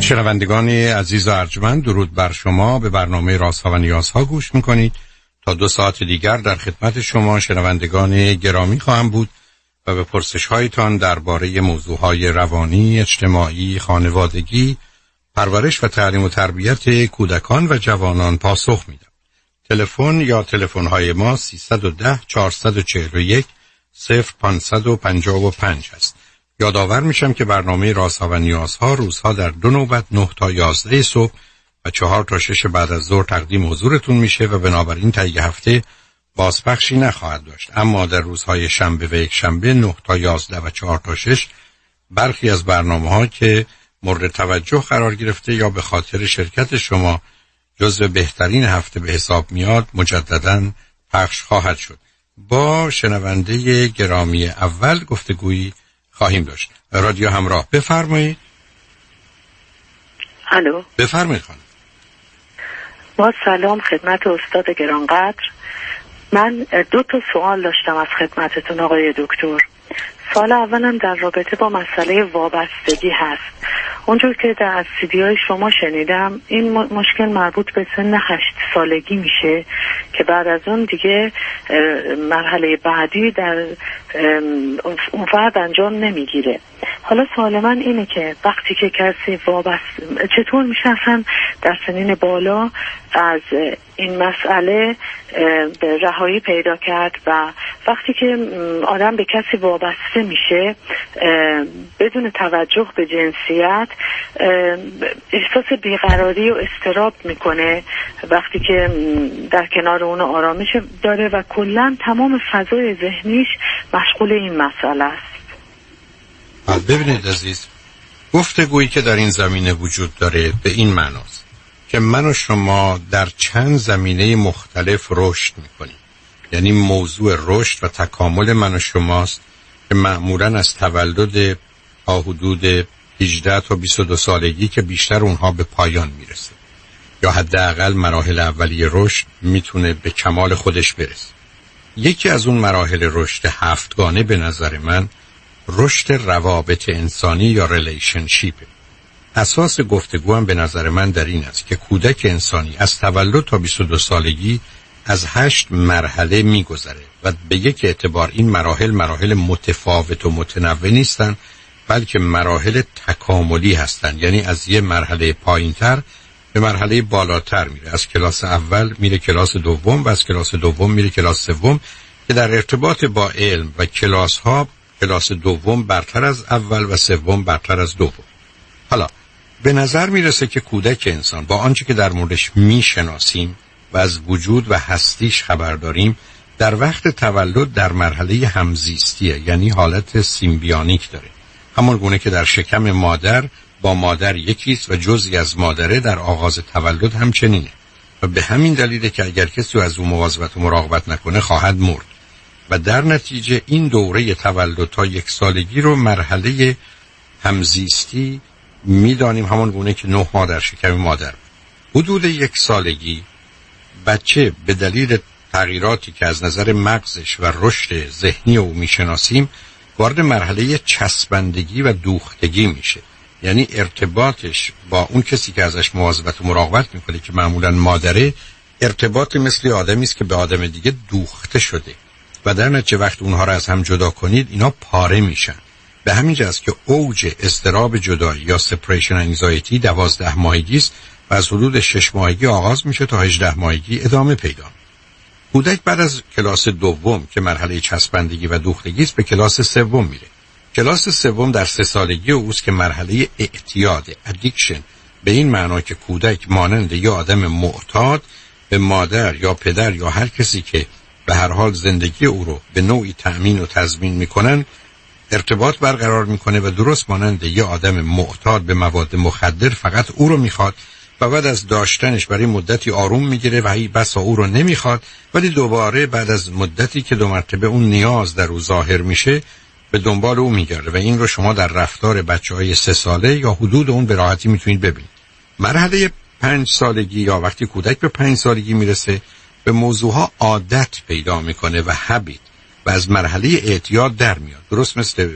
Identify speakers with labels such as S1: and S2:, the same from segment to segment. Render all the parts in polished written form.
S1: شنوندگان عزیز و ارجمند، درود بر شما. به برنامه رازها و نیازها گوش میکنید. تا 2 ساعت دیگر در خدمت شما شنوندگان گرامی خواهم بود و به پرسش هایتان درباره موضوعهای روانی، اجتماعی، خانوادگی، پرورش و تعلیم و تربیت کودکان و جوانان پاسخ میدم. تلفن یا تلفن‌های ما 310 441 0555 است. یادآور میشم که برنامه رازها و نیازها روزها در 2 نوبت 9 تا 11 صبح و 4 تا 6 بعد از ظهر تقدیم حضورتون میشه و بنابراین تا یک هفته بازپخشی نخواهد داشت. اما در روزهای شنبه و یک شنبه 9 تا 11 و 4 تا 6 برخی از برنامه‌ها که مورد توجه قرار گرفته یا به خاطر شرکت شما جزو بهترین هفته به حساب میاد مجدداً پخش خواهد شد. با شنونده گرامی اول گفتگویی خواهیم داشت. رادیو همراه، بفرمایید.
S2: الو،
S1: بفرمایید خانم.
S2: با سلام خدمت استاد گرانقدر. من 2 تا سوال داشتم از خدمتتون آقای دکتر. سوال اولم در رابطه با مسئله وابستگی هست. اونجور که در CD شما شنیدم این مشکل مربوط به سن 8 سالگی میشه که بعد از اون دیگه مرحله بعدی در اون فرد انجام نمیگیره. حالا سوال من اینه که وقتی که کسی چطور میشه اصلا در سنین بالا از این مسئله به رهایی پیدا کرد و وقتی که آدم به کسی وابسته میشه بدون توجه به جنسیت احساس بیقراری و اضطراب میکنه وقتی که در کنار اون آرامش داره و کلا تمام فضای ذهنیش مشغول این مسئله است.
S1: ببینید عزیز، گفتگویی که در این زمینه وجود داره به این معناست که من و شما در چند زمینه مختلف رشد میکنیم. یعنی موضوع رشد و تکامل من و شماست که معمولاً از تولد تا حدود 18 تا 22 سالگی که بیشتر اونها به پایان میرسه یا حداقل مراحل اولیه رشد میتونه به کمال خودش برسه. یکی از اون مراحل رشد 7گانه به نظر من رشد روابط انسانی یا ریلیشنشیپ. اساس گفتگو هم به نظر من در این است که کودک انسانی از تولد تا 22 سالگی از 8 مرحله میگذره و به یک اعتبار این مراحل متفاوت و متنوع نیستن، بلکه مراحل تکاملی هستند. یعنی از یه مرحله پایینتر به مرحله بالاتر میره. از کلاس اول میره کلاس دوم و از کلاس دوم میره کلاس سوم که در ارتباط با علم و کلاس ها کلاس دوم برتر از اول و سوم برتر از دوم. حالا به نظر میرسه که کودک انسان با آنچه که در موردش میشناسیم و از وجود و هستیش خبر داریم در وقت تولد در مرحله همزیستیه، یعنی حالت سیمبیونیک داره. همون گونه که در شکم مادر با مادر یکیست و جزئی از مادره در آغاز تولد همچنینه و به همین دلیله که اگر کسی از اون مواظبت و مراقبت نکنه خواهد مرد و در نتیجه این دوره تولد تا 1 سالگی رو مرحله همزیستی میدانیم، همون گونه که 9 ماه در شکم مادر. حدود 1 سالگی بچه به دلیل تغییراتی که از نظر مغزش و رشد ذهنی او میشناسیم وارد مرحله چسبندگی و دوختگی میشه. یعنی ارتباطش با اون کسی که ازش مواظبت و مراقبت میکنه که معمولا مادره، ارتباط مثل آدمی است که به آدم دیگه دوخته شده و در نتیجه وقت اونها رو از هم جدا کنید اینا پاره میشن. به همین جاست که اوج اضطراب جدایی یا سپریشن انگزایتی 12 ماهگی است و از حدود 6 ماهگی آغاز میشه تا 18 ماهگی ادامه پیدا. کودک بعد از کلاس دوم که مرحله چسبندگی و دوختگی است به کلاس سوم میره. کلاس سوم در 3 سالگی اوست که مرحله اعتیاد، ادیکشن، به این معنا که کودک مانند یا آدم معتاد به مادر یا پدر یا هر کسی که به هر حال زندگی او رو به نوعی تأمین و تضمین میکنن ارتباط برقرار میکنه و درست مانند یه آدم معتاد به مواد مخدر فقط او رو میخواد و بعد از داشتنش برای مدتی آروم میگیره و هی بسا او رو نمیخواد، ولی دوباره بعد از مدتی که 2 مرتبه اون نیاز در او ظاهر میشه به دنبال او میگرده و این رو شما در رفتار بچهای 3 ساله یا حدود اون به راحتی میتونید ببینید. مرحله 5 سالگی یا وقتی کودک به 5 سالگی میرسه به موضوعها عادت پیدا میکنه و هابیت و از مرحله اعتیاد در میاد. درست مثل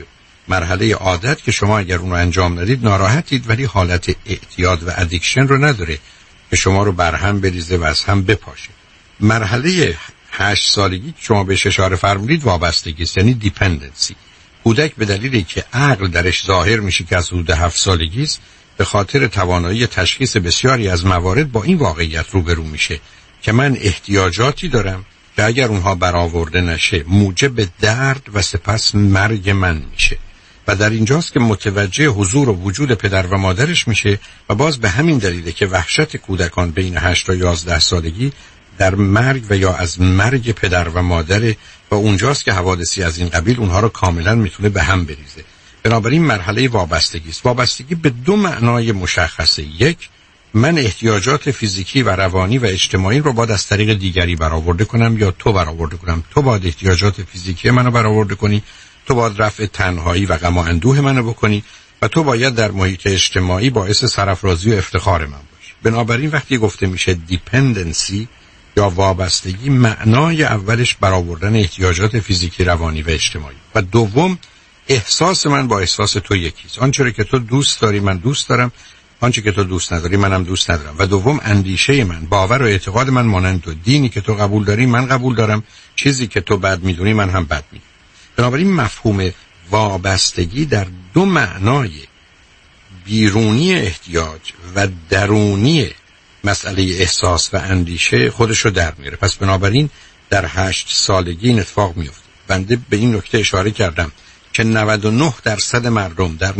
S1: مرحله عادت که شما اگر اون رو انجام ندید ناراحتید، ولی حالت اعتیاد و ادیکشن رو نداره که شما رو برهم بریزه و از هم بپاشه. مرحله 8 سالگی که شما بهش اشاره فرمودید وابستگی است، یعنی دیپندنسی. کودک به دلیلی که عقل درش ظاهر میشه که از حدود 7 سالگی است، به خاطر توانایی تشخیص بسیاری از موارد با این واقعیت روبرو میشه که من احتیاجاتی دارم که اگر اونها برآورده نشه موجب درد و سپس مرگ من میشه و در اینجاست که متوجه حضور و وجود پدر و مادرش میشه و باز به همین دلیله که وحشت کودکان بین 8 تا 11 سالگی در مرگ و یا از مرگ پدر و مادر و اونجاست که حوادثی از این قبیل اونها رو کاملا میتونه به هم بریزه. بنابراین مرحله وابستگی است. وابستگی به دو معنای مشخصه. یک، من احتیاجات فیزیکی و روانی و اجتماعی رو باید از طریق دیگری برآورده کنم یا تو برآورده کنم. تو باید احتیاجات فیزیکی منو برآورده کنی، تو باید رفع تنهایی و غم و اندوه منو بکنی و تو باید در محیط اجتماعی باعث سرافرازی و افتخار من باشی. بنابراین وقتی گفته میشه دیپندنسی یا وابستگی، معنای اولش برآوردن احتیاجات فیزیکی، روانی و اجتماعی و دوم احساس من با احساس تو یکیست. آنچه که تو دوست داری من دوست دارم، آنچه که تو دوست نداری منم دوست ندارم. و دوم اندیشه من، باور و اعتقاد من مانند تو، دینی که تو قبول داری من قبول دارم، چیزی که تو بد میدونی من هم بد میدونم. بنابراین مفهوم وابستگی در دو معنای بیرونی احتیاج و درونی مسئله احساس و اندیشه خودش رو در میاره. پس بنابراین در 8 سالگی این اتفاق میفته. بنده به این نکته اشاره کردم که 99% مردم در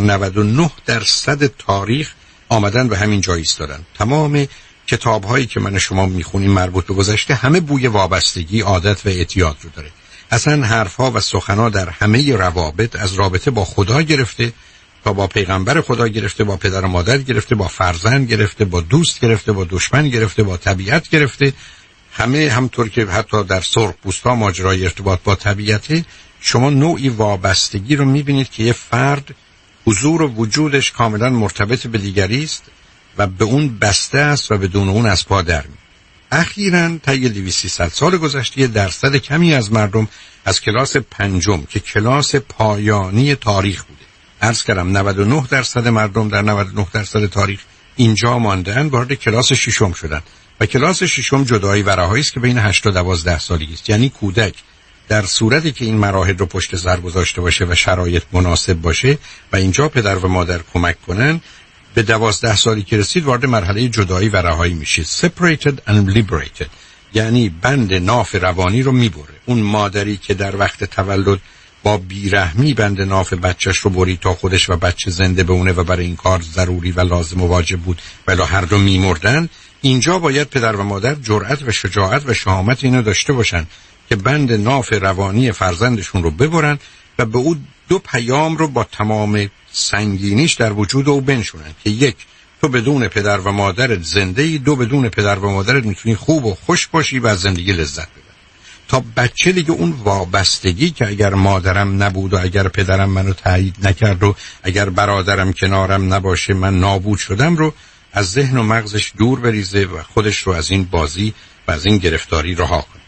S1: 99% تاریخ آمدن به همین جا ایستادن. تمام کتاب‌هایی که من شما میخونیم مربوط به گذشته همه بوی وابستگی، عادت و اعتیاد رو داره. اصلا حرفها و سخنها در همه روابط، از رابطه با خدا گرفته تا با پیغمبر خدا گرفته، با پدر و مادر گرفته، با فرزند گرفته، با دوست گرفته، با دشمن گرفته، با طبیعت گرفته، همه همطور که حتی در سرخپوستا ماجرای ارتباط با طبیعته، شما نوعی وابستگی رو میبینید که یه فرد حضور و وجودش کاملا مرتبط به دیگری است و به اون بسته است و بدون اون از پا در میاد. اخیراً طی 200-300 سال گذشته درصد کمی از مردم از کلاس 5 که کلاس پایانی تاریخ بوده، عرض کردم 99% مردم در 99% تاریخ اینجا ماندن، وارد کلاس 6 شدن و کلاس 6 جدایی و رهایی است که بین 8 تا 12 سالگی است. یعنی کودک در صورتی که این مراحل رو پشت سر گذاشته باشه و شرایط مناسب باشه و اینجا پدر و مادر کمک کنن، به 12 سالی که رسید وارد مرحله جدایی و رهایی میشه. separated and liberated، یعنی بند ناف روانی رو میبره. اون مادری که در وقت تولد با بیرحمی بند ناف بچهش رو برید تا خودش و بچه زنده بمونه و برای این کار ضروری و لازم و واجب بود ولی هر دو میمردن، اینجا باید پدر و مادر جرأت و شجاعت و شهامت اینو داشته باشن که بند ناف روانی فرزندشون رو ببرن و به او 2 پیام رو با تمام سنگینیش در وجود او بنشونن که 1، تو بدون پدر و مادرت زنده ای، 2، بدون پدر و مادرت میتونی خوب و خوش باشی و از زندگی لذت ببری. تا بچه دیگه اون وابستگی که اگر مادرم نبود و اگر پدرم منو تایید نکرد و اگر برادرم کنارم نباشه من نابود شدم رو از ذهن و مغزش دور بریزه و خودش رو از این بازی و از این گرفتاری رها کنه.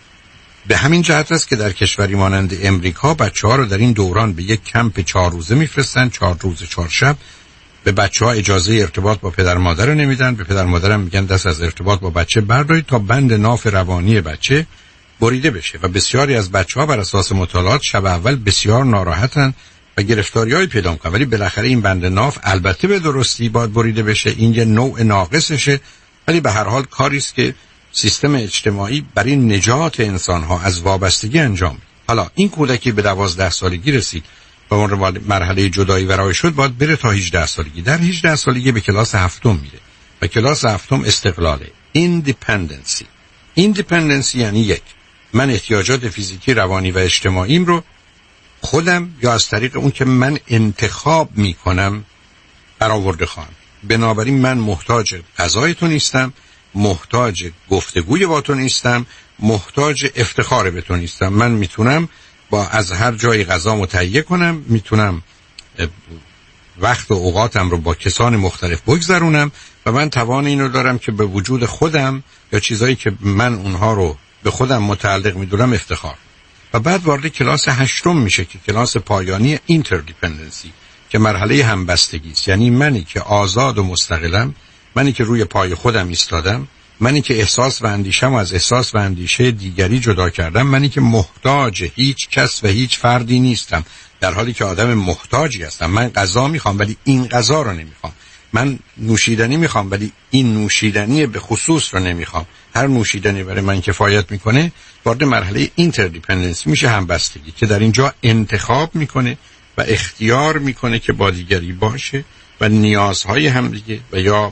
S1: به همین جهت است که در کشوری مانند امریکا بچه‌ها رو در این دوران به یک کمپ 4 روزه میفرستن، 4 روز 4 شب. به بچه‌ها اجازه ارتباط با پدر مادر رو نمیدن، به پدر مادرم میگن دست از ارتباط با بچه بردارید تا بند ناف روانی بچه بریده بشه. و بسیاری از بچه‌ها بر اساس مطالعات شب اول بسیار ناراحتن و گرفتاری‌های پیدا می‌کنن، ولی بالاخره این بند ناف البته به درستی باید بریده بشه، این یه نوع ناقصشه، ولی به هر حال کاری است که سیستم اجتماعی برای نجات انسان‌ها از وابستگی انجام میده. حالا این کودکی به 12 سالگی رسید و مرحله جدایی و رهایی شد، باید بره تا 18 سالگی. در 18 سالگی به کلاس 7 میره و کلاس 7 استقلاله، ایندیپندنسی یعنی 1، من احتیاجات فیزیکی، روانی و اجتماعیم رو خودم یا از طریق اون که من انتخاب میکنم برآورده خواهم. بنابراین من محتاج غذای تو نیستم، محتاج گفتگوی با تو نیستم، محتاج افتخار به تو نیستم. من میتونم با از هر جای غذا تهیه کنم، میتونم وقت و اوقاتم رو با کسان مختلف بگذرونم و من توان اینو دارم که به وجود خودم یا چیزایی که من اونها رو به خودم متعلق میدونم افتخار. و بعد وارد کلاس 8 میشه که کلاس پایانی اینتردیپندنسی که مرحله همبستگی است. یعنی منی که آزاد و مستقلم، منی که روی پای خودم ایستادم، منی که احساس و اندیشه‌مو از احساس و اندیشه دیگری جدا کردم، منی که محتاج هیچ کس و هیچ فردی نیستم، در حالی که آدم محتاجی هستم. من غذا میخوام ولی این غذا رو نمیخوام، من نوشیدنی میخوام ولی این نوشیدنی به خصوص رو نمیخوام. هر نوشیدنی برای من کفایت میکنه. وارد مرحله اینتردیپندنس میشه، همبستگی، که در اینجا انتخاب میکنه و اختیار میکنه که با دیگری باشه و نیازهای همدیگه و یا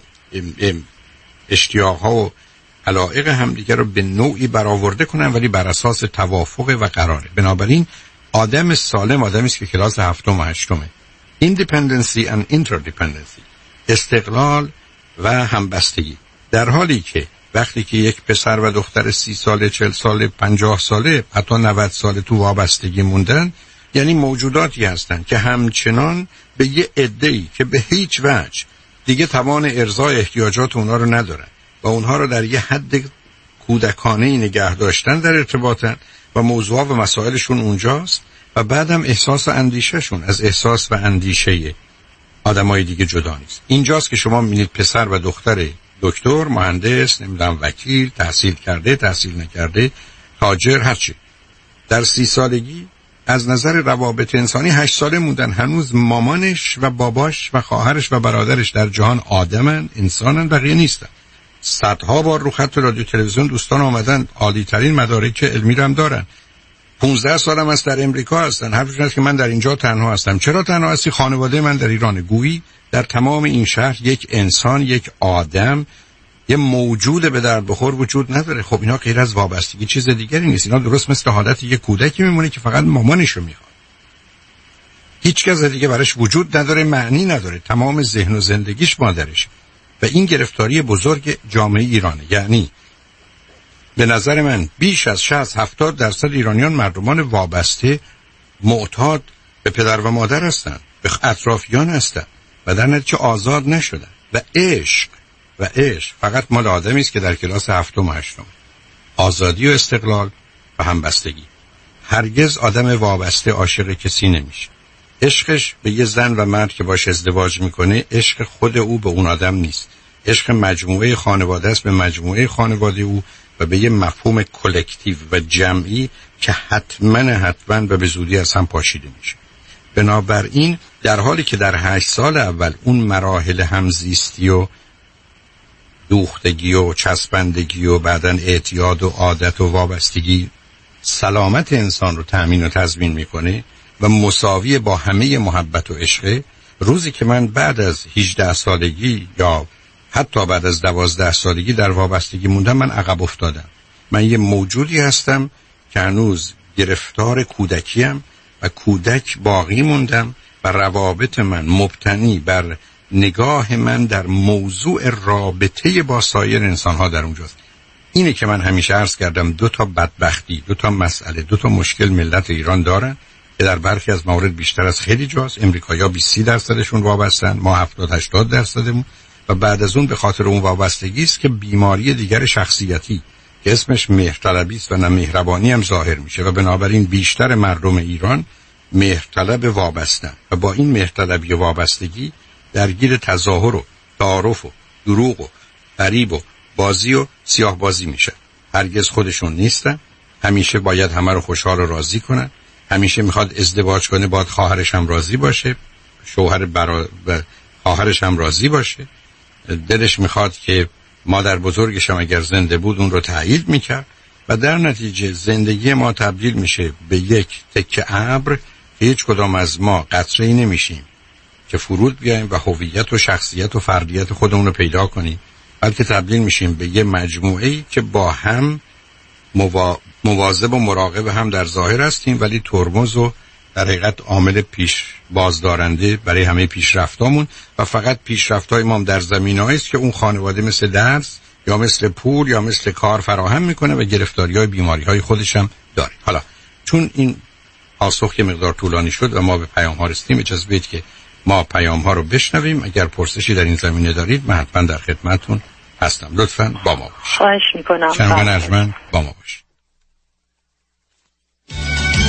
S1: اشتیاقها و علایق همدیگه رو به نوعی برآورده کنن، ولی بر اساس توافق و قراره. بنابراین آدم سالم آدمی است که کلاس 7 و 8 Independency and Interdependency، استقلال و همبستگی. در حالی که وقتی که یک پسر و دختر 30 ساله، 40 ساله، 50 ساله، حتی 90 ساله تو وابستگی موندن، یعنی موجوداتی هستند که همچنان به یه عده‌ای که به هیچ وجه دیگه توان ارضای احتیاجات اونها رو ندارن و اونها رو در یه حد کودکانه‌ای نگه داشتن در ارتباطن و موضوعات و مسائلشون اونجاست و بعدم احساس و اندیشهشون از احساس و اندیشه آدمای دیگه جدا نیست. اینجاست که شما می‌بینید پسر و دختر دکتر، مهندس، نمیدونم وکیل، تحصیل کرده، تحصیل نکرده، تاجر، هرچی، در 30 سالگی از نظر روابط انسانی 8 ساله موندن. هنوز مامانش و باباش و خواهرش و برادرش در جهان آدمن، انسانن، بقیه نیستن. صدها بار رو خط رادیو تلویزیون دوستان آمدن، عالی ترین مدارک علمی رو هم دارن. 15 سالم از در امریکا هستن، حرفشون است که من در اینجا تنها هستم. چرا تنها هستی؟ خانواده من در ایران. گویی در تمام این شهر یک انسان، یک آدم، یه موجود به درد بخور وجود نداره. خب اینا غیر از وابستگی چیز دیگری نیست. اینا درست مثل حالت یک کودکی میمونه که فقط مامانش رو میخواد، هیچ کس دیگه براش وجود نداره، معنی نداره، تمام ذهن و زندگیش مادرشه. و این گرفتاری بزرگ جامعه ایرانه. یعنی به نظر من بیش از 60-70% ایرانیان مردمان وابسته، معتاد به پدر و مادر هستن، به اطرافیان هستن و در نتیجه آزاد نشدن. و عشق فقط مال آدمی است که در کلاس 7 و 8. آزادی و استقلال و همبستگی. هرگز آدم وابسته عاشق کسی نمیشه. عشقش به یه زن و مرد که باش ازدواج میکنه، عشق خود او به اون آدم نیست. عشق مجموعه خانواده است به مجموعه خانواده او و به یه مفهوم کلکتیو و جمعی که حتما و به زودی از هم پاشیده میشه. بنابراین در حالی که در 8 سال اول اون مراحل همزیستی و دوختگی و چسبندگی و بعدن اعتیاد و عادت و وابستگی سلامت انسان رو تأمین و تضمین میکنه و مساوی با همه محبت و عشق، روزی که من بعد از 18 سالگی یا حتی بعد از 12 سالگی در وابستگی موندم، من عقب افتادم. من یه موجودی هستم که هنوز گرفتار کودکیم و کودک باقی موندم و روابط من مبتنی بر نگاه من در موضوع رابطه با سایر انسان‌ها در اونجاست. اینه که من همیشه عرض کردم 2 تا بدبختی، 2 تا مسئله، 2 تا مشکل ملت ایران دارن که در برخی از موارد بیشتر از خیلی جاست. امریکایی‌ها 20-30% وابستن، ما 70-80%. و بعد از اون به خاطر اون وابستگی است که بیماری دیگر شخصیتی که اسمش مهرطلبی است و نامهربانی هم ظاهر میشه و بنابراین بیشتر مردم ایران مهرطلب وابستن و با این مهرطلبی و وابستگی درگیر تظاهر و تعارف و دروغ و فریب و بازی و سیاه بازی میشه. هرگز خودشون نیستن، همیشه باید همه رو خوشحال و راضی کنن، همیشه میخواد ازدواج کنه باید خواهرش هم راضی باشه، شوهر خواهرش هم راضی باشه، دلش میخواد که مادر بزرگش هم اگر زنده بود اون رو تایید میکرد و در نتیجه زندگی ما تبدیل میشه به یک تکه ابر که هیچ کدام از ما قطره‌ای نمیشیم که فرود بیایم و هویت و شخصیت و فردیت خودمون رو پیدا کنیم، بلکه تبدیل میشیم به یه مجموعه‌ای که با هم مواظب و مراقب هم در ظاهر هستیم ولی ترمز و در حقیقت عامل پیش بازدارنده برای همه پیشرفتامون و فقط پیشرفتای ما در زمینه‌ای است که اون خانواده مثل درس یا مثل پول یا مثل کار فراهم میکنه و گرفتاری‌های بیماری‌های خودش هم داره. حالا چون این پاسخ یه مقدار طولانی شد و ما به پیام‌ها رسیدیم، اجازه بدید که ما پیام‌ها رو بشنویم. اگر پرسشی در این زمینه دارید من حتما در خدمتتون هستم. لطفاً با ما باشید.
S2: خواهش می‌کنم.
S1: شنوندگان ارجمند با ما باشید.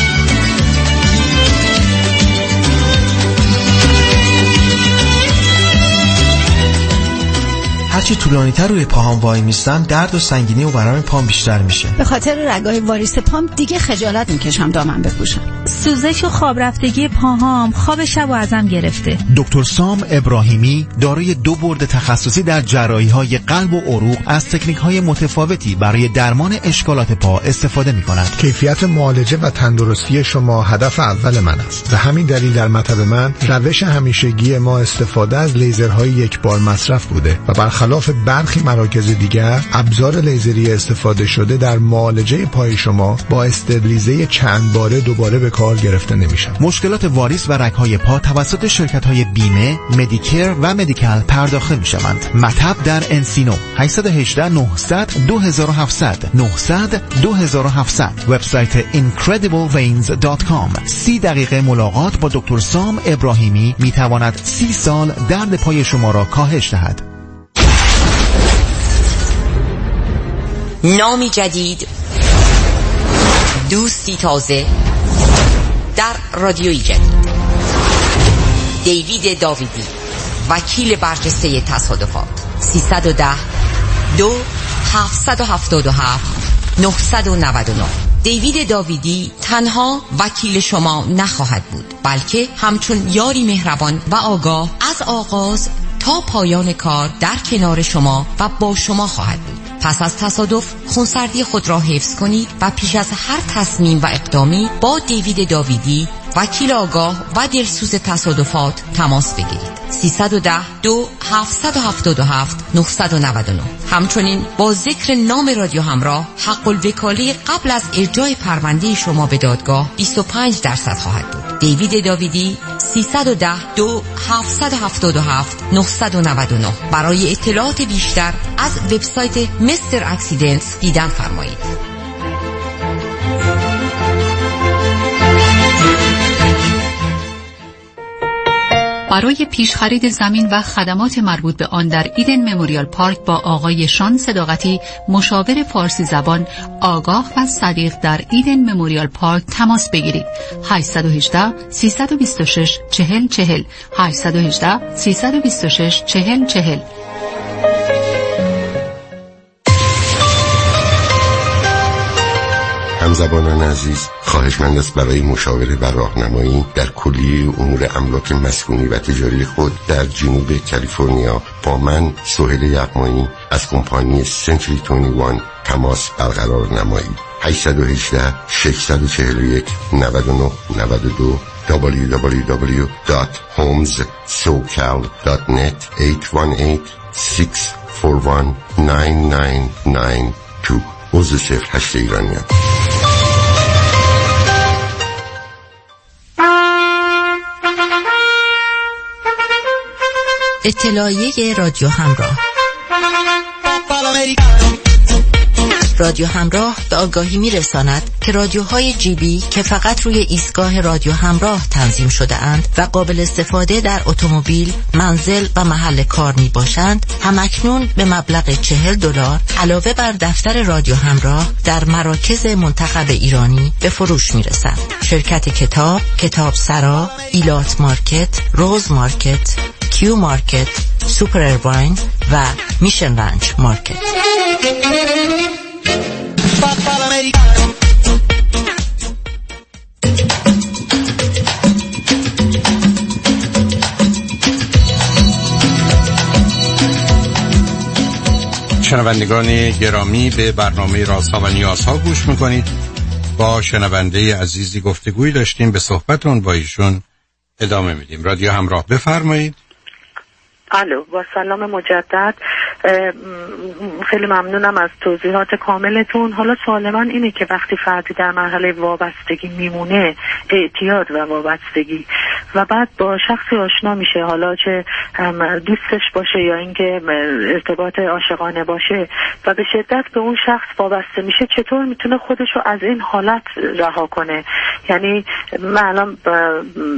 S3: هرچی طولانی‌تر روی پاهام وای میستم درد و سنگینی و ورم پام بیشتر میشه.
S4: به خاطر رگای واریس پام دیگه خجالت میکشم دامن بپوشم.
S5: سوزش و خواب رفتگی پاهام خواب شب و ازم گرفته.
S6: دکتر سام ابراهیمی دارای 2 بورد تخصصی در جراحی‌های قلب و عروق از تکنیک‌های متفاوتی برای درمان اشکالات پا استفاده می‌کند.
S7: کیفیت معالجه و تندرستی شما هدف اول من است. به همین دلیل در مطب من روش همیشگی ما استفاده از لیزرهای یک بار مصرف بوده و برخلاف برخی مراکز دیگر ابزار لیزری استفاده شده در معالجه پای شما با استبلیزه چند باره دوباره به کار گرفته نمیشن.
S6: مشکلات واریس و رگ‌های پا توسط شرکت‌های بیمه، مدیکر و مدیکال پرداخته می‌شوند. مطب در انسینو 818 900 2700 900 2700. وبسایت incredibleveins.com. 30 دقیقه ملاقات با دکتر سام ابراهیمی می‌تواند 30 سال درد پای شما را کاهش دهد.
S8: نامی جدید، دوستی تازه در رادیویی جدید. دیوید داویدی، وکیل برجسته تصادفات. 310 2 777 999. دیوید داویدی تنها وکیل شما نخواهد بود، بلکه همچون یاری مهربان و آگاه از آغاز تا پایان کار در کنار شما و با شما خواهد بود. پس از تصادف خونسردی خود را حفظ کنید و پیش از هر تصمیم و اقدامی با دیوید داویدی، وکیل آگاه و دلسوز تصادفات تماس بگیرید. 310 2 777 999. همچنین با ذکر نام رادیو همراه حق الوکاله قبل از ارجاع پرونده شما به دادگاه 25% خواهد بود. دیوید داویدی 310 2 777 999. برای اطلاعات بیشتر از وبسایت مستر اکسیدنتس دیدن فرمایید.
S9: برای پیش خرید زمین و خدمات مربوط به آن در ایدن مموریال پارک با آقای شان صداقتی، مشاور فارسی زبان آگاه و صدیق در ایدن مموریال پارک تماس بگیرید. 818 326 4040 818 326 4040.
S10: همزبانان عزیز، خواهشمند است برای مشاوره و راهنمایی در کلیه امور املاک مسکونی و تجاری خود در جنوب کالیفرنیا با من سهیل یغمایی از کمپانی سنچری 21 تماس برقرار نمایید. 818 641 99 92 www.homessocal.net 818 641 9992. عضو 08 ایرانیان.
S8: اطلاعیه رادیو همراه. رادیو همراه به آگاهی می‌رساند که رادیوهای جیبی که فقط روی ایستگاه رادیو همراه تنظیم شده اند و قابل استفاده در اتومبیل، منزل و محل کار میباشند، همکنون به مبلغ $40 علاوه بر دفتر رادیو همراه در مراکز منتخب ایرانی به فروش میرسند. شرکت کتاب، کتاب سرا، ایلات مارکت، روز مارکت، کیو مارکت، سوپر ارواین و میشن رنچ مارکت.
S1: شنوندگان گرامی، به برنامه رازها و نیازها گوش میکنید. با شنونده عزیزی گفتگوی داشتیم، به صحبتون با ایشون ادامه میدیم. رادیو همراه، بفرمایید.
S2: الو، با سلام مجدد. خیلی ممنونم از توضیحات کاملتون. حالا سوال من اینه که وقتی فردی در مرحله وابستگی میمونه، اعتیاد و وابستگی، و بعد با شخصی آشنا میشه، حالا چه دوستش باشه یا اینکه ارتباط عاشقانه باشه، و به شدت به اون شخص وابسته میشه، چطور میتونه خودش رو از این حالت رها کنه؟ یعنی من الان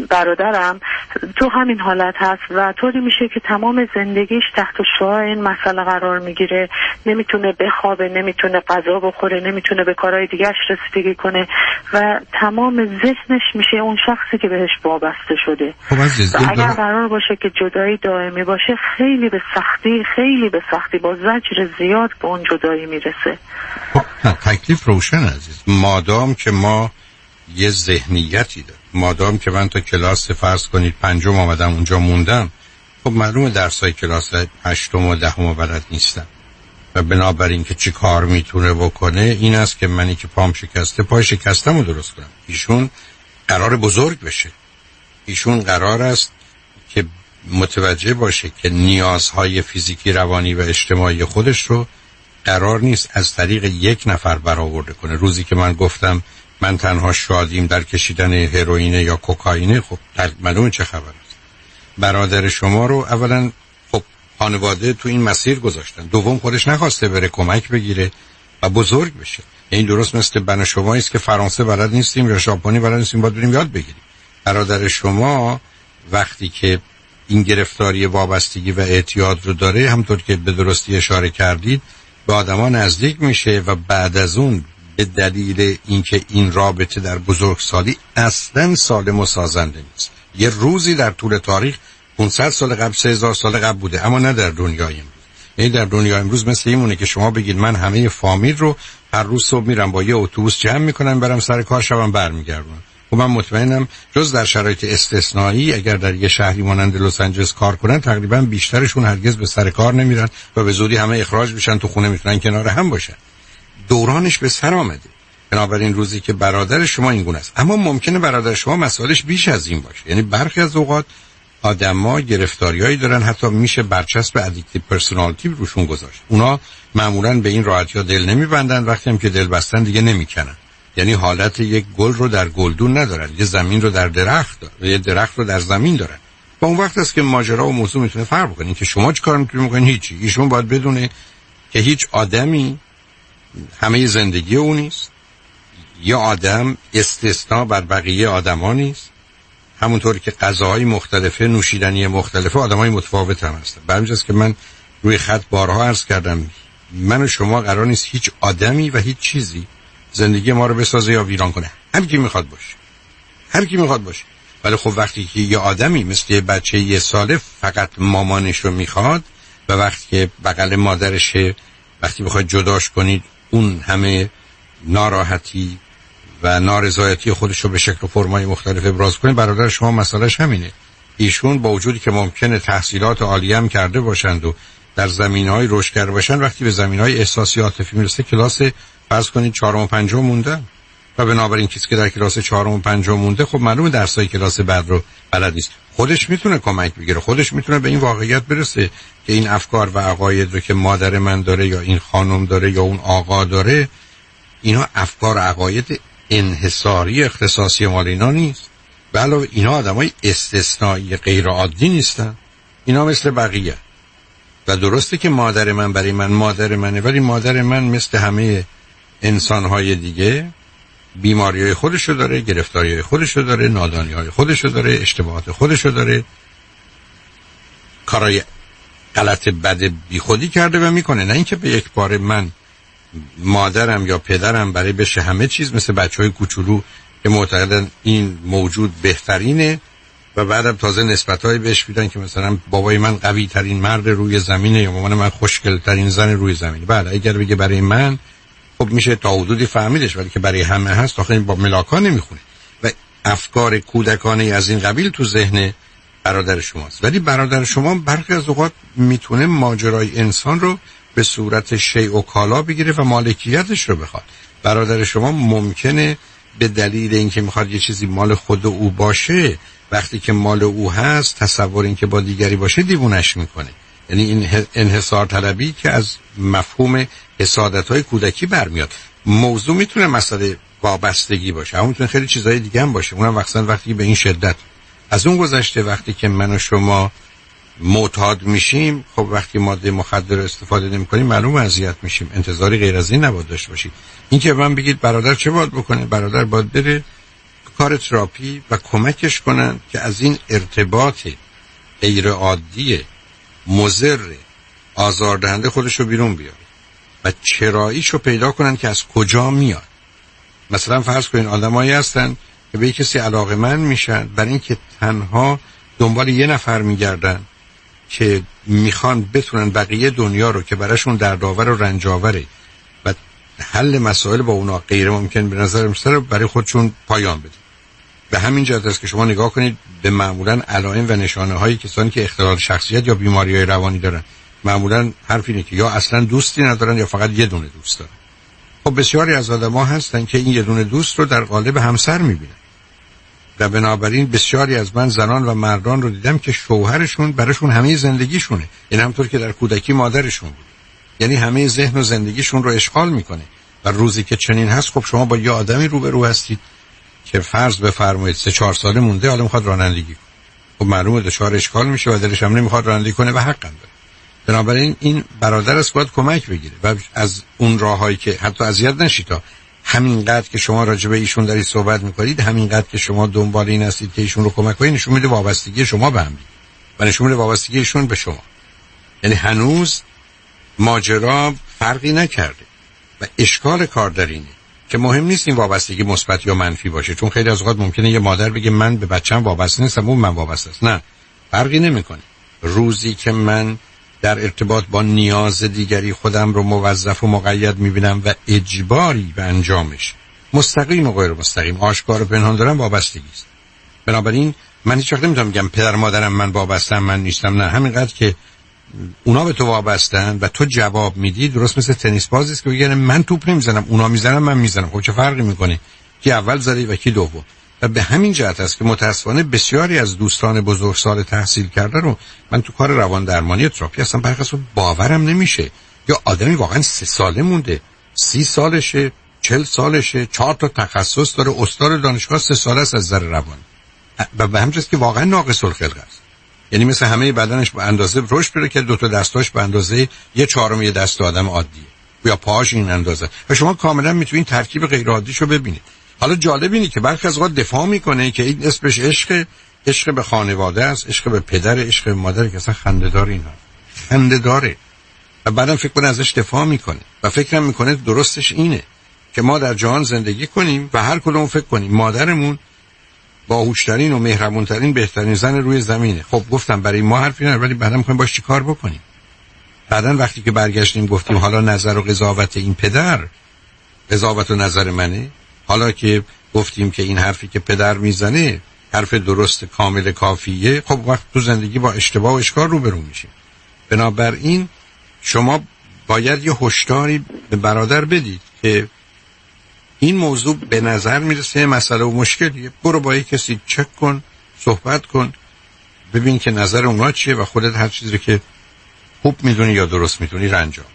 S2: برادرم تو همین حالت هست و طوری میشه که تمام زندگیش تحت شعاع این مسئله فاصله قرار میگیره، نمیتونه بخوابه، نمیتونه غذا بخوره، نمیتونه به کارهای دیگه‌اش رسیدگی کنه و تمام ذهنش میشه اون شخصی که بهش وابسته شده.
S1: خب عزیز،
S2: اگر قرار باشه که جدایی دائمی باشه خیلی به سختی با زجر زیاد به اون جدایی میرسه.
S1: خب تکلیف روشن عزیز. مادام که ما یه ذهنیتی داریم، مادام که من تا کلاس فرض کنید 5 آمدم اونجا موندم، خب معلومه درسای کلاس 8 و 10 بلد نیستم و بنابراین که چی کار میتونه بکنه این است که منی که پام شکسته پای شکستم رو درست کنم. ایشون قرار بزرگ بشه، ایشون قرار است که متوجه باشه که نیازهای فیزیکی، روانی و اجتماعی خودش رو قرار نیست از طریق یک نفر برآورده کنه. روزی که من گفتم من تنها شادیم در کشیدن هروئین یا کوکائین، خب معلومه چه خبر است. برادر شما رو اولا خب خانواده تو این مسیر گذاشتن، دوم خودش نخواسته بره کمک بگیره و بزرگ بشه. این درست مثل بنا شما است که فرانسه بلد نیستیم یا ژاپنی بلد نیستیم، باید بریم یاد بگیریم. برادر شما وقتی که این گرفتاری وابستگی و اعتیاد رو داره، همونطور که به درستی اشاره کردید، به آدما نزدیک میشه و بعد از اون به دلیل اینکه این رابطه در بزرگسالی اصلا سالم و سازنده نیست. یه روزی در طول تاریخ 500 سال قبل 3000 سال قبل بوده، اما نه در دنیای امروز. یعنی در دنیای امروز مثل اینونه که شما بگید من همه فامیل رو هر روز صبح میرم با یه اتوبوس جمع میکنم برم سر کار، شبم برمیگردم. و من مطمئنم جز در شرایط استثنایی اگر در یه شهری مانند لس آنجلس کار کنن، تقریبا بیشترشون هرگز به سر کار نمیرن و به زودی همه اخراج میشن، تو خونه میتونن کنار هم باشن. دورانش به سر آمده. بنابراین روزی که برادر شما این گونه است، اما ممکنه برادر شما مسائلش بیش از این باشه. یعنی برخی از اوقات آدما گرفتاریایی دارن، حتی میشه برچسب ادیکتیو پرسونالیتی روشون گذاشت. اونا معمولاً به این راحتی ها دل نمیبندن، وقتی هم که دل بستن دیگه نمیکنن. یعنی حالت یک گل رو در گلدون ندارن، یه زمین رو در درخت دارن، یه درخت رو در زمین دارن. و اون وقت است که ماجرا و موضوع میتونه فرق بکنه. که شما چه کار میتونید بکنید؟ هیچی. ایشون باید بدونه که هیچ آدمی همه زندگی اون نیست، یا آدم استثناء بر بقیه آدما نیست. همونطوری که غذاهای مختلفه، نوشیدنی مختلفه، آدمای متفاوت هم هستن. به همین جاست که من روی خط بارها عرض کردم من و شما قرار نیست هیچ آدمی و هیچ چیزی زندگی ما رو بسازه یا ویران کنه. هر کی میخواد باشه، هر کی میخواد باشه. ولی خب وقتی که یه آدمی مثل یه بچه 1 ساله فقط مامانش رو میخواد و وقتی که بغل مادرشه، وقتی بخواید جداش کنید اون همه ناراحتی و نارضایتی خودش رو به شکل و فرمای مختلف ابراز کنه، برادر شما مسئلهش همینه. ایشون با وجودی که ممکنه تحصیلات عالیه هم کرده باشند و در زمینه‌های رشد کرده باشند، وقتی به زمینه‌های احساسی عاطفی میرسه کلاس فرض کنید 4 و 5 مونده و بنابراین کسی که در کلاس 4 و 5 مونده خب معلومه درسای کلاس بعد رو بلد نیست. خودش میتونه کمک بگیره، خودش میتونه به این واقعیت برسه که این افکار و عقاید رو که مادر من داره یا این خانم داره یا اون آقا داره، اینا افکار و عقاید انحصاری اختصاصی مال اینا نیست. علاوه اینا آدمای استثنایی غیر عادی نیستن، اینا مثل بقیه. و درسته که مادر من برای من مادر منه، ولی مادر من مثل همه انسانهای دیگه بیماریهای خودشو داره، گرفتاریهای خودشو داره، نادانیهای خودشو داره، اشتباهات خودشو داره، کارهای غلط بد بیخودی کرده و میکنه. نه اینکه به یک بار من مادرم یا پدرم برای بشه همه چیز مثل بچهای کوچولو که معتقدن این موجود بهترینه و بعدم تازه نسبت‌های بهش میدن که مثلا بابای من قوی ترین مرد روی زمینه یا مامان من خوشگل ترین زن روی زمینه. بله اگر بگه برای من خب میشه تا حدودی فهمیدش، ولی که برای همه هست آخه این با ملاکا نمیخونه. و افکار کودکانه از این قبیل تو ذهن برادر شماست. ولی برادر شما برخی از اوقات میتونه ماجرای انسان رو به صورت شیء و کالا بگیره و مالکیتش رو بخواد. برادر شما ممکنه به دلیل اینکه میخواد یه چیزی مال خود او باشه، وقتی که مال او هست تصور این که با دیگری باشه دیوونش میکنه. یعنی این انحصار طلبی که از مفهوم حسادت‌های کودکی برمیاد. موضوع میتونه مسئله وابستگی باشه، اما میتونه خیلی چیزای دیگه هم باشه، اونم وقتی به این شدت. از اون گذشته وقتی که من و شما معتاد میشیم، خب وقتی ماده مخدر استفاده نمی‌کنیم معلومه اذیت میشیم. انتظاری غیر از این نباید داشته باشید. این که من بگید برادر چه باید بکنه، برادر باید بره کار تراپی و کمکش کنن که از این ارتباط غیر عادی، مضر آزاردهنده خودشو بیرون بیاره و چراییشو پیدا کنن که از کجا میاد. مثلا فرض کنین آدمایی هستن که به کسی علاقه‌مند میشن برای اینکه تنها دنبال یه نفر میگردن که میخوان بتونن بقیه دنیا رو که براشون دردآور و رنجاوره و حل مسائل با اونا غیر ممکن به نظر میاد برای خودشون پایان بدن. به همین جهت است که شما نگاه کنید به معمولا علائم و نشانه های کسانی که اختلال شخصیت یا بیماری‌های روانی دارن، معمولا حرف اینه که یا اصلا دوستی ندارن یا فقط یه دونه دوست دارن. خب بسیاری از آدم‌ها هستن که این یه دونه دوست رو در قالب همسر می‌بینن و بنابراین بسیاری از من زنان و مردان رو دیدم که شوهرشون براشون همه زندگیشونه، این همطور که در کودکی مادرشون بود، یعنی همه ذهن و زندگیشون رو اشغال میکنه. و روزی که چنین هست خب شما با یه آدمی روبرو هستید که فرض بفرمایید 3-4 ساله مونده حالا میخواد رانندگی کنه، خب معلومه دچار اشکال میشه و دلش هم نمیخواد رانندگی کنه و حق هم داره. بنابراین این برادر است باید کمک بگیره و از اون راههایی که حتی اذیت نشید تا همینقدر که شما راجع به ایشون دارید صحبت میکنید، همینقدر که شما دنبال این هستید که ایشون رو کمک کنید، نشون میده وابستگی شما به هم و نشون میده وابستگی ایشون به شما. یعنی هنوز ماجرا فرقی نکرده و اشکال کار در اینه که مهم نیست این وابستگی مثبت یا منفی باشه، چون خیلی از اوقات ممکنه یه مادر بگه من به بچه‌م وابسته نیستم، اون من وابسته است. نه، فرقی نمیکنه. روزی که من در ارتباط با نیاز دیگری خودم رو موظف و مقید میبینم و اجباری به انجامش مستقیم و غیر مستقیم آشکار و پنهان دارم، وابستگی است. بنابراین من هیچ وقت نمیتونم بگم پدر مادرم من وابستم من نیستم. نه، همینقدر که اونا به تو وابستن و تو جواب میدی، درست مثل تنیس بازی است که بگن من توپ نمیزنم اونا میزنن من میزنم، خب چه فرقی میکنه کی اول زده و کی دوم؟ و به همین جهت است که متاسفانه بسیاری از دوستان بزرگسال تحصیل کرده رو من تو کار روان درمانی تراپی هستم، برخلاف باورم نمیشه یا آدمی واقعا 3 ساله مونده، 30 سالشه، 40 سالشه، 4 تا تخصص داره، استاد دانشگاه 3 ساله است از نظر روان و به همین جهت که واقعا ناقص الخلقه است. یعنی مثل همه بدنش به اندازه رشد پیدا کرده، 2 تا دستاش به اندازه 1/4 یه دست آدم عادیه یا پاهاش این اندازه و شما کاملا میتونید ترکیب غیر عادیشو ببینید. حالا جالب اینه که برخی از اوقات دفاع میکنه که این اسمش عشق به خانواده است، عشق به پدر، عشق به مادر، که اصلا خنده‌دار اینا خنده‌داره و بعدم فکر کنه ازش دفاع میکنه و فکرم میکنه درستش اینه که ما در جهان زندگی کنیم و هر کدوم فکر کنیم مادرمون باهوشترین و مهربونترین بهترین زن روی زمینه. خب گفتم برای ما حرفی نداره، ولی بعدم میخوایم باش چیکار بکنیم؟ بعدن وقتی که برگشتیم گفتیم حالا نظر و قضاوت این پدر قضاوت و نظر منه، حالا که گفتیم که این حرفی که پدر میزنه حرف درست کامل کافیه، خب وقت تو زندگی با اشتباه و اشکال روبرو میشیم. بنابراین شما باید یه هشداری به برادر بدید که این موضوع به نظر میرسه مسئله و مشکلیه، برو با یک کسی چک کن، صحبت کن، ببین که نظر اونا چیه و خودت هر چیزی که خوب میدونی یا درست میدونی رو انجام.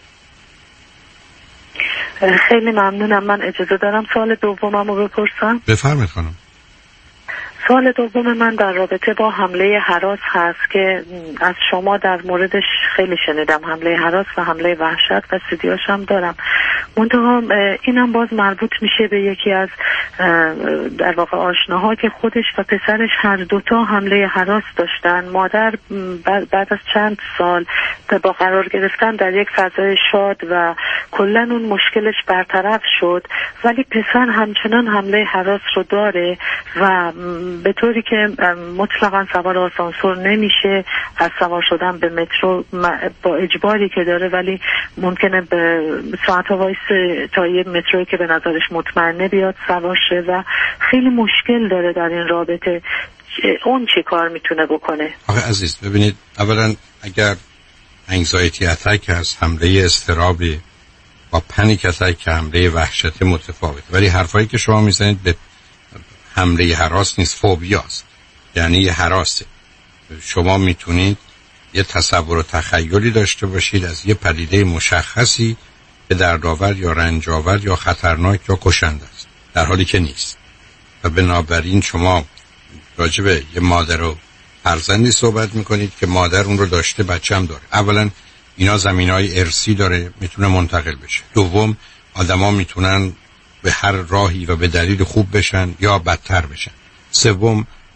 S2: خیلی ممنونم. من اجازه دارم سوال دومم رو بپرسم؟
S1: بفرمایید خانم.
S2: سوال دوم من در رابطه با حمله هراس هست که از شما در موردش خیلی شنیدم، حمله هراس و حمله وحشت و سیدیاش هم دارم. منتها اینم باز مربوط میشه به یکی از در واقع آشناها که خودش و پسرش هر دوتا حمله هراس داشتن. مادر بعد از چند سال با قرار گرفتن در یک فضای شاد و کلا اون مشکلش برطرف شد، ولی پسر همچنان حمله هراس رو داره و به طوری که مطلقا سوار آسانسور نمیشه، از سوار شدن به مترو با اجباری که داره ولی ممکنه به ساعت‌ها وایس تا یه متروی که به نظرش مطمئنه بیاد سوار شه و خیلی مشکل داره در این رابطه. اون چی کار میتونه بکنه؟
S1: آخه عزیز ببینید، اولا اگر انگزایتی اتک هست، حمله اضطرابی، با پنیک اتک که حمله وحشت متفاوت، ولی حرفایی که شما میزنید به حمله هراس نیست، فوبیاست، یعنی یه هراسه. شما میتونید یه تصور و تخیلی داشته باشید از یه پدیده مشخصی که دردآور یا رنجاور یا خطرناک یا کشنده است، در حالی که نیست. و بنابراین شما راجع به یه مادر و فرزندی صحبت میکنید که مادر اون رو داشته، بچه هم داره. اولا اینا زمینهای ارثی داره، میتونه منتقل بشه. دوم آدما میتونن به هر راهی و به دلیل خوب بشن یا بدتر بشن. سوم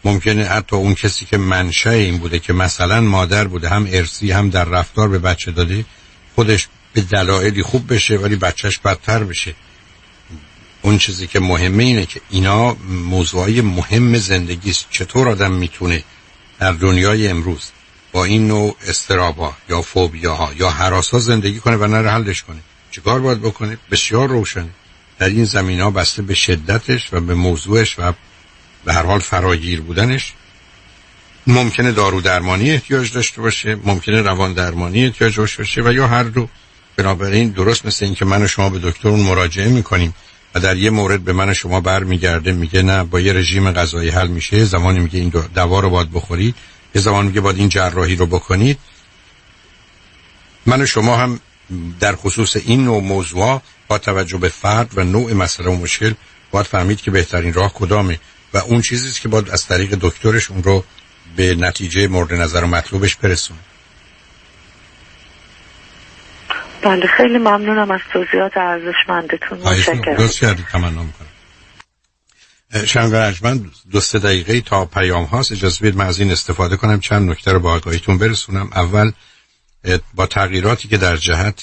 S1: ممکنه حتی اون کسی که منشأ این بوده که مثلا مادر بوده، هم ارثی هم در رفتار به بچه داده، خودش به دلایلی خوب بشه ولی بچهش بدتر بشه. اون چیزی که مهمه اینه که اینا موضوعای مهم زندگی است. چطور آدم میتونه در دنیای امروز با این نوع اضطراب‌ها یا فوبیاها یا هراس‌ها زندگی کنه و نره حلش کنه؟ چیکار باید بکنه؟ بسیار روشنه. در این زمینه‌ها بسته به شدتش و به موضوعش و به هر حال فراگیر بودنش ممکنه دارو درمانی احتیاج داشته باشه، ممکنه روان درمانی احتیاج داشته باشه و یا هر دو. بنابراین درست مثل این که من و شما به دکترون مراجعه میکنیم و در یه مورد به من و شما برمیگرده میگه نه با یه رژیم غذایی حل میشه، زمانی میگه این دوا رو باید بخورید، یه زمان میگه باید این جراحی رو بکنید. من و شما هم در خصوص این نوع موضوع با توجه به فرد و نوع مسئله و مشکل باید فهمید که بهترین راه کدامه و اون چیزیست که باید از طریق دکترش اون رو به نتیجه مورد نظر و مطلوبش برسونه.
S2: بله خیلی ممنونم از توضیحات ارزشمندتون. متشکرم.
S1: دوست کردید تمنا میکنم. شنوندگان ارجمند 2-3 دقیقه تا پیام هاست، اجازه بدید من از این استفاده کنم چند نکته رو به آگاهیتون برسونم. اول با تغییراتی که در جهت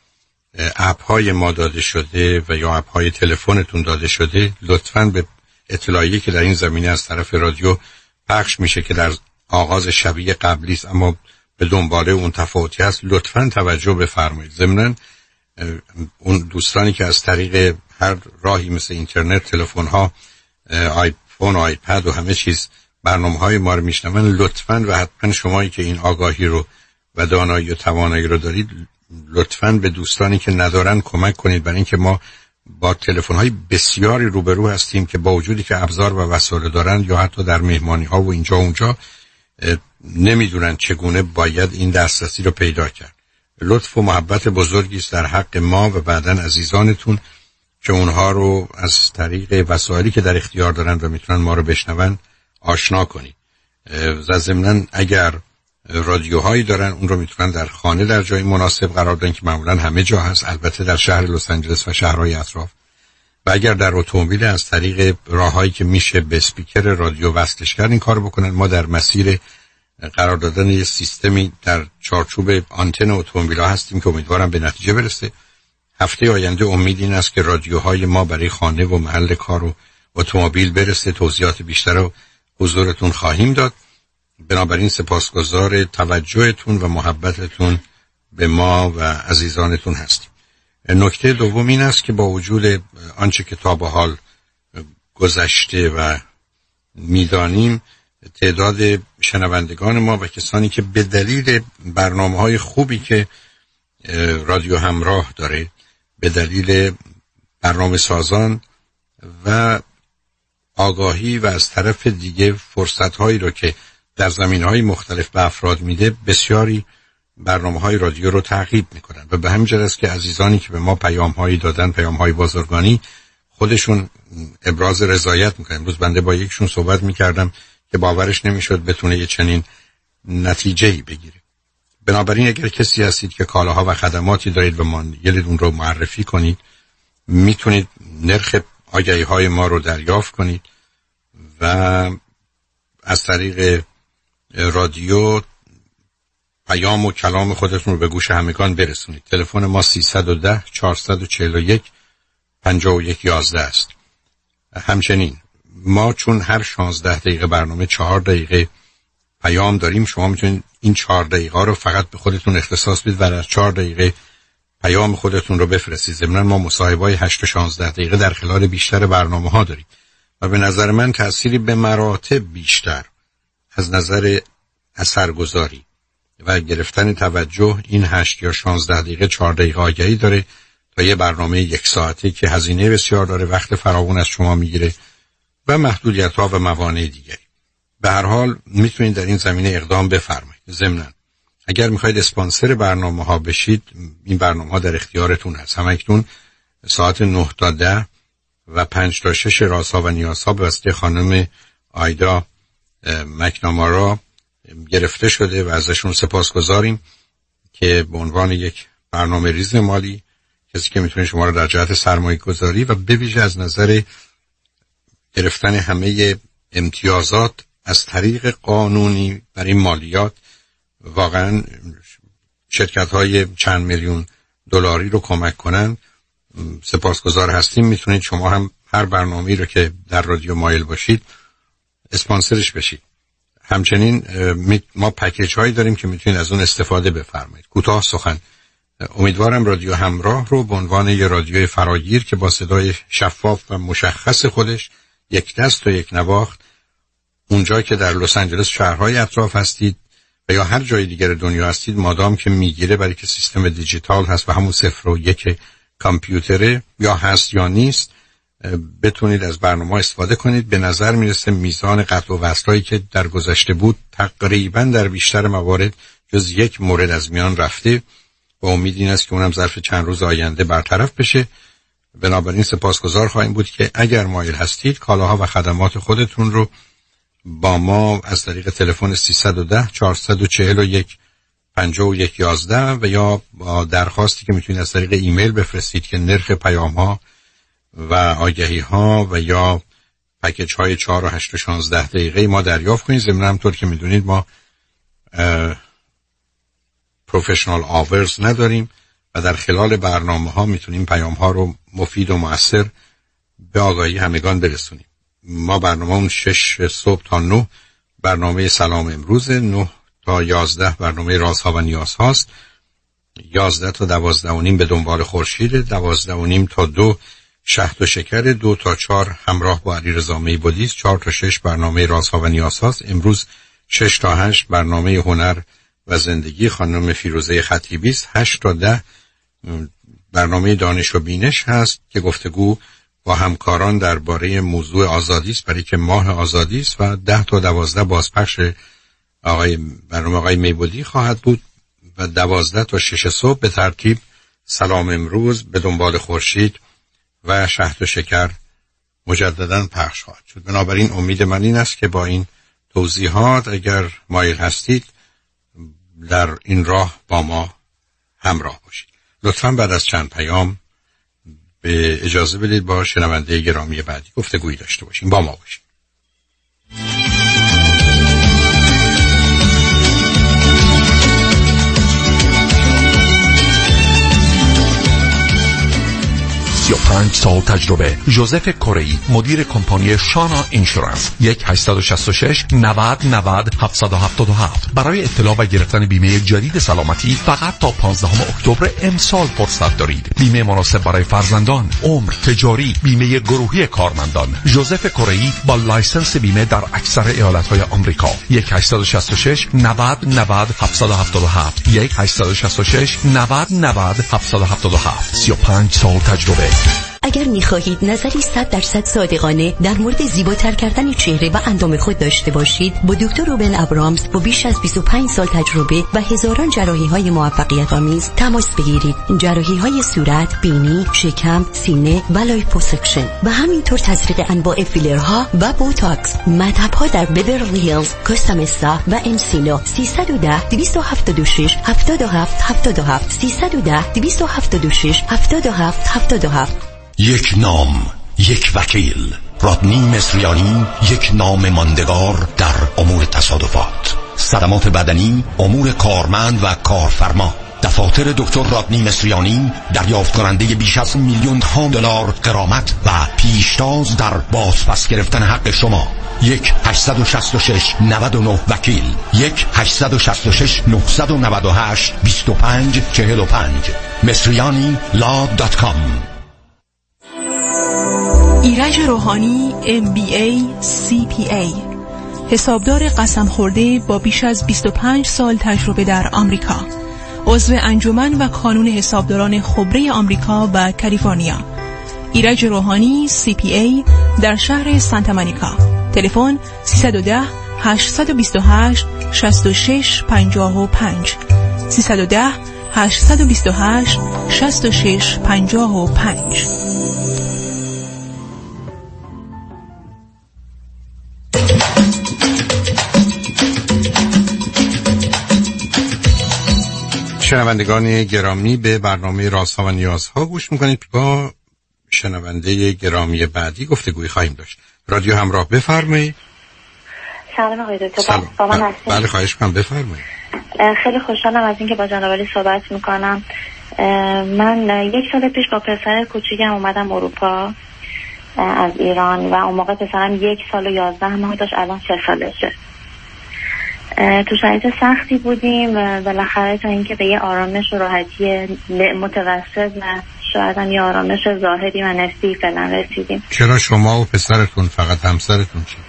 S1: اپ های ما داده شده و یا اپ های تلفنتون داده شده، لطفاً به اطلاعیه که در این زمینه از طرف رادیو پخش میشه که در آغاز شبیه قبلی است اما به دنباله اون تفاوتی هست، لطفاً توجه بفرمایید. ضمناً اون دوستانی که از طریق هر راهی مثل اینترنت، تلفن ها، آیفون، آیپد و همه چیز برنامه های ما رو میشنون، لطفاً و حتما شمایی که این آگاهی رو و دانایی و توانایی رو دارید، لطفاً به دوستانی که ندارن کمک کنید، برای اینکه ما با تلفن‌های بسیاری روبرو هستیم که با وجودی که ابزار و وسایل دارن یا حتی در مهمانی‌ها و اینجا اونجا نمیدونن چگونه باید این دسترسی رو پیدا کرد. لطف و محبت بزرگی است در حق ما و بعداً عزیزانتون که اونها رو از طریق وسایلی که در اختیار دارن و میتونن ما رو بشنون آشنا کنید. ضمناً اگر رادیوهایی دارن اون رو میتونن در خانه در جای مناسب قرار بدن که معمولا همه جا هست، البته در شهر لس آنجلس و شهرهای اطراف. و اگر در اتومبیل از طریق راههایی که میشه به اسپیکر رادیو وصلش کرد این کار بکنن. ما در مسیر قرار دادن یه سیستمی در چارچوب آنتن اتومبیل‌ها هستیم که امیدوارم به نتیجه برسه. هفته آینده امید این است که رادیوهای ما برای خانه و محل کار و اتومبیل برسه. توضیحات بیشتر رو حضورتون خواهیم داد. بنابراین سپاسگزار توجهتون و محبتتون به ما و عزیزانتون هستیم. نکته دوم این است که با وجود آنچه که تا به حال گذشته و میدانیم، تعداد شنوندگان ما و کسانی که به دلیل برنامه‌های خوبی که رادیو همراه داره، به دلیل برنامه سازان و آگاهی و از طرف دیگه فرصت‌هایی رو که در زمینه‌های مختلف به افراد میده، بسیاری برنامه‌های رادیو رو تعقیب میکنن و به همین جهت است که عزیزانی که به ما پیام‌هایی دادن، پیام‌های بازرگانی، خودشون ابراز رضایت میکنن. امروز بنده با یکشون صحبت میکردم که باورش نمیشد بتونه یه چنین نتیجه‌ای بگیره. بنابراین اگر کسی هستید که کالاها و خدماتی دارید و مایلید اون رو معرفی کنید، میتونید نرخ آگهی‌های ما رو دریافت کنید و از طریق رادیو پیام و کلام خودتون رو به گوش همگان برسونید. تلفن ما 310 441 5111 است. همچنین ما چون هر 16 دقیقه برنامه 4 دقیقه پیام داریم، شما میتونید این 4 دقیقه رو فقط به خودتون اختصاص بدید و در 4 دقیقه پیام خودتون رو بفرستید. ضمن ما مصاحبه‌های 8 تا 16 دقیقه در خلال بیشتر برنامه‌ها داریم و به نظر من تأثیری به مراتب بیشتر از نظر اثرگذاری و گرفتن توجه این 8 یا 16 دقیقه 4 دقیقه آگهی داره تا یه برنامه 1 ساعته که هزینه بسیار داره، وقت فراوان از شما میگیره و محدودیت‌ها و موانع دیگری. به هر حال میتونید در این زمینه اقدام بفرمایید. ضمناً اگر میخواید اسپانسر برنامه‌ها بشید، این برنامه‌ها در اختیارتون هست. همکنون ساعت 9 تا 10 و 5 تا 6 رازها و نیازها به واسطه خانم آیدا مکنامارا گرفته شده و ازشون سپاسگزاریم که به عنوان یک برنامه ریز مالی، کسی که میتونه شما رو در جهت سرمایه گذاری و به ویژه از نظر گرفتن همه امتیازات از طریق قانونی برای مالیات واقعا شرکت‌های چند میلیون دلاری رو کمک کنن، سپاسگزار هستیم. میتونید شما هم هر برنامه‌ای رو که در رادیو مایل باشید اسپانسرش بشید. همچنین ما پکیج هایی داریم که میتونید از اون استفاده بفرمایید. کوتاه سخن، امیدوارم رادیو همراه رو به عنوان یه رادیوی فراگیر که با صدای شفاف و مشخص خودش یک دست و یک نواخت اونجا که در لس آنجلس شهرهای اطراف هستید و یا هر جای دیگر دنیا هستید، مادام که میگیره برای که سیستم دیجیتال هست و همون 0 و 1 کامپیوتره یا هست یا نیست، بتونید از برنامه استفاده کنید. به نظر میرسه میزان قطع و وصلایی که در گذشته بود تقریبا در بیشتر موارد جز یک مورد از میان رفته و امید این است که اونم ظرف چند روز آینده برطرف بشه. بنابراین سپاسگزار خواهیم بود که اگر مایل هستید کالاها و خدمات خودتون رو با ما از طریق تلفن 310 441 5111 و یا با درخواستی که میتونید از طریق ایمیل بفرستید که نرخ پیام ها و آگهی ها و یا پکیج های 4 و 8 و 16 دقیقه ما دریافت کنید. ضمن همطور که میدونید ما پروفشنال آورز نداریم و در خلال برنامه ها میتونیم پیام ها رو مفید و مؤثر به آگاهی همگان برسونیم. ما برنامه اون 6 صبح تا 9 برنامه سلام امروز، 9 تا 11 برنامه رازها و نیازهاست، 11 تا 12 و نیم به دنبال خورشید، 12 و نیم تا 2 شهد و شکر، 2 تا 4 همراه با علیرضا میبودیست، 4 تا 6 برنامه رازها و نیازهاست. امروز 6 تا 8 برنامه هنر و زندگی خانم فیروزه خطیبی است. 8 تا 10 برنامه دانش و بینش هست که گفتگو با همکاران درباره موضوع آزادی است، برای که ماه آزادی است، و 10 تا 12 بازپخش برنامه آقای میبودی خواهد بود و 12 تا 6 صبح به ترتیب سلام امروز، به دنبال خورشید و شهد و شکر مجددا پخش خواهد شد. بنابراین امید من این است که با این توضیحات اگر مایل هستید در این راه با ما همراه باشید. لطفاً بعد از چند پیام به اجازه بدید با شنونده گرامی بعدی گفتگویی داشته باشیم. با ما باشید.
S11: یا 5 سال تجربه. ژوزف کره‌ای، مدیر کمپانی شانا اینشورنس. 1-866 90 90 777. برای اطلاع و گرفتن بیمه جدید سلامتی فقط تا 15 اکتبر امسال فرصت دارید. بیمه مناسب برای فرزندان، عمر، تجاری، بیمه گروهی کارمندان. ژوزف کره‌ای با لایسنس بیمه در اکثر ایالت‌های آمریکا. 1-866 90 90 777. 1-866 90 90 777. 35 سال تجربه.
S12: اگر می‌خواهید نظری 100% صادقانه در مورد زیباتر کردن چهره و اندام خود داشته باشید، با دکتر روبن ابرامز با بیش از 25 سال تجربه و هزاران جراحی‌های موفقیت آمیز تماس بگیرید. جراحی‌های صورت، بینی، شکم، سینه و لایپوسکشن و همینطور تزریق انواع فیلرها و بوتاکس. مطب‌ها در بیورلی هیلز، کوستامستا و انسینو. 310 276 77 77 310 276 77 77.
S13: یک نام، یک وکیل. رادنی مصریانی، یک نام ماندگار در امور تصادفات، صدمات بدنی، امور کارمند و کارفرما. دفاتر دکتر رادنی مصریانی دریافت کننده بیش از $1,000,000 غرامت و پیشتاز در بازپس گرفتن حق شما. 1-866 99 وکیل. 1-866 998 2545. مصریانی.com.
S5: ایرج روحانی MBA CPA، حسابدار قسم خورده با بیش از 25 سال تجربه در آمریکا، عضو انجمن و کانون حسابداران خبره آمریکا و کالیفرنیا. ایرج روحانی CPA در شهر سانتا مونیکا. تلفن 310 828 6655 310 828 6655.
S1: شنوندگان گرامی، به برنامه رازها و نیازها گوش میکنید. با شنونده گرامی بعدی گفتگوی خواهیم داشت. رادیو همراه، بفرمایید.
S14: سلام آقای دکتر.
S1: سلام. بله خواهش کنم بفرمایید.
S14: خیلی خوشحالم از اینکه با جناب علی صحبت میکنم. من 1 سال پیش با پسر کوچیکم اومدم اروپا از ایران و اون موقع پسرم 1 سال و 11 ماه داشت، الان 3 سالشه. تو شرایط سختی بودیم و بالاخره تا اینکه به یه آرامش و راحتی متوسط و شاید هم یه آرامش ظاهری و نفسی فعلا رسیدیم.
S1: چرا شما و پسرتون فقط همسرتون چی؟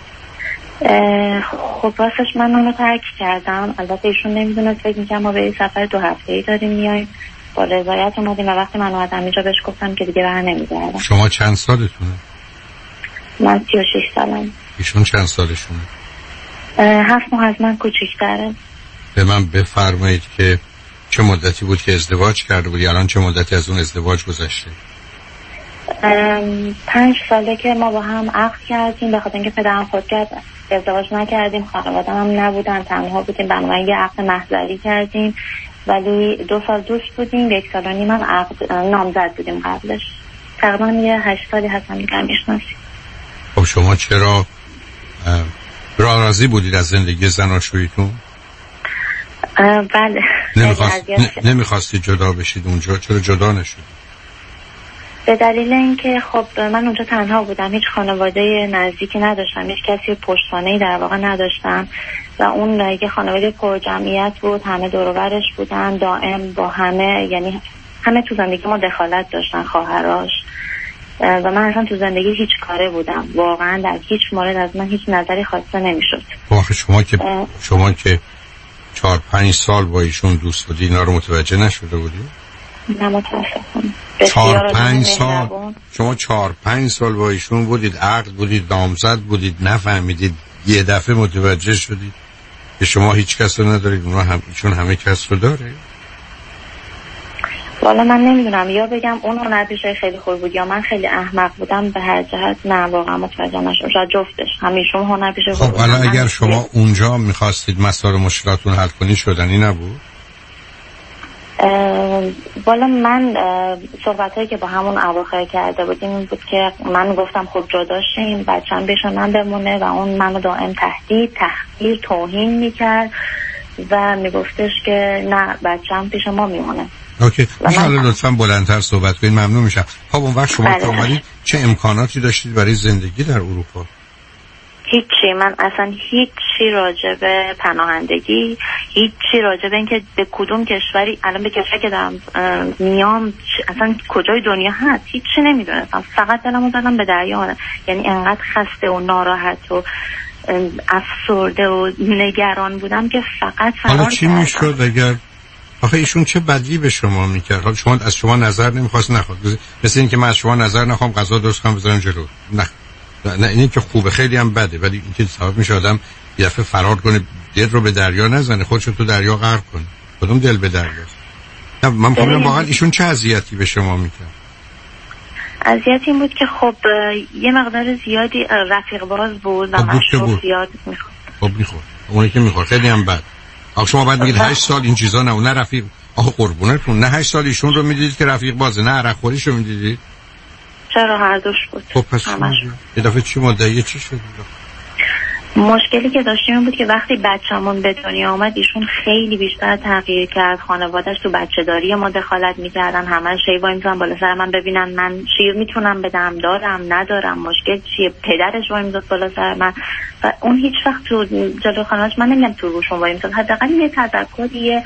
S14: خب راستش من اونو ترک کردم. البته ایشون نمیدونست، فکر میکنم ما به یه سفر 2 هفته‌ای داریم میاییم، با رضایت اومدیم و وقتی من اومدم اینجا بهش گفتم که دیگه بر نمیگردم.
S1: شما چند سالتونه؟
S14: من 36 سالم.
S1: ایشون چند سالشونه؟
S14: 7 ماه از من کوچیک‌تره.
S1: به من بفرمایید که چه مدتی بود که ازدواج کرده بودی؟ الان چه مدتی از اون ازدواج گذشته؟
S14: 5 ساله که ما با هم عقد کردیم، به خاطر اینکه پدرم خود کرد ازدواج نکردیم، خانواده‌ام هم نبودن، تنها بودیم، بنابراین یه عقد محضری کردیم، ولی 2 سال دوست بودیم، 1 سال و نیم هم عقد نامزد بودیم قبلش. تقریبا یه 8 سالی هستم دیگه میشناسیم.
S1: خب شما چرا راضی بودید از زندگی زناشوییتون؟
S14: بله.
S1: نمیخواستید جدا بشید اونجا؟ چرا جدا نشد؟
S14: به دلیل اینکه خب من اونجا تنها بودم، هیچ خانواده نزدیکی نداشتم، هیچ کسی پشتوانه‌ای در واقع نداشتم و اون یه خانواده پر جمعیت بود، همه دور و برش بودن، دائم با همه، یعنی همه تو زندگی ما دخالت داشتن، خواهراش، و من اصلا تو زندگی هیچ کاره بودم، واقعا در هیچ مورد از من هیچ نظری خواسته نمیشد.
S1: واقعا شما که 4-5 سال با ایشون دوست بودی اینا رو متوجه نشده بودی؟
S14: نه متاسفم.
S1: 4-5 سال شما 4-5 سال با ایشون بودید، عقد بودید، نامزد بودید، نفهمیدید، یه دفعه متوجه شدید که شما هیچ کس رو ندارید، ایشون همه کس رو داره؟
S14: والا من نمیدونم، یا بگم اون هنرپیشه خیلی خوب بود یا من خیلی احمق بودم، به هر جهت نه واقعا متوجه نشدم. شاید جفتش، همیشون هنرپیشه خوب.
S1: خب حالا اگر شما اونجا میخواستید مسائل مشکلاتون حل کنی، شدنی نبود؟
S14: والا من صحبتایی که با همون اواخر کرده بودیم این بود که من گفتم خب جدا شیم، بچه‌م پیش من بمونه و اون منو دائم تهدید، تحقیر، توهین میکرد و میگفتش که نه بچه‌م پیش ما میمونه.
S1: اوکی. حالا لطفاً بلندتر صحبت کنید، ممنون میشم. خب اون وقت شما که اومدید چه امکاناتی داشتید برای زندگی در اروپا؟
S14: هیچی. من اصلا هیچی راجع به پناهندگی، هیچی راجع به اینکه به کدوم کشوری، الان به کشوری که دارم میام اصلا کجای دنیا هست هیچی نمیدونستم. فقط دلمو زدم به دریا. یعنی انقدر خسته و ناراحت و افسرده و نگران بودم که فقط فرار.
S1: حالا چی میشد اگر آخه ایشون چه بدی به شما میکرد؟ حالا شما از شما نظر نمیخواست نخواد، مثل این که من از شما نظر نخوام غذا درست کنم بذارم جلو. نه این که خوبه، خیلی هم بده، ولی این که سبب میشه آدم یه دفعه فرار کنه، دل رو به دریا نزنه، خودشو تو دریا غرق کنه. کدوم دل به دریاست؟ نه من میگم واقعا ایشون چه اذیتی به شما میکرد؟
S14: اذیت این بود که خب یه مقدار زیادی رفیق باز بود و مشروب زیاد میخورد.
S1: خب میخورد، اونی که میخورد خیلی هم بد. آخه شما بعد میگید 8 سال این چیزا نه رفیق. آخه قربونتون، نه 8 سال ایشون رو میدیدید که رفیق بازه، نه عرق خوریشو میدیدید؟
S14: چرا هر دوش بود.
S1: خب پس یه دفعه چی مدعیه چی شد؟
S14: مشکلی که داشتیم بود که وقتی بچه‌مون به دنیا آمد ایشون خیلی بیشتر تغییر کرد. خانواده‌اش تو بچه‌داری ما دخالت می‌کردن، همه شی وای می‌زدن بالا سر من ببینن من شیر میتونم بدم، دارم ندارم، مشکل چیه. پدرش وای می‌زد بالا سر من و اون هیچ وقت تو جلو خانواده‌اش من نمیگم تو روشون وای می‌زد، حداقل یه تذکری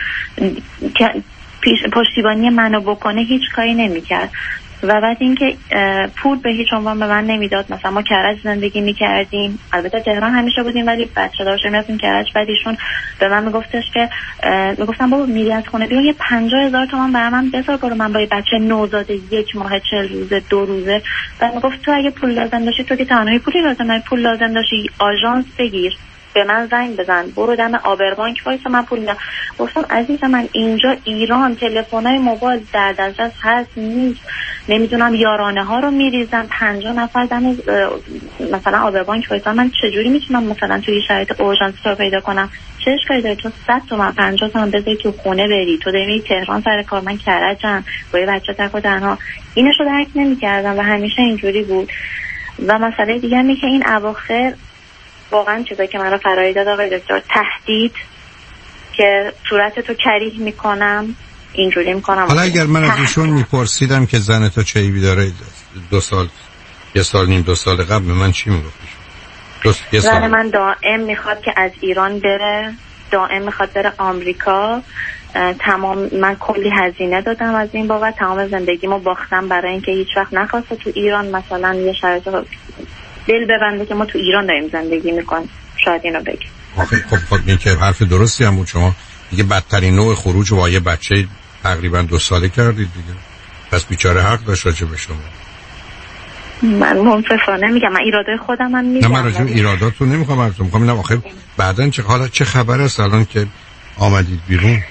S14: پشتیبانی منو بکنه هیچ کاری نمی‌کرد. و بعد اینکه پول به هیچ عنوان به من نمیداد. مثلا ما کرج زندگی میکردیم، البته تهران همیشه بودیم ولی بچه داشته میرفتیم کرج. بعد ایشون به من میگفتش که میگفتم بابا میری از خونه بیرون یه 50,000 تومان برای من بذار، برو من با یه بچه نوزاد 1 ماه 40 روزه 2 روزه. بعد میگفت تو اگه پول لازم داشتی، تو که تنهایی پولی لازم داری، پول لازم داشتی آژانس بگیر، به من زنگ بزن، برو دم آبربانک وایسا من پول میدم. گفتم عزیز من اینجا ایران تلفن‌های موبایل در دسترس هست نیست، نمیدونم یارانه ها رو میریزن، 50 نفر دم مثلا آبربانک وایسا، من چجوری میتونم مثلا توی شرایط اورژانس رو پیدا کنم؟ چه اشکالی داره تو 100 تومن 50 تومن بذاری تو خونه بری، تو داری تهران سر کار، من کرجم با یه بچه تک و تنها. اینشو درک نمی‌کردم و همیشه اینجوری بود. و مسئله دیگه اینه که این اواخر واقعا چیزایی که من رو فراری داد آقای دکتر، تهدید که صورتتو کریه میکنم، اینجوری میکنم.
S1: حالا اگر من از ایشون میپرسیدم که زن تو چه ایبی داره 2 سال 1 سال نیم 2 سال قبل، به من چی میگفت؟
S14: زن من دائم میخواد که از ایران بره، دائم میخواد بره آمریکا. تمام من کلی هزینه دادم از این بابت، تمام زندگیمو باختم برای اینکه هیچ وقت نخواسته تو ایران مثلا یه شرایط دل ببنده که ما تو ایران داریم زندگی میکنیم. شاید اینو بگی.
S1: خب این که حرف درستی هم بود. شما دیگه بدترین نوع خروج با یه بچه تقریبا 2 ساله کردید دیگه، پس بیچاره حق داشت راجع به شما.
S14: من منصفانه میگم، من ایراده خودم هم میگم.
S1: نه من راجع به ایراداتون نمیخوام حرف بزنم، میگم آخه بعدن چه خبر است الان که آمدید بیرون؟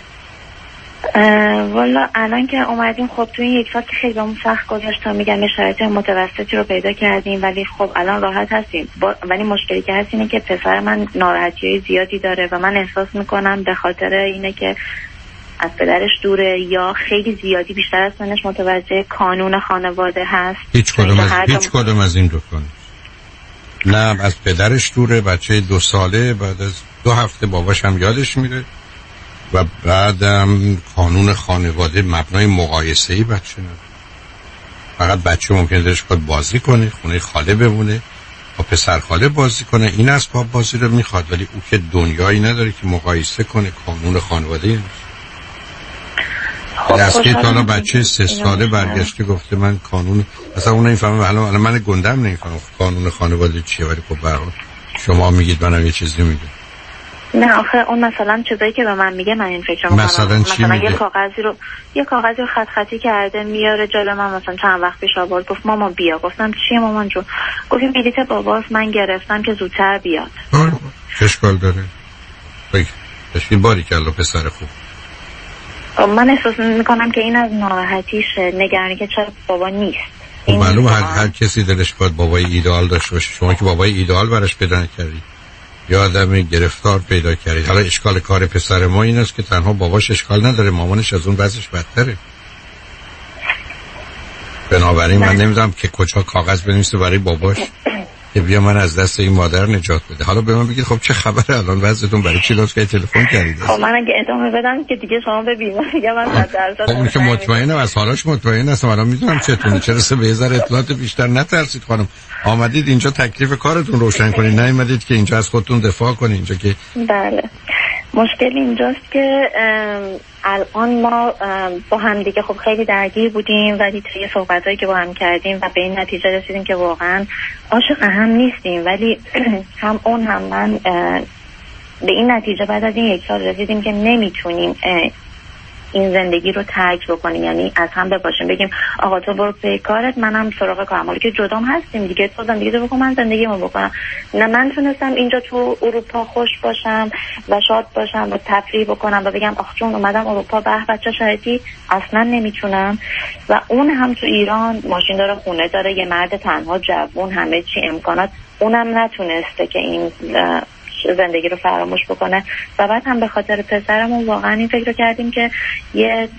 S14: والا الان که اومدیم خب تو این 1 سال که خیلی بهمون سخت گذشت تا میگم یه شرایط متوسطی رو پیدا کردیم، ولی خب الان راحت هستیم. ولی مشکلی که هست اینه که پسر من ناراحتی‌های زیادی داره و من احساس میکنم به خاطر اینه که از پدرش دوره یا خیلی زیادی بیشتر از سنش متوجه کانون خانواده هست.
S1: هیچ کدوم از این دو کانون نه از پدرش دوره. بچه 2 ساله بعد از 2 هفته باباش هم یادش میره و بعدم قانون خانواده مبنای مقایسه‌ای بچه نداره. فقط بچه ممکنه درش خود بازی کنه، خونه خاله بمونه، با پسر خاله بازی کنه، این اسباب بازی رو میخواد، ولی او که دنیایی نداره که مقایسه کنه. قانون خانواده نیست. دستی تا بچه 3 ساله برگشته گفته من قانون اصلا اون نمیفهمه. الان من گندم نمیفهمم قانون خانواده چیه، ولی خب به هر حال شما میگید منم یه چیزی میگم.
S14: نه آخه اون مثلا چیزایی که به من میگه من این فکر میکنم مثلا یه کاغذی رو خط خطی کرده میاره جلو من، مثلا چند وقت پیش آورد گفت مامان بیا. گفتم چیه مامان جون؟ گفت این بلیط باباست من گرفتم که زودتر بیاد.
S1: چه اشکال داره؟ بشین باری کلا پسر خوب.
S14: من احساس میکنم که این از ناراحتیشه، نگرانی که چرا بابا نیست.
S1: معلومه هر کسی دلش باید بابای ایدئال داشته باشه. شما که بابای ایدئال براش پیدا نکردید، یا آدم گرفتار پیدا کردید. حالا اشکال کار پسر ما این است که تنها باباش اشکال نداره، مامانش از اون وضعش بدتره. بنابراین من نمیدونم که کجا کاغذ بنویسه برای باباش که بیا من از دست این مادر نجات بده. حالا به من بگید خب چه خبره الان وضعتون، برای چی لطفاً تلفن کردید؟
S14: خب من اگه ادامه بدم که دیگه شما به بیماری من 100%.
S1: خب اون که مطمئنم از حالاش مطمئن هستم، الان میدونم چطوره. چرا سه به یه ذره اطلاعات بیشتر نترسید خانم. آمدید اینجا تکلیف کارتون روشن کنید، نیومدید که اینجا از خودتون دفاع کنید. اینجا که
S14: بله مشکل اینجاست که الان ما با هم دیگه خب خیلی درگیر بودیم، ولی توی صحبتایی که با هم کردیم و به این نتیجه رسیدیم که واقعا عاشق هم نیستیم، ولی هم اون هم من به این نتیجه بعد از این 1 سال رسیدیم که نمیتونیم این زندگی رو ترک بکنیم، یعنی از هم بپاشیم بگیم آقا تو برو پی کارت منم سراغ کارم، حالا که جدام هستیم دیگه، تو زندگی رو بکن من زندگیمو بکنم. نه من تونستم اینجا تو اروپا خوش باشم و شاد باشم و تفریح بکنم و بگم آخ جون اومدم اروپا به بچه شاهدی، اصلا نمیتونم. و اون هم تو ایران ماشین داره، خونه داره، یه مرد تنها جوون، همه چی امکانات، اونم نتونسته که این زندگی رو فراموش بکنه. و بعد هم به خاطر پسرمون واقعا این فکر رو کردیم که یه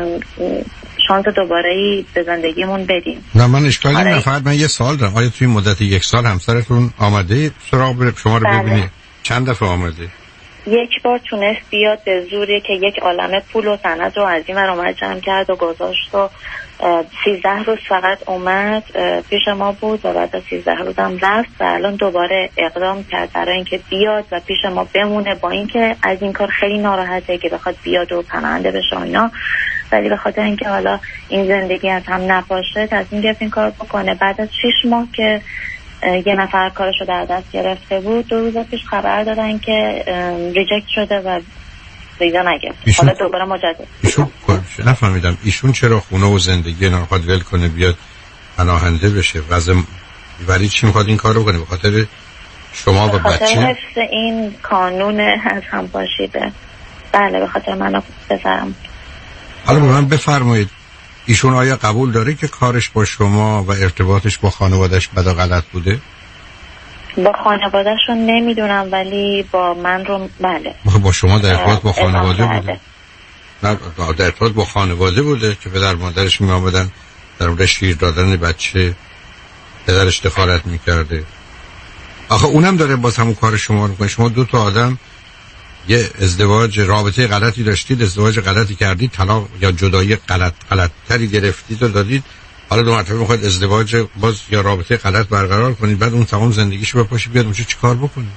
S14: شانس دوباره‌ای به زندگیمون بدیم.
S1: نه من اشکالی نمی‌کنم، فقط من یه سوال دارم. آیا توی مدت 1 سال همسرتون آمده سراغ شما رو ببینه؟ چند دفعه آمده؟
S14: 1 بار تونست بیاد به زوری که یک عالمه پول و سند رو از این ور جمع کرد و گذاشت و 13 روز فقط اومد پیش ما بود و بعد از 13 روز هم رفت و الان دوباره اقدام کرد برای اینکه بیاد و پیش ما بمونه، با اینکه از این کار خیلی ناراحته که بخواد بیاد و پناهنده بشه اینا، ولی به خاطر اینکه حالا این زندگی از هم نپاشه تصمیم گرفت این کار بکنه. بعد از 6 ماه که یه نفر کارشو در دست گرفته بود 2 روز پیش خبر دادن که ریجکت شده و ویزا نگرفت. حالا دوباره مجدد.
S1: ایشون نفهمیدم ایشون چرا خونه و زندگی نمیخواد ول کنه بیاد پناهنده بشه؟ ولی چی میخواد این کارو کنه؟ به خاطر شما و بچه؟
S14: به خاطر حفظ این قانون از هم پاشیده. بله به خاطر من و پسرم.
S1: حالا به من بفرمایید ایشون آیا قبول داره که کارش با شما و ارتباطش با خانواده‌اش بد و غلط بوده؟
S14: با خانواده‌شون نمیدونم ولی با من رو بله.
S1: با شما در ارتباط با خانواده بوده؟ نه در ارتباط با خانواده بوده که پدر مادرش می آمدن در مورد شیر دادن بچه پدرش دخالت میکرده؟ آخه اونم داره باز همون کار شما رو میکنه. شما دو تا آدم یه ازدواج رابطه غلطی داشتید، ازدواج غلطی کردید، طلاق یا جدایی غلطتری گرفتید و دادید، حالا دو مرتبه میخواید ازدواج باز یا رابطه غلط برقرار کنید، بعد اون تمام زندگیشو بپاشه بیاد اونجا چیکار بکنید؟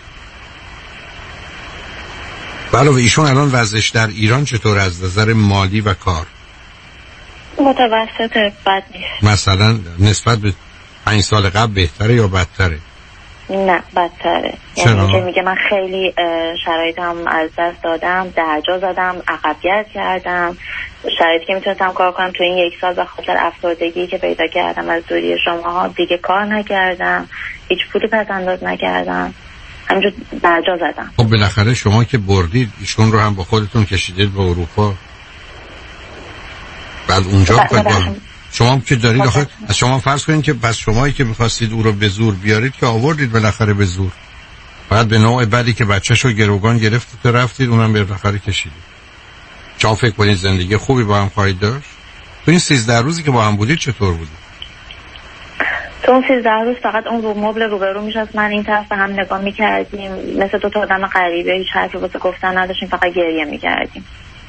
S1: علاوه ایشون الان وضعش در ایران چطور از نظر مالی و کار؟
S14: متوسط، بد نیست.
S1: مثلا نسبت به 5 سال قبل بهتره یا بدتره؟
S14: نه بدتره. یعنی که میگه من خیلی شرایطم از دست دادم، درجا زدم، عقبیت کردم، شرایطی که میتونستم کار کنم تو این 1 سال به خاطر افسردگی که پیدا کردم از دوری شماها دیگه کار نکردم، هیچ پولی پس انداز نکردم، همینجور درجا زدم.
S1: خب بالاخره شما که بردید ایشون رو هم با خودتون کشیدید به اروپا، بعد اونجا شما هم که دارید آخه از شما فرض کنید که پس شمایی که میخواستید او رو به زور بیارید که آوردید بالاخره به زور، بعد به نوع بعدی که بچه‌شو گروگان گرفتید و رفتید اونم بالاخره کشیدید. شما فکر کنید زندگی خوبی با هم خواهید داشت؟ تو این 13 روزی که با هم بودید چطور بودید؟
S14: تو اون 13 روز فقط اون رو مبل روبرو میشست، من این طرف به هم نگاه میکردیم مثل دو تا آدم غریبه، هیچ حرفی واسه گفتن نداشتیم، فقط گریه میکردیم.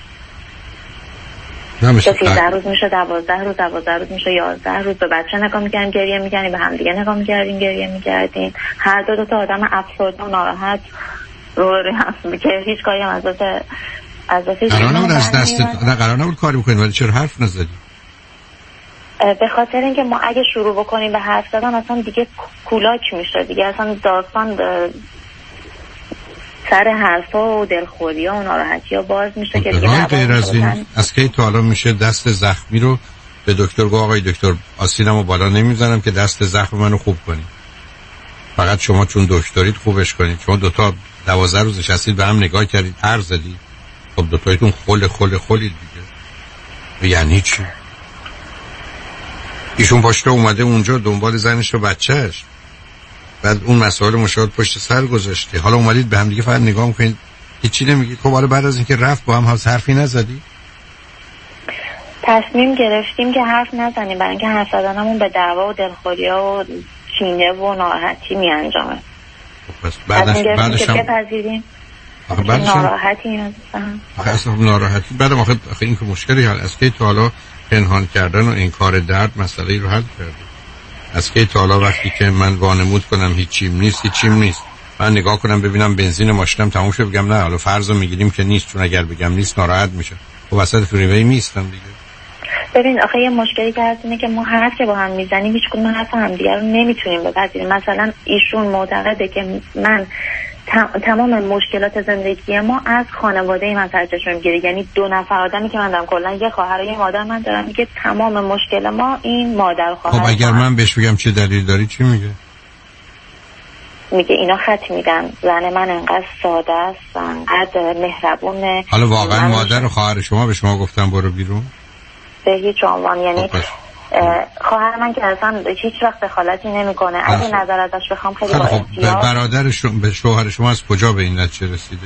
S14: 13 روز میشه 12 روز، 12 روز میشه 11 روز، به بچه نگاه میکردیم گریه میکردیم، به هم دیگه نگاه میکردیم گریه میکردیم، هر دو تا آدم افسرده و ناراحت روبروی هم که هیچ کاری هم از
S1: قرار نبود از دست قرار نبود کاری بکنید، ولی چرا حرف نزدید؟
S14: به خاطر اینکه ما اگه شروع بکنیم به حرف زدن اصلا دیگه کولاک میشه دیگه، اصلا داستان سر حرفا و دلخوریا و ناراحتیا باز میشه که دیگه
S1: غیر از این از کی تا حالا میشه دست زخمی رو به دکتر گفت آقای دکتر آسینمو بالا نمیزنم که دست زخم منو خوب کنید، فقط شما چون دکترید خوبش کنید. شما دوتا 12 روز نشستید به هم نگاه کردید، حرف زدید، خب دوتایتون خولید دیگه. یعنی چی؟ ایشون پاشته اومده اونجا دنبال زنش و بچهش، بعد اون مسائل مشاهد پشت سر گذاشته، حالا اومدید به هم دیگه فقط نگاه میکنید هیچی نمیگید. خب حالا بعد از اینکه رفت با هم حرفی نزدی؟
S14: تصمیم گرفتیم که حرف نزنیم برای اینکه حرف زدنمون به دعوا و دلخوریا و کینه و ناراحتی میانجامه.
S1: پس بعدش هم
S14: بپذیریم ناراحتی
S1: اصلا ناراحتی بعدم آخه این که مشکلی هست از که تا حالا پنهان کردن و انکار درد مسئله رو حل کرده. از که تا حالا وقتی که من وانمود کنم هیچیم نیست من نگاه کنم ببینم بنزین ماشینم تموم شد بگم نه، حالا فرضو میگیریم که نیست، چون اگر بگم نیست ناراحت میشه و وسط فریوی نیستم دیگه.
S14: ببین آخه یه مشکلی که هست اینه که ما حرف که با هم میزنیم هیچ کدوم حرف همدیگه رو نمیتونیم بپذیریم. مثلا ایشون معتقده که من تمام مشکلات زندگی ما از خانواده من سرچشمه میگیره، یعنی 2 نفر آدمی که من دارم، کلا یه خواهر و یه مادر من دارم، میگه تمام مشکل ما این مادر و خواهر.
S1: خب اگر من بهش بگم چه دلیل داری چی میگه؟
S14: میگه اینا خط میدن، زن من انقدر ساده است و انقدر مهربونه.
S1: حالا واقعا مادر و خواهر شما به شما گفتن برو بیرون؟
S14: به هیچ عنوان، یعنی خواهر من که اصلا هیچ وقت دخالتی نمیکنه. اگه نظر ازش بخوام خیلی با احتیاط.
S1: برادرشون به شوهر شما از کجا به این نتیجه رسیده؟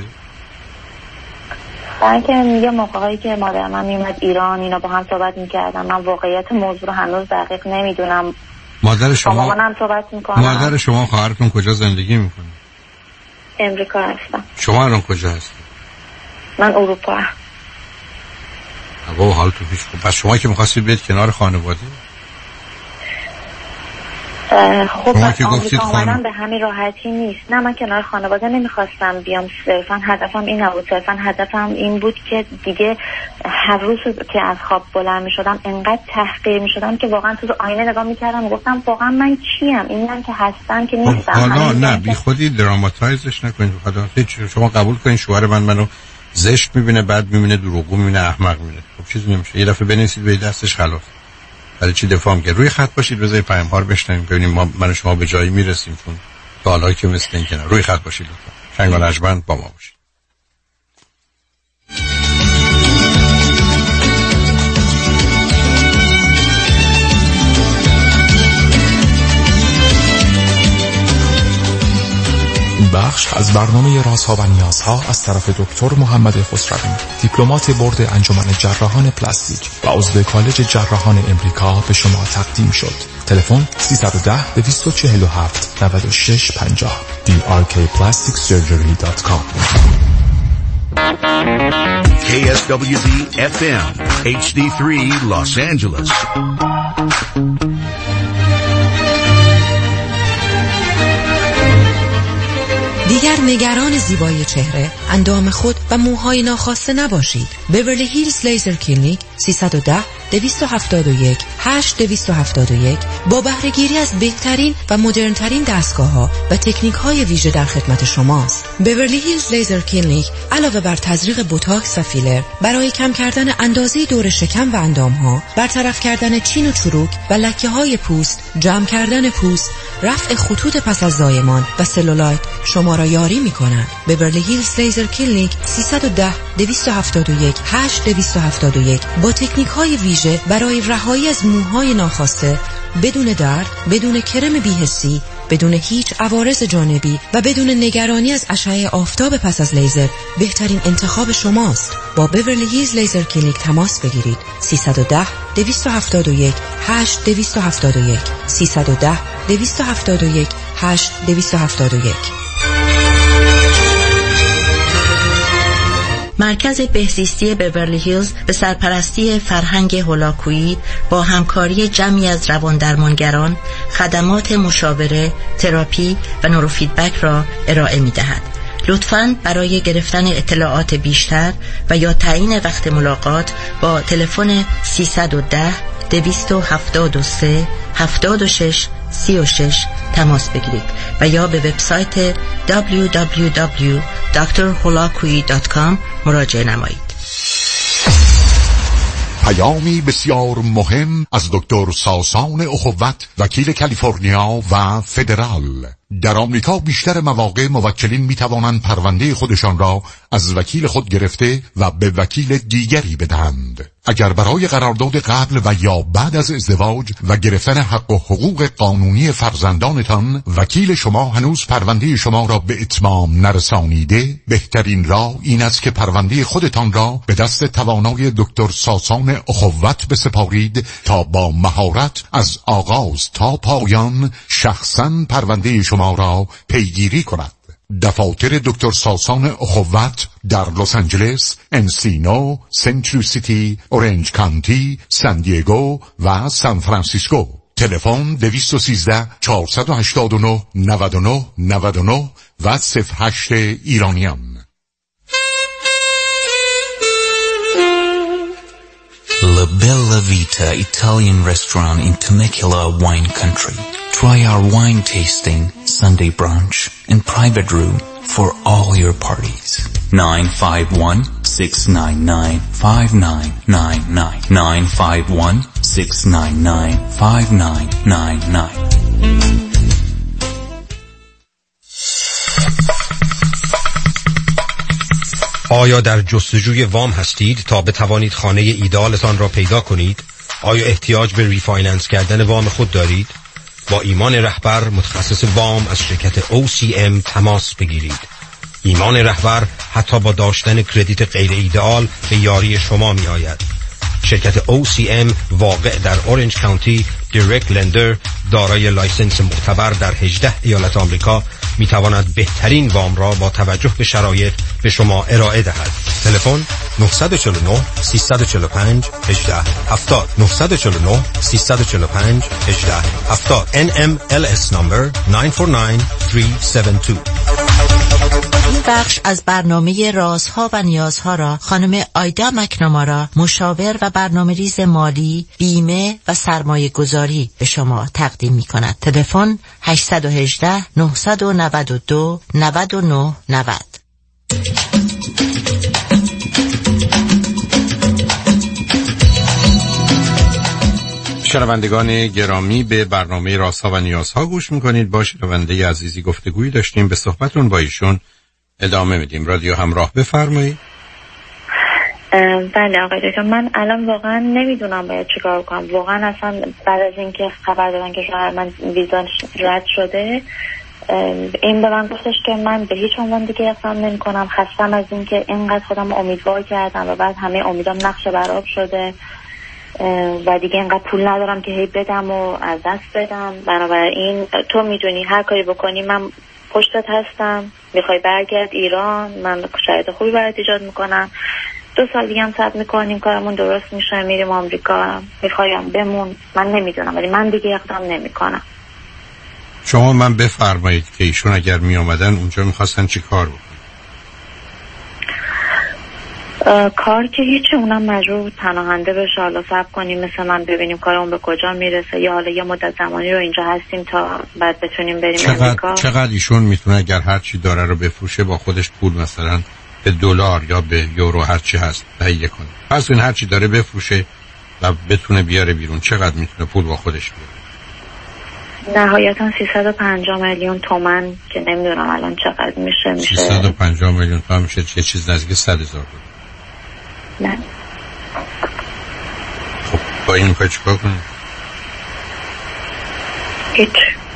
S14: برای که میگه موقعی که مادر من میومد ایران اینا با هم صحبت میکردن، من واقعیت موضوع رو هنوز دقیق نمیدونم.
S1: مادر شما
S14: مامانم صحبت میکنه.
S1: مادر شما خواهرتون کجا زندگی میکنه؟
S14: امریکا هستم.
S1: شما الان کجا هستید؟
S14: من اروپا.
S1: آقا حال تو پیش خوب. پس شما که می‌خواستید بیاید کنار خانواده؟
S14: خب من آمدن به همین راحتی نیست. نه من کنار خانواده نمیخواستم بیام، صرفا هدفم این نبود. صرفا هدفم این بود که دیگه هر روز که از خواب بلند میشدم انقدر تحقیر میشدم که واقعا تو آینه نگاه میکردم و گفتم واقعا من کیم؟ اینم که هستم که نیستم.
S1: حالا نه بی خودی دراماتایزش نکنید. خدا شما قبول کنین شوهر منو زشت میبینه، بعد میبینه دروغگو، میبینه احمق میبینه. خب چیزی نمیشه. یه دفعه بنویسید به دستش خلاص. برای چی دفاع میکنه؟ روی خط باشید، بذارید پیام‌ها رو بشنویم ببینیم من و شما به جایی میرسیم. چون تا حالا که مثل این کنه روی خط باشید لطفا. شنگ و لجبند با ما باشید.
S15: بخش از برنامه رازها و نیازها از طرف دکتر محمد خسروی، دیپلمات بورد انجمن جراحان پلاستیک و عضو کالج جراحان امریکا به شما تقدیم شد. تلفن 310-247-9650 drkplasticsurgery.com.
S16: KSWZ FM HD3 Los Angeles.
S17: دیگر نگران زیبایی چهره، اندام خود و موهای ناخواسته نباشید. بیورلی هیلز لیزر کلینیک 310-271-8271 با بهره‌گیری از بهترین و مدرن‌ترین دستگاه‌ها و تکنیک‌های ویژه در خدمت شماست. بیورلی هیلز لیزر کلینیک علاوه بر تزریق بوتاکس و فیلر برای کم کردن اندازه دور شکم و اندام‌ها، برطرف کردن چین و چروک و لکه‌های پوست، جمع کردن پوست، رفع خطوط پس از زایمان و سلولایت شما را یاری می‌کنند. بیورلی هیلز لیزر کلینیک 310-271-8271 با تکنیک‌های ویژه برای رهایی از موهای ناخواسته بدون درد، بدون کرم بی‌حسی، بدون هیچ عوارض جانبی و بدون نگرانی از اشعه آفتاب پس از لیزر بهترین انتخاب شماست. با بیورلی هیلز لیزر کلینیک تماس بگیرید. 310-271-8271 310-271-8271.
S12: مرکز بهزیستی بیورلی هیلز به سرپرستی فرهنگ هولاکویی با همکاری جمعی از روان‌درمانگران خدمات مشاوره، تراپی و نوروفیدبک را ارائه می‌دهد. لطفاً برای گرفتن اطلاعات بیشتر و یا تعیین وقت ملاقات با تلفن 310-273-76-36 تماس بگیرید و یا به وبسایت www.drholakui.com مراجعه نمایید.
S11: پیامی بسیار مهم از دکتر ساسان اخوت، وکیل کالیفرنیا و فدرال. در آمریکا بیشتر مواقع موکلین می توانند پرونده خودشان را از وکیل خود گرفته و به وکیل دیگری بدهند. اگر برای قرارداد قبل و یا بعد از ازدواج و گرفتن حق و حقوق قانونی فرزندانتان وکیل شما هنوز پرونده شما را به اتمام نرسانیده، بهترین راه این است که پرونده خودتان را به دست توانای دکتر ساسان اخوت بسپارید تا با مهارت از آغاز تا پایان شخصاً پرونده شما را پیگیری کند. دفاتر دکتر ساسان اخوت در لس آنجلس، انسینو، سنت لوسیتی، اورنج کانتی، سان دیگو و سان فرانسیسکو. تلفن 213-489-9999 و 08 ایرانیان.
S18: La Bella Vita Italian Restaurant in Temecula Wine Country. Try our wine tasting, Sunday brunch, and private room for all your parties. 951-699-5999. 951-699-5999.
S19: آیا در جستجوی وام هستید تا بتوانید خانه ایده‌آلتان را پیدا کنید؟ آیا احتیاج به ریفایننس کردن وام خود دارید؟ با ایمان رهبر متخصص وام از شرکت OCM تماس بگیرید. ایمان رهبر حتی با داشتن کردیت غیر ایدئال به یاری شما می آید. شرکت OCM واقع در اورنج کانتی، دایرکت لندر، دارای لایسنس معتبر در 18 ایالت آمریکا، می تواند بهترین وام را با توجه به شرایط به شما ارائه دهد. تلفن 949-345-1870 949-345-1870 NMLS number 949372.
S12: این بخش از برنامه رازها و نیازها را خانم آیدا مکنامارا، مشاور و برنامه‌ریز مالی، بیمه و سرمایه گذاری به شما تقدیم می کند. تلفن 818-992-9990.
S1: شنوندگان گرامی، به برنامه رازها و نیازها گوش میکنید. با شنونده عزیزی گفتگویی داشتیم، به صحبتون با ایشون ادامه میدیم. رادیو همراه، بفرمایید.
S14: بله آقای دکتر، من الان واقعا نمیدونم باید چیکار کنم. واقعا اصلا بعد از اینکه خبر دادن که شوهر من ویزاش رد شده این به من گفتش که من به هیچ عنوان دیگه اقدام نمی کنم، خستم از این که اینقدر خودم امیدوار کردم و بعد همه امیدام نقش برآب شده و دیگه اینقدر پول ندارم که هی بدم و از دست بدم. بنابراین تو میدونی هر کاری بکنی من پشتت هستم، میخوای برگرد ایران، من شرایط خوبی برات ایجاد میکنم، 2 سال دیگه هم صبر میکنیم کارمون درست میشه، میریم آمریکا، میخوایم بمون، من نمیدونم ولی من دیگه اقدام نمیکنم.
S1: شما من بفرمایید که ایشون اگر می آمدن اونجا میخواستن چی کار بکنن؟
S14: کار که هیچی، اونم مجبور پناهنده بشه، حالا صبر کنیم مثل من ببینیم کارمون به کجا میرسه، یا حالا یه مدت زمانی رو اینجا هستیم تا بعد بتونیم بریم امریکا.
S1: چقدر ایشون میتونه اگر هر چی داره رو بفروشه با خودش پول مثلا به دلار یا به یورو هر چی هست تهیه کنه؟ پس این هر چی داره بفروشه و بتونه بیاره بیرون، چقدر میتونه پول با خودش بیاره؟
S14: نهایتا 350 میلیون تومان که نمیدونم الان چقدر میشه.
S1: 350 میلیون تومان میشه چه چیز نزدیک 100,000 دلار.
S14: نه.
S1: خب با این میخوای چیکار کنی؟
S14: هیچ،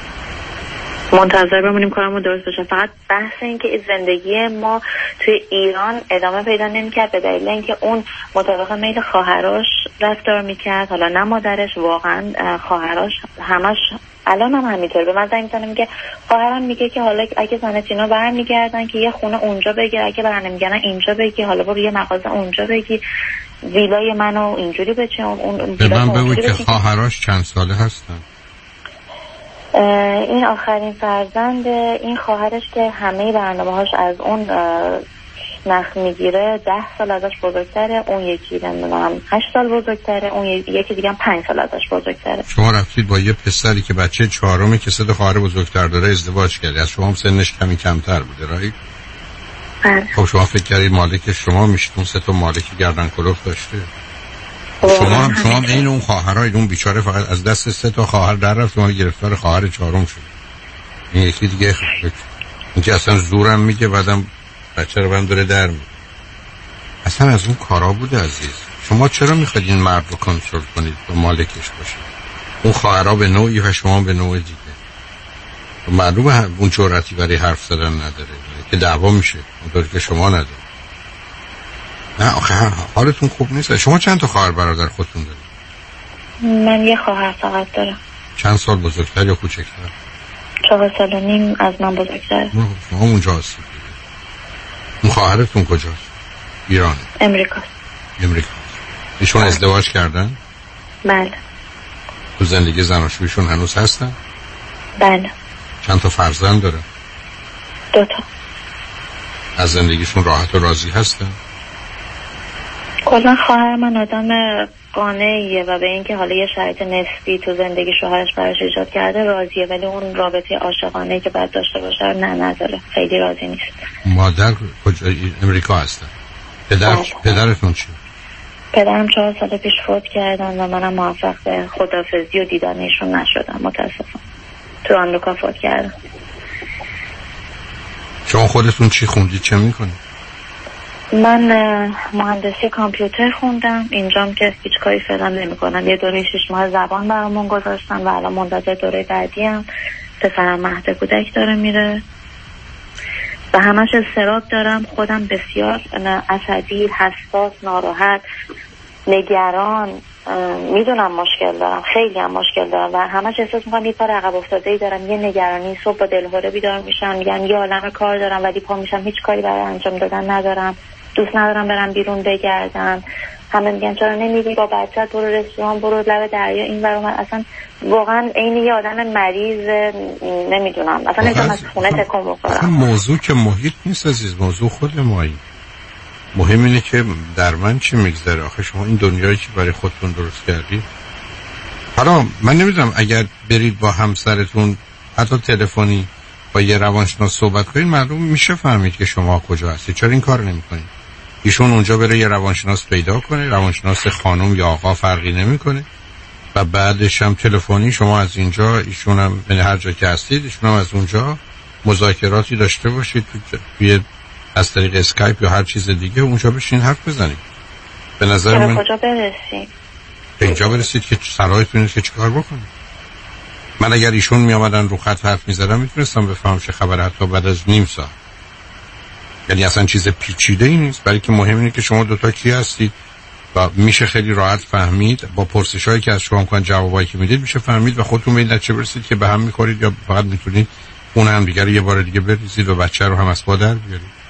S14: منتظر بمونیم کارمون درست بشه. فقط بحث این که زندگی ما توی ایران ادامه پیدا نمی‌کرد به دلیل اینکه اون مطابق میل خواهرش رفتار میکرد، حالا نه مادرش، واقعا خواهرش همش الان هم همینطور به من زنگ میزنه میگه خواهرم میگه که حالا اگه زنتینا برمیگردن که یه خونه اونجا بگیر، اگه برنمیگردن اینجا بگی، حالا برو یه مغازه اونجا بگی، ویلای منو اینجوری بچه اون
S1: به من بگو که خواهرش چند ساله هستن؟
S14: این آخرین فرزند این خواهرش که همه برنامه‌هاش از اون نخ میگیره 10 سال ازش بزرگتره، اون یکی نمیدونم 8 سال بزرگتره، اون یکی دیگه هم 5 سال ازش بزرگتره.
S1: شما رفتید با یه پسری که بچه 4م که 3 خواهر بزرگتر داره ازدواج کردی، از شما هم سنش کمی کمتر بوده رایت؟
S14: بله.
S1: خب شما فکر کردید مالک شما میشید، اون 3 مالک گردن کلوف داشته؟ شما بین اون خواهرای اون بیچاره فقط از دست 3 خواهر در رفت، شما گرفتار خواهر 4م شد. این یکی دیگه این که اصلا زورم میگه بعدم بچه رو هم داره در میگه. اصلا از اون کارا بوده عزیز. شما چرا میخواید این مرد رو کنترل کنید و مالکش باشید؟ اون خواهرها به نوعی و شما به نوع دیگه. معلومه اون جرأتی برای حرف زدن نداره که دعوا میشه اونطوری که شما نداره. نه آخه حالتون خوب نیست. شما چند تا خواهر برادر خودتون دارید؟
S14: من یه خواهر فقط دارم.
S1: چند سال بزرگتر یا کوچکتر؟
S14: 4 سال و نیم از من بزرگتر.
S1: شما اونجا هستید. اون خواهرتون کجاست؟ ایران؟
S14: امریکا.
S1: ایشون ازدواج کردن؟
S14: بله.
S1: تو زندگی زناشویشون هنوز هستن؟
S14: بله.
S1: چند تا فرزند داره؟
S14: 2 تا.
S1: از زندگیشون راحت و راضی هستن؟
S14: کلا خواهر من آدم قانعیه و به اینکه حالا یه شرایط نسبی تو زندگی شوهرش براش ایجاد کرده راضیه، ولی اون رابطه عاشقانه که باید داشته باشه نداره، خیلی راضی نیست.
S1: مادر کجا؟ امریکا هستن. پدرتون چی؟
S14: پدرم 4 سال پیش فوت کردن و منم موفق به خداحافظی و دیدن ایشون نشدم متاسفم. تو آمریکا فوت کردن.
S1: شما خودتون چی خوندید؟ چه میکنید؟
S14: من مهندسی کامپیوتر خوندم، اینجام که هیچ کاری فعلا نمی‌کنم. یه دوره 6 ماه زبان برامون گذاشتن و الان منتظر دوره بعدی ام. پسرم مهد کودک داره میره و همش اضطراب دارم، خودم بسیار عصبی، حساس، ناراحت، نگران، میدونم مشکل دارم، خیلی هم مشکل دارم و همش احساس میکنم یه کار عقب افتاده‌ای دارم، یه نگرانی. صبح با دلهره بیدار میشم میگم یه عالمه کار دارم ولی پا میشم هیچ کاری برای انجام دادن ندارم، دوست ندارم برم بیرون بگردم، همه میگن چرا نمیری با بچه‌ت برو رستوران، برو لب دریا این ور اون. اصلا واقعا عین یه آدم مریض، نمیدونم اصلا نمیتونم از خونه تکون بخورم.
S1: موضوع که محیط نیست عزیز، موضوع خود مایی. مهم اینه که در من چی میگذره. آخه شما این دنیایی که برای خودتون درست کردید، حالا من نمیدونم اگر برید با همسرتون حتی تلفنی با یه روانشناس صحبت کنید معلوم میشه فهمید که شما کجا هستید. چرا این کار نمیکنید؟ ایشون اونجا بره یه روانشناس پیدا کنه، روانشناس خانم یا آقا فرقی نمیکنه و بعدش هم تلفنی شما از اینجا، ایشون هم من هر جا که هستید ایشون هم از اونجا مذاکراتی داشته باشید توی از طریق اسکایپ یا هر چیز دیگه اونجا بشین حرف بزنید. به نظر من
S14: کجا برسید؟
S1: به اینجا برسید که صلاحتون نیست که چیکار بکنید. من اگر ایشون می آمدن رو خط حرف می زدم میتونستم بفهمم چه خبر حتی بعد از نیم ساعت. یعنی اصلا چیز پیچیده ای نیست، برای که مهم اینه که شما دوتا کی هستید و میشه خیلی راحت فهمید با پرسش هایی که از شما میکنن، جوابایی که میدید میشه فهمید و خودتون به این نتیجه برسید که به هم میخورید یا فقط میتونید اون هم دیگر یه بار دیگه بریزید و بچه رو هم از پا در بیارید.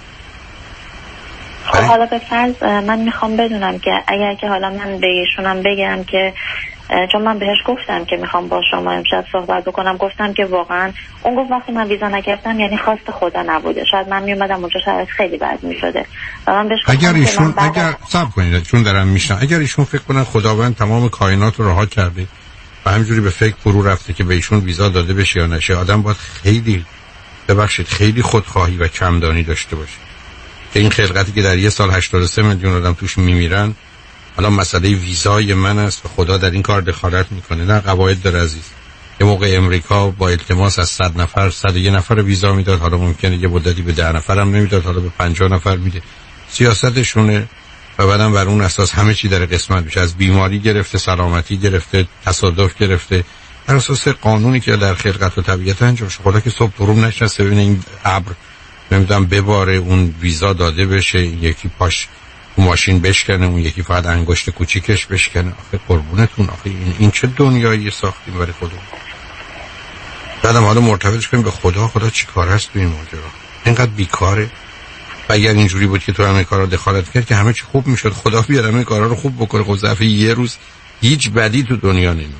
S14: خب حالا به فرض من میخوام بدونم که اگر که حالا من به ایشونم بگم که چون من بهش گفتم که میخوام با شما امشب صحبت بکنم، گفتم که واقعا اون گفت وقتی من ویزا نگرفتم یعنی خواست خدا نبوده، شاید من میومدم اونجا شرایط خیلی بد میشده و من بهش
S1: اگر ایشون اگر صبر کنید چون دارم میشن، اگر ایشون فکر کنن خداوند تمام کائنات رو رها کرده و همینجوری به فکر فرو رفته که به ایشون ویزا داده بشه یا نشه، آدم باید خیلی ببخشید خیلی خودخواهی و کمدانی داشته باشه که این خلقتی که در یه سال 83 میلیون آدم توش میمیرن حالا مسئله ویزای من است و خدا در این کار دخالت میکنه. نه، قواعد داره عزیز. یه موقع امریکا با التماس از 100 نفر 101 نفر ویزا میداد، حالا ممکنه یه مدتی به 10 نفر هم نمیداد، حالا به 50 نفر میده. سیاستشونه و بعدم بر اون اساس همه چی در قسمت میشه، از بیماری گرفته، سلامتی گرفته، تصادف گرفته، بر اساس قانونی که در خلقت و طبیعت انجام شده. خدا که صبح غروب نشسته ببینه این ابر نمیدونم بباره اون ویزا داده بشه، یکی پاش اون ماشین بشکنه، اون یکی فقط انگشت کوچیکش بشکنه. آخه قربونتون، آخه این چه دنیایی ساختیم برای خودمون؟ بعدم حالا مرتبطش کنیم به خدا چی کار هست تو این ماجرا؟ اینقدر بیکاره. و اگر اینجوری بود که تو همه کارا دخالت کرد که همه چی خوب میشد، خدا بیاد همه کارا رو خوب بکنه. خب ظرف یه روز هیچ بدی تو دنیا نمیاد.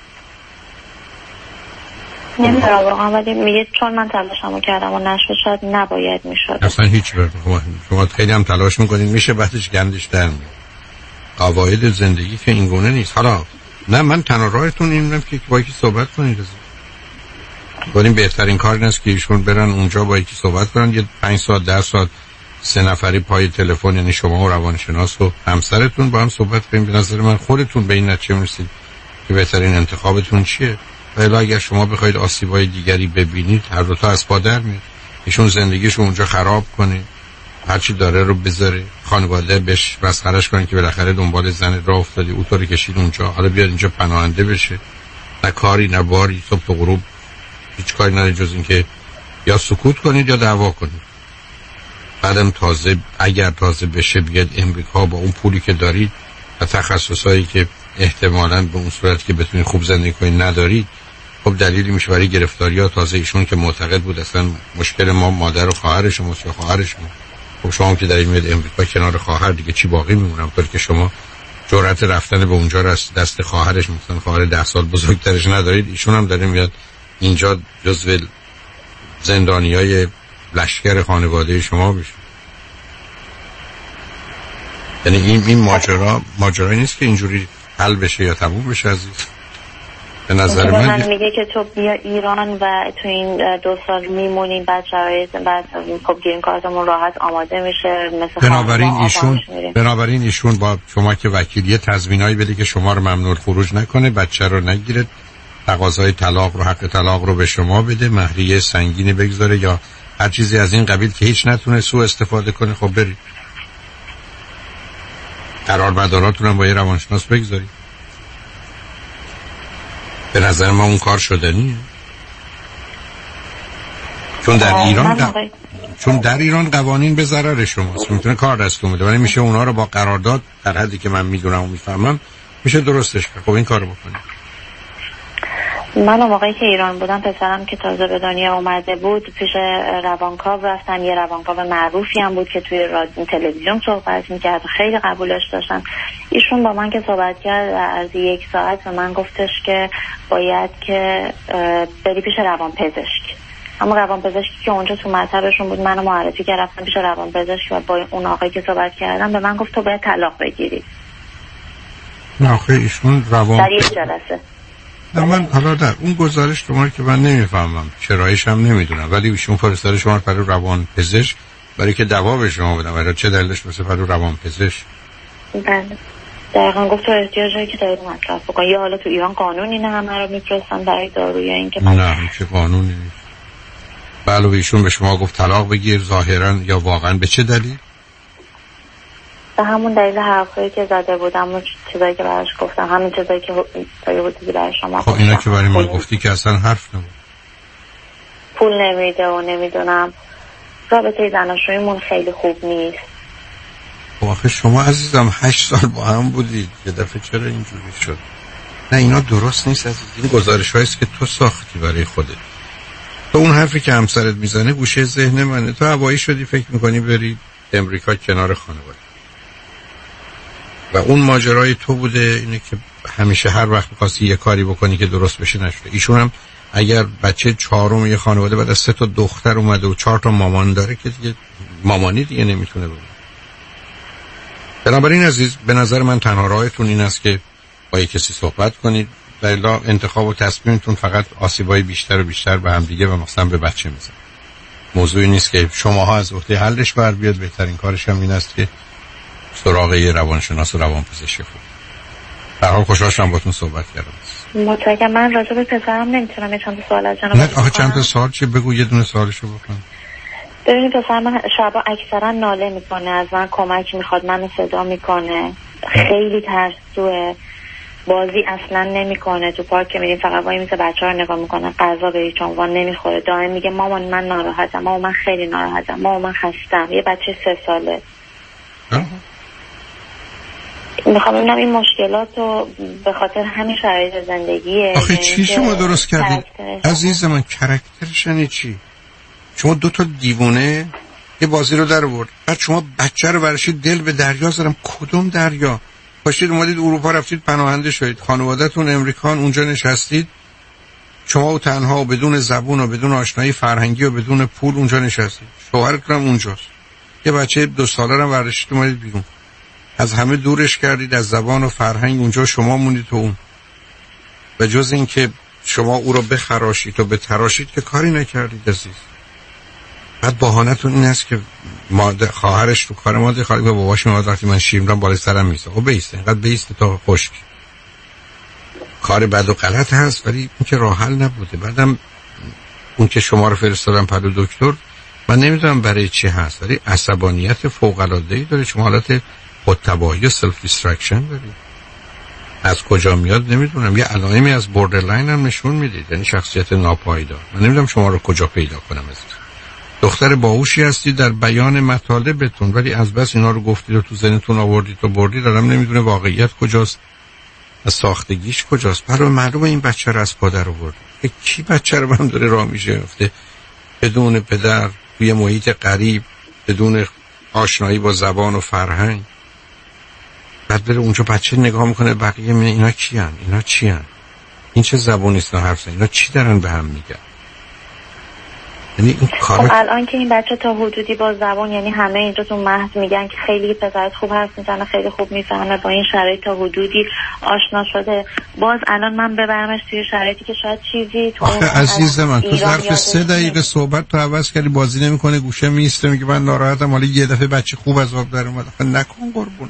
S14: نمیدونم واقعا، ولی میگه چون من تلاشمو کردم و نشد شاید نباید میشد.
S1: اصلا هیچ شما خیلی هم تلاش میکنید میشه، بعدش گندش در میاد. قواعد زندگی که این گونه نیست. حالا نه، من تنها راهتون اینم که با یکی صحبت کنید. این بهترین کار این است که ایشون برن اونجا با یکی صحبت کنن، یه 5 ساعت 10 ساعت 3 نفری پای تلفن، یعنی شما و روانشناس و همسرتون با هم صحبت کنید. به نظر من خودتون به این نتیجه میرسید که بهترین انتخابتون چیه. ولی اگر شما بخواید آسیبای دیگری ببینید، هر دو تا از پا در میاد. ایشون زندگیشو اونجا خراب کنه، هرچی داره رو بذاره، خانواده بهش مسخرهش کنه که بالاخره دنبال زن راه افتادی، او طوری کشید اونجا، حالا بیاد اینجا پناهنده بشه، نه کاری نه باری، صبح تا غروب هیچ کاری نداره جز این که یا سکوت کنید یا دعوا کنید. بعدم تازه اگر تازه بشه بیاد امریکا با اون پولی که دارید و تخصصایی که احتمالاً به اون صورت که بتونید خوب زندگی کنید ندارید، خب دلیلی میشه برای گرفتاری ها. تازه ایشون که معتقد بود اصلا مشکل ما مادر و خواهر شماست یا خواهر شما. خب شما که دارید میاد امریکا کنار خواهر، دیگه چی باقی میمونه؟ طوری که شما جرأت رفتن به اونجا رو دست خواهرش، مثلا خواهر 10 سال بزرگترش ندارید، ایشون هم داره میاد اینجا جزو زندانیای لشکر خانواده شما بشه. یعنی این ماجرایی نیست که اینجوری حل بشه یا تموم بشه عزیز. به نظر من
S14: میگه که تو بیا ایران و تو این 2 سال میمونیم، بعد شرایط بعد خب گرین کارتمون راحت آماده میشه. مثل
S1: بنابراین ایشون با شما که وکیلی تضمینایی بده که شما رو ممنوع خروج نکنه، بچه رو نگیره، تقاضای طلاق رو، حق طلاق رو به شما بده، مهریه سنگینی بگذاره یا هر چیزی از این قبیل که هیچ نتونه سوء استفاده کنه. خب برید قرارمداراتون هم با یه روانشناس بگذارید. به نظر ما اون کار شدنیه. چون در ایران قوانین به ضرر شماست، میتونه کار دست اومده، ولی میشه اونا رو با قرارداد در حدی که من میدونم و میفهمم میشه درستش کرد. خب این کارو بکنید.
S14: من اون موقعی که ایران بودم پسرم که تازه به دنیا اومده بود پیش روانکاو رفتم. یه روانکاو معروفی هم بود که توی تلویزیون صحبت میکرد، خیلی قبولش داشتم. ایشون با من که صحبت کرد از 1 ساعت به من گفتش که باید که بری پیش روانپزشک. اما روانپزشکی که اونجا تو مطبشون بود منو معرفی کرد، رفتم پیش روانپزشک و با اون آقایی که صحبت کردم به من گفت تو باید طلاق بگیری.
S1: نه آخه ایشون
S14: در یک جلسه.
S1: نه من حالا در اون گزارش شما که من نمیفهمم، چرایش هم نمیدونم، ولی ایشون فرستاده شما برای روانپزشک برای که دوا به شما بدن. برای چه دلیلش مثل برای روانپزشک؟
S14: بله دقیقا گفت تو احتیاجی که دارید مصرف بکن، یا حالا تو ایران قانونی نه همه رو میفرستن برای دارو یا اینکه
S1: نه چه قانونی نیست. بله ایشون به شما گفت طلاق بگیر ظاهرا یا واقعا به چه دلیل؟
S14: به همون دلیل حرفایی که زده بودم و چیزایی که براش گفتم، همین چیزایی که حدودی برای شما
S1: خب اینا که برای من گفتی که اصلا حرف نبود.
S14: پول نمیده و نمیدونم رابطه زناشوییمون خیلی خوب نیست.
S1: خب آخه شما عزیزم 8 سال با هم بودید، یه دفعه چرا اینجوری شد؟ نه اینا درست نیست عزیز. این گزارش‌هایی است که تو ساختی برای خودت. تو اون حرفی که همسرت میزنه گوشه ذهن منه. تو هوایی شدی فکر میکنی بری امریکا کنار خانواده و اون ماجرای تو بوده اینه که همیشه هر وقت می‌خواستی یه کاری بکنی که درست بشه نشده. ایشون هم اگر بچه چهارم یه خانواده بعد از 3 تا دختر اومده و 4 تا مامان داره که دیگه مامانی دیگه نمیتونه بده. بنابراین عزیز به نظر من تنها راهتون این است که با یک کسی صحبت کنید. در الا انتخاب و تصمیمتون فقط آسیبای بیشتر و بیشتر به هم دیگه و مثلا به بچه میزنه. موضوعی نیست که شماها از عهده حلش بر بیاد. بهترین کارش هم این است که سراغ یه روانشناس و روانپزشک خوب. در حال خوشحال شدم باهاتون صحبت کردم.
S14: متأکدم. من راجع به پسرم نمیتونم چند تا سوال از جناب
S1: نه آخه چند تا سوال چه بگو یه دونه سوالشو بکن.
S14: ببینید پسر من شبا اکثرا ناله میکنه، از من کمک میخواد، منو صدا میکنه، خیلی ترسوه، بازی اصلا نمیکنه، تو پارک که میریم فقط وای میسه بچه‌ها رو نگاه میکنه، غذا به هیچ عنوان نمیخوره، دائم میگه مامان من ناراحتم، مامان من خیلی ناراحتم، مامان من خستم. یه بچه 3 ساله. میخوام ببینم این مشکلات رو به خاطر همین شرایط زندگیه.
S1: آخه چی شما درست کردید عزیز من؟ کرکترش یعنی چی؟ شما 2 تا دیوونه یه بازی رو در آورد، بعد شما بچه رو برشید دل به دریا زدم. کدوم دریا؟ پاشید اومدید اروپا رفتید پناهنده شدید، خانواده‌تون امریکان، اونجا نشستید شما و تنها و بدون زبون و بدون آشنایی فرهنگی و بدون پول اونجا نشستید. شوهرتون هم اونجاست، یه بچه 2 ساله رو برداشتید اومدید بیرون، از همه دورش کردید، از زبان و فرهنگ اونجا شما موندید تو اون. و جز این که شما او رو بخراشید و بتراشید که کاری نکردید عزیز. بعد بهانه‌تون این است که ماده خواهرش تو کار ماده خالی به باباش میاد وقتی من شیرم بالای سرم میسه. خب بیسته، اینقدر بیسته تا خشک. کار بد و غلط هست ولی این که راه حل نبوده. بعدم اون که شما رو فرستادم پلو دکتر، من نمیدونم برای چی هست ولی عصبانیت فوق العاده ای داره. شما حالت خودتباهی و سلف دیسترکشن دارید. از کجا میاد نمیدونم. یه علائمی از بوردرلاین هم نشون میدید، یعنی شخصیت ناپایدار. من نمیدونم شما رو کجا پیدا کنم عزیز. دختر باهوشی هستید در بیان مطالبتون ولی از بس اینا رو گفتید و تو ذهنتون آوردید و بردید، آدم نمیدونه واقعیت کجاست از ساختگیش کجاست. برای معلومه این بچه رو از پادر آورد. کی بچه رو هم داره راه میشفته بدون پدر توی محیط غریب، بدون آشنایی با زبان و فرهنگ، بعد بره اونجا بچه نگاه میکنه بقیه میگه اینا کیان، اینا چیان، این چه زبونی است حرف زدن، اینا چی دارن به هم میگن. یعنی این
S14: خب الان که این بچه تا حدودی با زبان، یعنی همه اینجا تو مهد میگن که خیلی پسرت خوب حرف میزنه، خیلی خوب میفهمه، با این شرایط تا حدودی آشنا شده، باز الان من ببرمش توی شرایطی که شاید چیزی تو
S1: عزیز من تو ظرف 3 دقیقه صحبت تو عوض کردی، بازی نمیکنه، گوشه میسته میگه من ناراحتم، حالا یه دفعه بچه خوب از آب در اومد. نکن قربونه.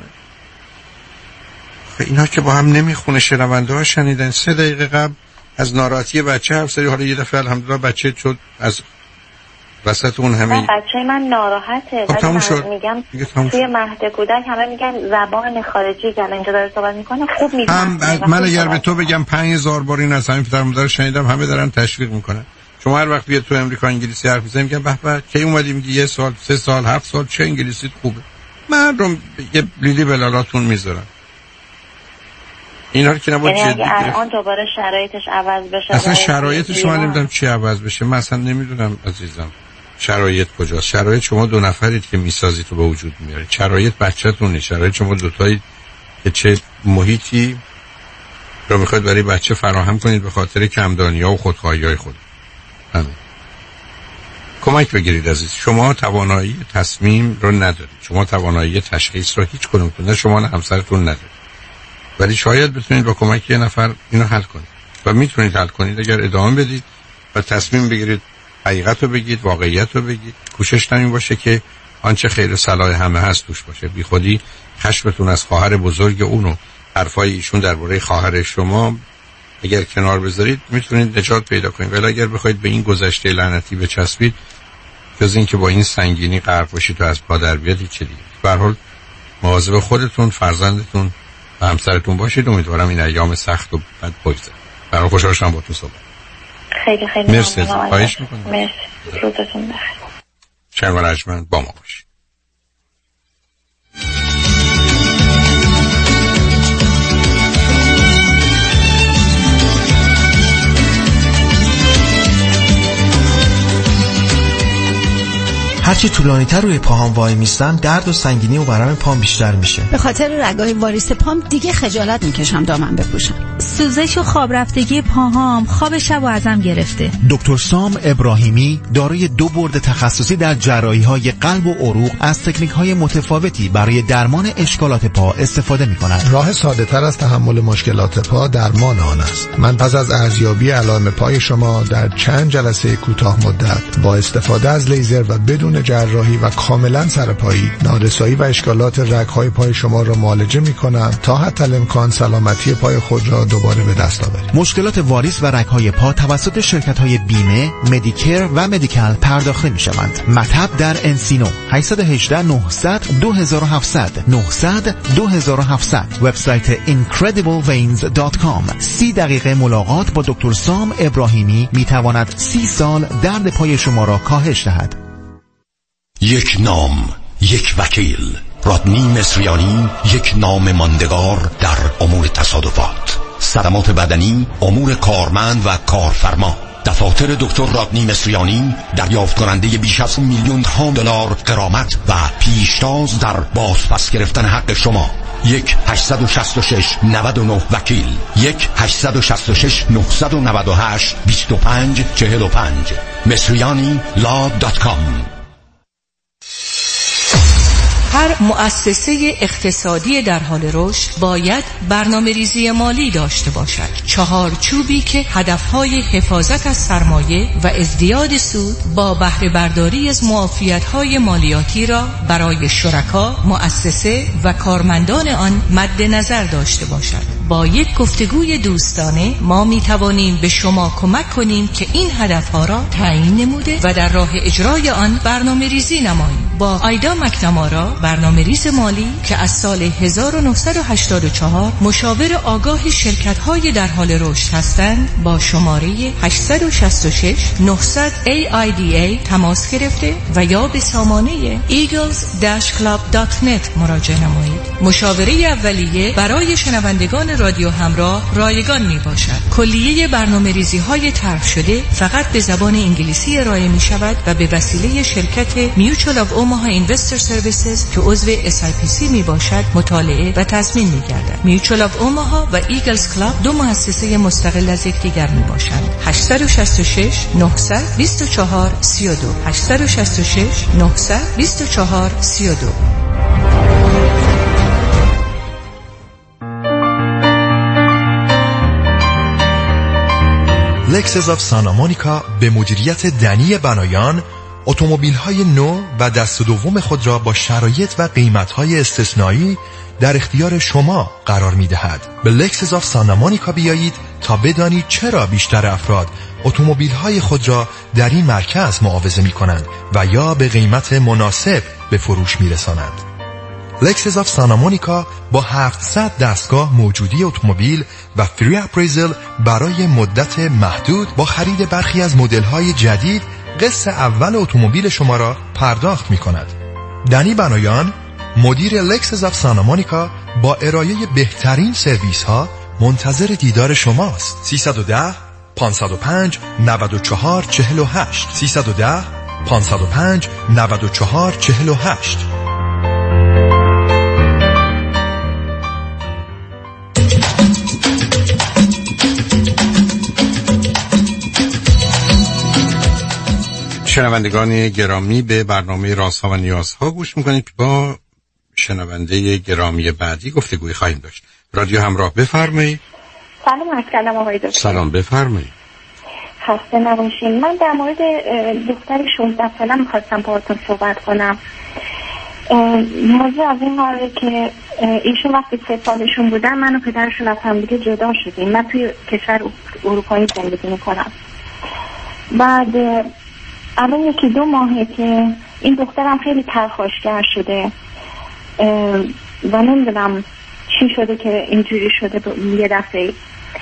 S1: اینا که با هم نمیخونه. شنونده ها شنیدن 3 دقیقه قبل از ناراحتی بچه حرف زدی، حالا یه دفعه الحمدلله بچه شد از وسط اون همه.
S14: بچه من ناراحته ولی من میگم توی مهد کودک همه میگن زبان خارجی که اینجا داره صحبت میکنه خوب میفهمه.
S1: من اگر به تو بگم 5000 بار این از همین پدر مادر شنیدم، همه دارن تشویق میکنن. شما هر وقت بیاد تو امریکا انگلیسی حرف میزنی میگن به به کی اومدی، میگی 1 سال 3 سال 7 سال چه انگلیسیت خوبه. مردم یه لیلی بلالاتون میذارن. اینا رو که نباید جدی
S14: گرفت. الان دوباره شرایطش عوض بشه.
S1: اصلا شرایطش من نمیدونم چی عوض بشه. من اصلا نمیدونم عزیزم شرایط کجاست. شرایط شما 2 نفرید که میسازید و به وجود میارید. شرایط بچه‌تونه. شرایط شما 2 تایید که چه محیطی رو میخواید برای بچه فراهم کنید به خاطر کمدانی‌ها و خودخواهی‌های خود. همین. کمک بگیرید عزیز. شما توانایی تصمیم رو ندارید. شما توانایی تشخیص رو هیچ کدومتون، نه شما نه همسرتون ندارید. ولی شاید بتونید با کمک یه نفر اینو حل کنید و میتونید حل کنید اگر ادامه بدید و تصمیم بگیرید، حقیقت رو بگید، واقعیت رو بگید. کوشش نمی باشه که آنچه خیر صلاح همه هست توش باشه. بی خودی خشمتون از خواهر بزرگ اونو حرفای ایشون درباره خواهر شما اگر کنار بذارید میتونید نجات پیدا کنید. ولی اگر بخواید به این گذشته لعنتی بچسبید، جز این که با این سنگینی غرق بشید و از پا در بیاد، هیچ دیگه. به هر حال مواظب خودتون، فرزندتون و همسرتون باشید. امیدوارم این ایام سخت و بد بگذره. برام خوشحال شدم باهاتون صحبت.
S14: خیلی خیلی
S1: مرسی. خواهش می‌کنم.
S14: مرسی. روزتون بخیر.
S1: شنوار ارجمند با ما باشید.
S3: هرچی طولانی تر روی پاهام وای میستم درد و سنگینی و ورم پام بیشتر میشه.
S4: به خاطر رگای واریس پام دیگه خجالت میکشم دامن بپوشم.
S20: سوزش و خواب رفتگی پاهام خواب شب و ازم گرفته.
S6: دکتر سام ابراهیمی دارای 2 بورد تخصصی در جراحی‌های قلب و عروق از تکنیک‌های متفاوتی برای درمان اشکالات پا استفاده می‌کند.
S7: راه ساده‌تر از تحمل مشکلات پا درمان آن است. من پس از ارزیابی علائم پای شما در چند جلسه کوتاه مدت با استفاده از لیزر و بدون جراحی و کاملا سرپایی نارسایی و اشکالات رگ‌های پای شما را معالجه می‌کنم تا حتی الامکان سلامتی پای خود را دوباره به دست آورید.
S6: مشکلات واریس و رگ‌های پا توسط شرکت‌های بیمه، مدیکر و مدیکال پرداخته می‌شوند. مطب در انسینو 818 900 2700 900 2700 وبسایت incredibleveins.com. 30 دقیقه ملاقات با دکتر سام ابراهیمی می‌تواند 30 سال درد پای شما را کاهش دهد.
S13: یک نام، یک وکیل. رادنی مصریانی، یک نام ماندگار در امور تصادفات، صدمات بدنی، امور کارمند و کارفرما. دفاتر دکتر رادنی مصریانی دریافت کننده بیش از $1 میلیون غرامت و پیشتاز در بازپس گرفتن حق شما. 1-866-99 وکیل 1-866-998-2545 مصریانی.com.
S17: هر مؤسسه اقتصادی در حال رشد باید برنامه‌ریزی مالی داشته باشد. چهارچوبی که هدفهای حفاظت از سرمایه و ازدیاد سود با بهره برداری از معافیت‌های مالیاتی را برای شرکا، مؤسسه و کارمندان آن مد نظر داشته باشد. با یک گفتگوی دوستانه ما می توانیم به شما کمک کنیم که این هدفها را تعیین نموده و در راه اجرای آن برنامه‌ریزی نماییم. با آیدا مک‌نمارا، برنامه‌ریز مالی که از سال 1984 مشاور آگاه شرکت‌های در حال رشد هستند، با شماره 866 900 AIDA تماس گرفته و یا به سامانه eagles-club.net مراجعه نمایید. مشاوره اولیه برای شنوندگان رادیو همراه رایگان می باشد. کلیه برنامه‌ریزی‌های طرح شده فقط به زبان انگلیسی ارائه می شود و به وسیله شرکت Mutual of Omaha Investor Services که عضو SIPC می باشد مطالعه و تضمین می گردد. Mutual of Omaha و Eagles Club 2 مؤسسه مستقل از یکدیگر می باشند. 866 900 24 32 866 900 24 32.
S21: لکسس آف سانتا مونیکا به مدیریت دنی بنایان اتومبیل‌های نو و دست دوم خود را با شرایط و قیمت‌های استثنایی در اختیار شما قرار می‌دهد. به لکسس آف سانتا مونیکا بیایید تا بدانید چرا بیشتر افراد اتومبیل‌های خود را در این مرکز معاوضه می‌کنند و یا به قیمت مناسب به فروش می‌رسانند. لکسس آف سانتا مونیکا با 700 دستگاه موجودی اتومبیل و فری اپریزل برای مدت محدود با خرید برخی از مدل‌های جدید قسط اول اتومبیل شما را پرداخت می‌کند. دنی بنایان، مدیر لکسس آف سانتا مونیکا، با ارائه بهترین سرویس‌ها منتظر دیدار شماست. 310 505 94 48 310 505 94 48.
S1: شنوندگان گرامی، به برنامه رازها و نیازها گوش میکنید. با شنونده گرامی بعدی گفتگوی خواهیم داشت. رادیو همراه، بفرمایید.
S14: سلام عرض کردم آقای دکتر.
S1: سلام، بفرمایید.
S14: خسته نباشین. من در مورد دختر 16 سالم میخواستم باهاتون صحبت کنم. موضوع از این قراره که ایشون وقتی 3 سالشون بودن من و پدرشون از هم دیگه جدا شدیم. من توی کشور اروپایی زندگی میکنم. بعد الان 1-2 ماهه که این دخترم خیلی پرخاشگر شده. و نمیدونم چی شده که اینجوری شده. یه دفعه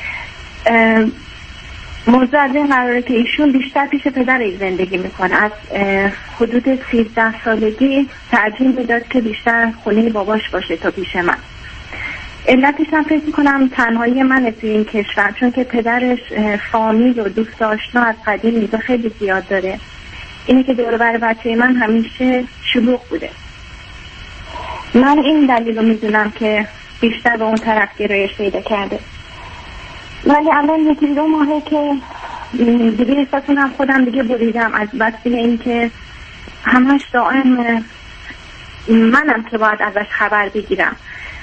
S14: موضوع از این قراره که ایشون بیشتر پیش پدرش زندگی میکنه. از حدود 13 سالگی ترجیح میداد که بیشتر خونه باباش باشه تا پیش من. علتش هم فکر میکنم تنهایی منه توی این کشور، چون که پدرش فامیل و دوست آشنا از قدیم میزه خیلی زیاد داره. اینه که دور بر بچه من همیشه شلوغ بوده. من این دلیل رو میدونم که بیشتر به اون طرف گرایش پیدا کرده. ولی الان 1-2 ماهه که دیگه احساسونم خودم دیگه بریدم از وسیله این که همش دائم منم که باید ازش خبر بگیرم.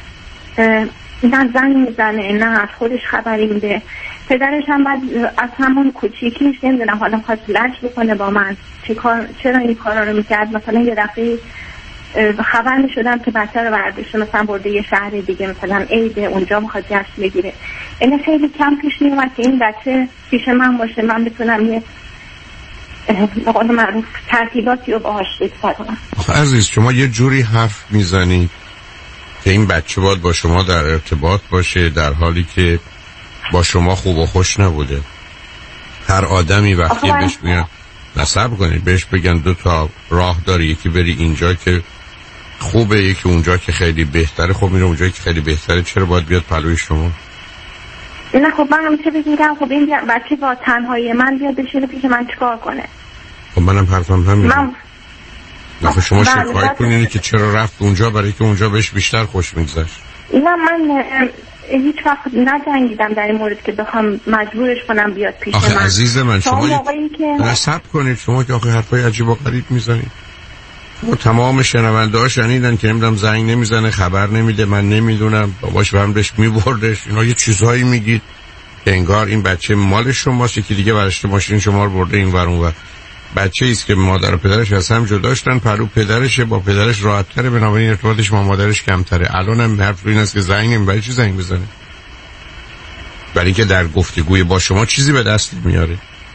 S14: نه زنگ میزنه نه از خودش خبری میده. پدرش هم بعد از همون کوچیکیش نمیدونم حالا خواست لج بکنه با من چرا این کارا رو میکرد. مثلا یه دفعه خبر میشدم که بچه رو برداشته مثلا برده یه شهر دیگه، مثلا عید اونجا میخواد جشن بگیره. این خیلی کم پیش میومد که این بچه پیش من باشه، من بتونم یه به قول معروف ترتیباتی رو باهاش بگذارم.
S1: عزیز شما یه جوری حرف میزنی که این بچه باید با شما در ارتباط باشه در حالی که با شما خوب و خوش نبوده. هر آدمی وقتی بهش میگن نصب کنید بهش بگن 2 تا راه داری، یکی بری اینجا که خوبه یکی اونجا که خیلی بهتره. خب میره اونجا که خیلی بهتره، چرا باید بیاد پلوی شما؟
S14: نه خب من همیشه بگیرم خب این بچه با تنهایی من بیاد بشینه پیش من چیکار کنه؟
S1: خب منم حرفم همینه. نه شما شکایت کنید که چرا رفت اونجا برای که اونجا بهش بیشتر خوش میگذشت.
S14: نه من هیچ وقت نجنگیدم در این مورد که بخوام مجبورش کنم بیاد پیش من.
S1: آخه عزیز من شما
S14: که
S1: نصب کنید، شما که آخه حرفای عجیب و غریب میزنید. شما تمام شنونده ها شنیدن که نمیدونم زنگ نمیزنه خبر نمیده من نمیدونم باباش بردش میبردش. اینا یه چیزهایی میگید که انگار این بچه مال شماست، یکی دیگه برشته ماشین شما رو برده این ور اون ور. بچه ایست که مادر و پدرش از هم جدا شدن، پلو پدرشه، با پدرش راحت تره، بنابراین ارتباطش با مادرش کمتره. الان هم حرف این است که زنگ برای چی زنگ بزنه؟ برای اینکه در گفتگوی با شما چیزی به دست میاره.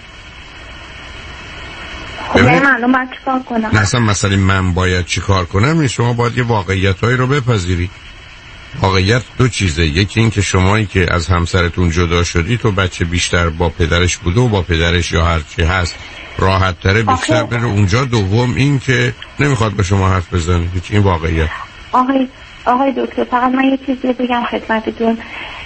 S14: معلوم باید چیکار کنم؟
S1: نه اصلا مسئله من باید چیکار کنم، شما باید یه واقعیتایی رو بپذیری. واقعیت 2 چیزه، یکی این که شمایی که از همسرتون جدا شدی تو بچه بیشتر با پدرش بوده و با پدرش یا هر چی هست راحت تره بیشتر بره اونجا. دوم این که نمیخواد به شما حرف بزنه. هیچ این واقعیت.
S14: آقای دکتر فقط من یه چیزی بگم خدمتتون.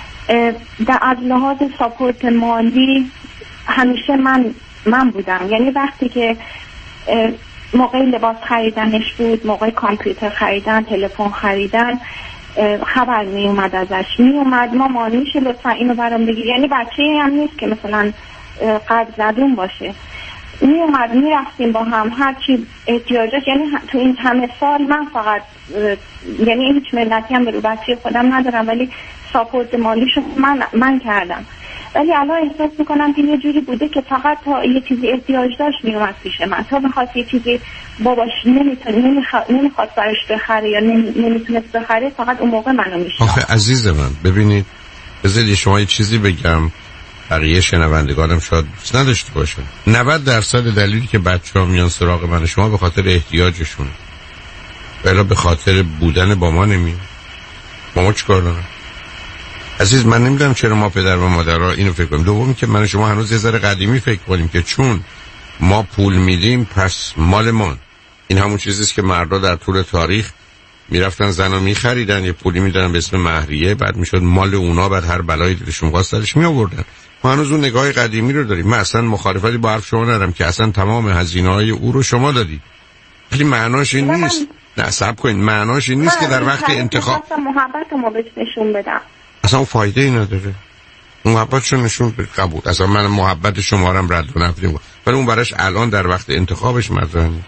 S14: از لحاظ ساپورت مالی همیشه من بودم. یعنی وقتی که موقع لباس خریدنش بود، موقع کامپیوتر خریدن، تلفن خریدن، خبر می اومد ازش، می اومد مامان میشه لطفا اینو برام بگیر. یعنی بچه‌ای هم نیست که مثلا قد زدون باشه. می اومد می رفتیم با هم هر چی احتیاجش. یعنی تو این همه سال من فقط یعنی هیچ ملتی هم به بچه خودم ندارم ولی ساپورت مالیشو من کردم. ولی الان احساس میکنم که یه جوری بوده که فقط تا یه چیزی احتیاج داشت میومد پیش من، تا بخواد یه چیزی باباش نمیخواد براش بخره یا نمیتونست بخره فقط اون موقع منو میشه.
S1: آخه عزیز من ببینید بذارید شما یه چیزی بگم بقیه شنوندگانم شاید دوست نداشته باشن. 90% دلیلی که بچه‌ها میان سراغ من شما به خاطر احتیاجشونه، بلا به خاطر بودن با ما نمیان. ما چیکار دارم؟ عزیز من نمیدونم چرا ما پدر و مادرها اینو فکر کنیم. دومی که من و شما هنوز یه ذره قدیمی فکر کنیم که چون ما پول میدیم پس مالمون. این همون چیزیست که مردا در طول تاریخ میرفتن زنا میخریدن، یه پولی میدادن به اسم مهریه، بعد میشد مال اونا، بعد هر بلایی دلشون خواست سرش میآوردن. ما هنوز اون نگاه قدیمی رو داریم. من اصلا مخالفتی با حرف شما ندارم که اصلا تمام هزینه‌های او رو شما دادید، ولی معناش این نیست. نه صبر کنید، معناش این نیست که در وقت انتخاب
S14: محبتمو بهش نشون بدم.
S1: اصلا فایده ای نداره. محبتشو نشون بده قبول. اصلا من محبت شما رو رد و نفی نمی‌کنم، ولی اون براش الان در وقت انتخابش مطرح نیست.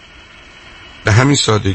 S1: به همین سادگی.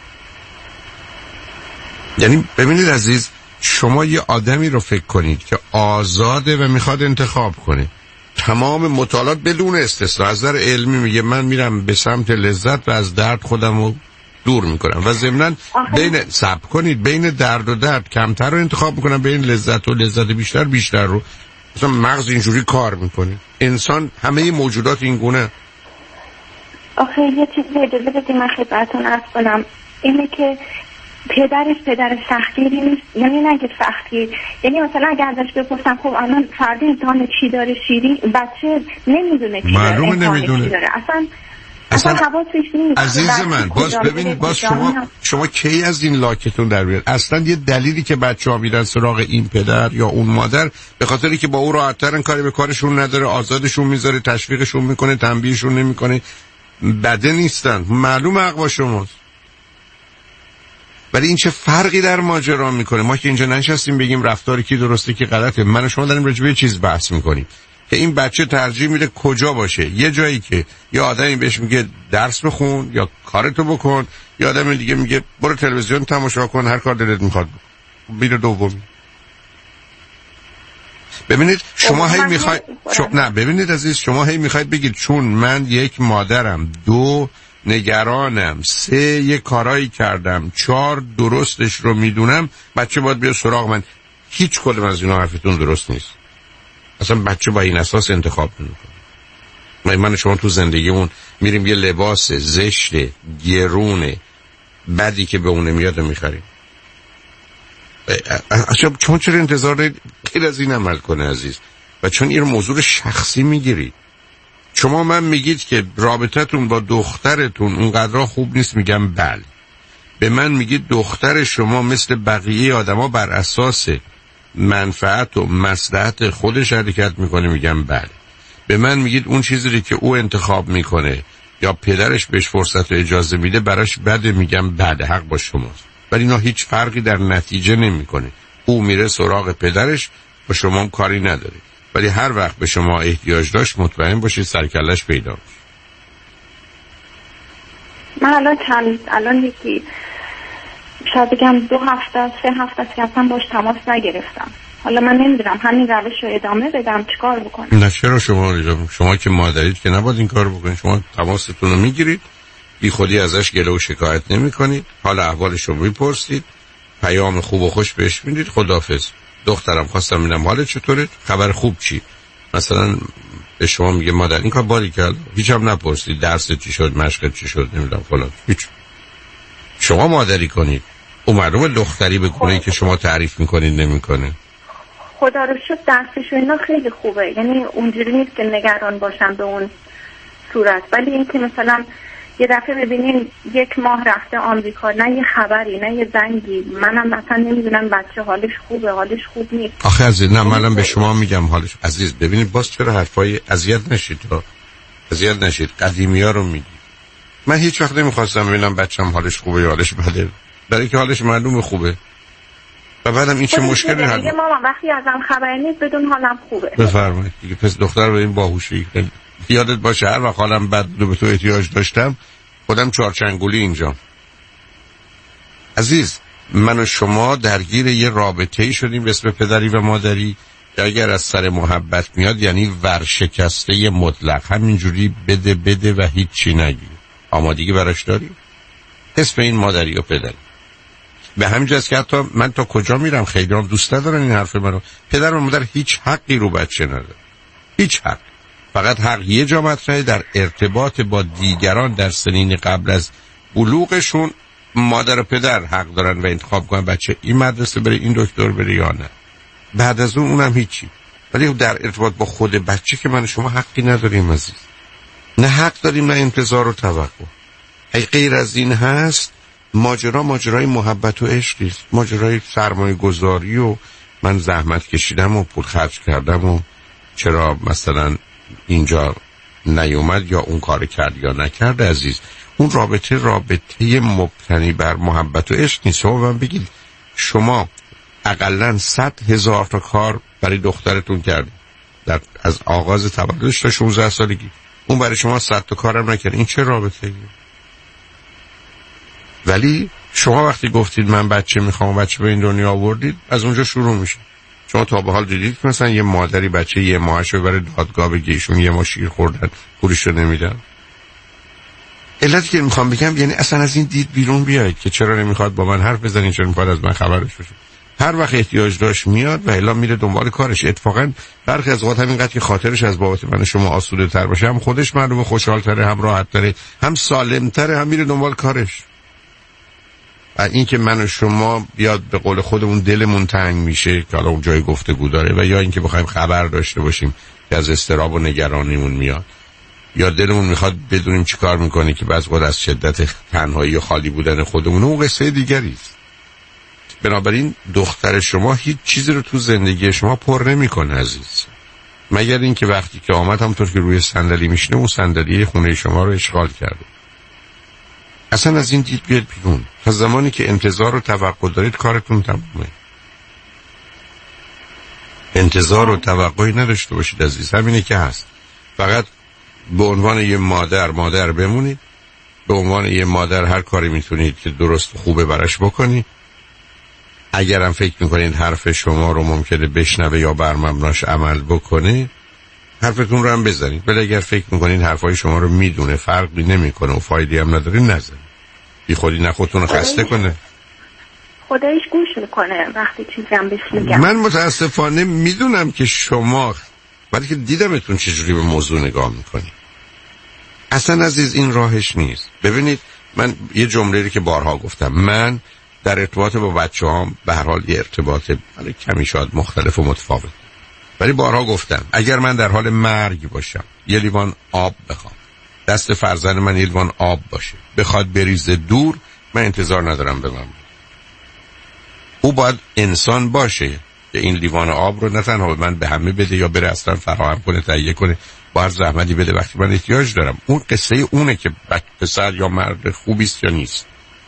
S1: یعنی ببینید عزیز، شما یه آدمی رو فکر کنید که آزاده و میخواد انتخاب کنه. تمام مطالعات بدون استثنا از نظر علمی میگه من میرم به سمت لذت و از درد خودم رو دور میکنم و ضمناً بین درد و درد کمتر رو انتخاب میکنم، بین لذت و لذت بیشتر رو. مثلا مغز اینجوری کار میکنه. انسان همه موجودات این گونه.
S14: آخه یه چیزی اجازه بدید من خدمتتون عرض کنم، اینه که پدرش پدر سختگیری نیست، یعنی نگه سختگیر، یعنی مثلا اگر ازش بپرسم خب الان فردا امتحان چی داره شیرین، بچه نمیدونه چی داره،
S1: معلومه نمیدونه،
S14: اصلا حواسش نیست.
S1: عزیز من باز ببینید، باز شما کی از این لاکتون در بیاد؟ اصلا یه دلیلی که بچه‌ها میرن سراغ این پدر یا اون مادر به خاطری که با او راحت‌ترن، کاری به کارشون نداره، آزادشون میذاره، تشویقشون میکنه، تنبیهشون نمیکنه، بده نیستن، معلومه حق با شماست. ولی این چه فرقی در ماجرا میکنه؟ ما که اینجا نشستیم بگیم رفتاری کی درسته کی غلطه. من و شما داریم راجع به چیز بحث میکنیم که این بچه ترجیح میده کجا باشه. یه جایی که یه آدمی بهش میگه درس بخون یا کارتو بکن، یه آدم دیگه میگه برو تلویزیون تماشا کن، هر کار دلت میخواد بیر دومی. ببینید شما هی میخواید نه ببینید عزیز، شما هی میخواید بگید چون من یک مادرم، 2 نگرانم، 3 یه کارایی کردم، 4 درستش رو میدونم، بچه باید بیا سراغ من. هیچ کدوم از اینا حرفتون درست نیست. اصلا بچه با این اساس انتخاب نمیکنه. من شما تو زندگیمون میریم یه لباس زشت گرونه بدی که به اون نمیاد میخریم. چون چرا انتظار دارید غیر از این عمل کنه عزیز؟ و چون این موضوع شخصی میگیرید. شما من میگید که رابطتون با دخترتون اونقدر خوب نیست، میگم بله. به من میگید دختر شما مثل بقیه آدما بر اساس منفعت و مصلحت خودش حرکت میکنه، میگم بله. به من میگید اون چیزی که او انتخاب میکنه یا پدرش بهش فرصت و اجازه میده براش بده، میگم بله، حق با شماست. ولی اینا هیچ فرقی در نتیجه نمیکنه. او میره سراغ پدرش و شما هم کاری نداره. ولی هر وقت به شما احتیاج داشت مطمئن باشید سرکلش پیدا میشه.
S14: من الان یکی شاید بگم 2 هفته 3 هفته که اصلا باش تماس نگرفتم. حالا من نمیدونم همین روش رو ادامه بدم چیکار بکنم.
S1: نه چرا شما که مادرید که نباید این کار بکنید. شما تماستون رو میگیرید، بی خودی ازش گله و شکایت نمی کنید، حال احوالش رو میپرسید، پیام خوب و خوش بهش میدید، خداحافظ دخترم خواستم ببینم حالت چطوره، خبر خوب چی. مثلا به شما میگه مادر این کار باری کرد، هیچ هم نپرسید درس چی شد، مشقت چی شد، نمیدونم فلان، هیچ. شما مادری کنید، اون معلومه دختری بکنه که شما تعریف میکنید نمیکنه.
S14: خدا رو شکر درسش اینا خیلی خوبه، یعنی اونجوری نیست که نگران باشم به اون صورت. ولی این که مثلا یه دفعه ببینین 1 ماه رفته آمریکا، نه یه خبری نه یه زنگی، منم مثلا نمیدونم بچه حالش خوبه حالش خوب نیست.
S1: آخه عزیز نه منم به شما میگم حالش عزیز ببینید باز چرا حرفای اذیت نشید قدیمی‌ها رو میگی. من هیچ وقت نمیخواستم ببینم بچه‌م حالش خوبه یا حالش بده، برای که حالش معلومه خوبه. و بعدم این چه مشکلی هست؟
S14: میگه مامان وقتی ازم خبری نیست بدون حالم خوبه.
S1: بفرمایید دیگه. پس دختر به این باهوشی یادت باشه هر وقت حالم بد به تو احتیاج داشتم خودم چارچنگولی اینجا. عزیز من و شما درگیر یه رابطه‌ای شدیم به اسم پدری و مادری که اگر از سر محبت میاد یعنی ورشکسته مطلق، همینجوری بده و هیچی نگی. آمادگی براش داری؟ اسم این مادری و پدری. به همین جاست که حتی من تا کجا میرم خیلی هم دوست ندارن این حرف منو. پدر و مادر هیچ حقی رو بچه نداره، هیچ حق. فقط حق یه جا مطرحه، در ارتباط با دیگران در سنین قبل از بلوغشون مادر و پدر حق دارن و انتخاب کنن بچه این مدرسه بره، این دکتر بره یا نه. بعد از اونم هیچی. ولی در ارتباط با خود بچه که من شما حقی نداریم عزیز. نه حق داریم نه انتظار و توقع. غیر از این هست ماجرای محبت و عشق است، ماجرای سرمایه گذاری و من زحمت کشیدم و پول خرج کردم و چرا مثلا اینجا نیومد یا اون کار کرد یا نکرد. عزیز اون رابطه مبتنی بر محبت و عشق نیست. شما من بگید شما اقلن 100,000 تا کار برای دخترتون کردید از آغاز تولدش تا 16 سالگی، اون برای شما 100 تا کارم نکرد. این چه رابطه‌ایه؟ ولی شما وقتی گفتید من بچه میخوام و بچه به این دنیا آوردید، از اونجا شروع میشه. شما تا به حال دیدید که مثلا یه مادری بچه 1 ماهش رو بره دادگاه بگه ایشون 1 ماه شیر خوردن پولش رو نمیدن؟ علتی که میخوام بگم یعنی اصلا از این دید بیرون بیاید که چرا نمیخواد با من حرف بزنید، چرا نمیخواد از من خبرش بشه. هر وقت احتیاج داشت میاد و الا میره دنبال کارش. اتفاقا برخی از اوقات همینقدر که خاطرش از بابت من شما آسوده تر باشه، هم خودش معلومه خوشحال تره، هم راحت تره، هم سالم تره، هم میره دنبال کارش. این که من و شما بیاد به قول خودمون دلمون تنگ میشه که حالا اون جای گفتگو داره، و یا اینکه بخوایم خبر داشته باشیم که از اضطراب و نگرانیمون میاد، یا دلمون میخواد بدونیم چی کار میکنی که بعض وقت از شدت تنهایی و خالی بودن خودمون، اون قصه دیگری است. بنابراین دختر شما هیچ چیزی رو تو زندگی شما پر نمیکنه عزیز، مگر اینکه وقتی که آمد همونطور که روی صندلی میشینه اون صندلی خونه شما رو اشغال کرده. اصلا از این دید بیاد بیرون. تا زمانی که انتظار و توقع دارید کارتون تمومه. انتظار و توقعی نداشته باشید عزیز، همینه که هست. فقط به عنوان یه مادر بمونید. به عنوان یه مادر هر کاری میتونید که درست و خوبه براش بکنید. اگرم فکر میکنید حرف شما رو ممکنه بشنوه یا بر مبناش عمل بکنه، حرفتون رو هم بزنید. ولی اگر فکر میکنید حرفای شما رو میدونه، فرقی نمیکنه و فایده هم نداره، نزنید. بی خودی نه خودتون رو خسته کنه.
S14: خودش گوش میکنه وقتی چیزی هم بهش میگم.
S1: من متاسفانه میدونم که شما، ولی که دیدمتون چجوری به موضوع نگاه میکنید. اصلا عزیز این راهش نیست. ببینید من یه جمله‌ای که بارها گفتم، من در ارتباط با بچه‌هام به هر حال یه ارتباط کمی شاید مختلف و متفاوت، ولی بارها گفتم اگر من در حال مرگ باشم، یه لیوان آب بخوام، دست فرزند من یه لیوان آب باشه، بخواد بریزه دور، من انتظار ندارم به من. او باید انسان باشه که این لیوان آب رو نه تنها به من به همه بده یا بره اصلا فراهم کنه، تهیه کنه، با هر زحمتی بده وقتی من احتیاج دارم. اون قصه اونه که پسر یا مرد خوبی است یا نیست.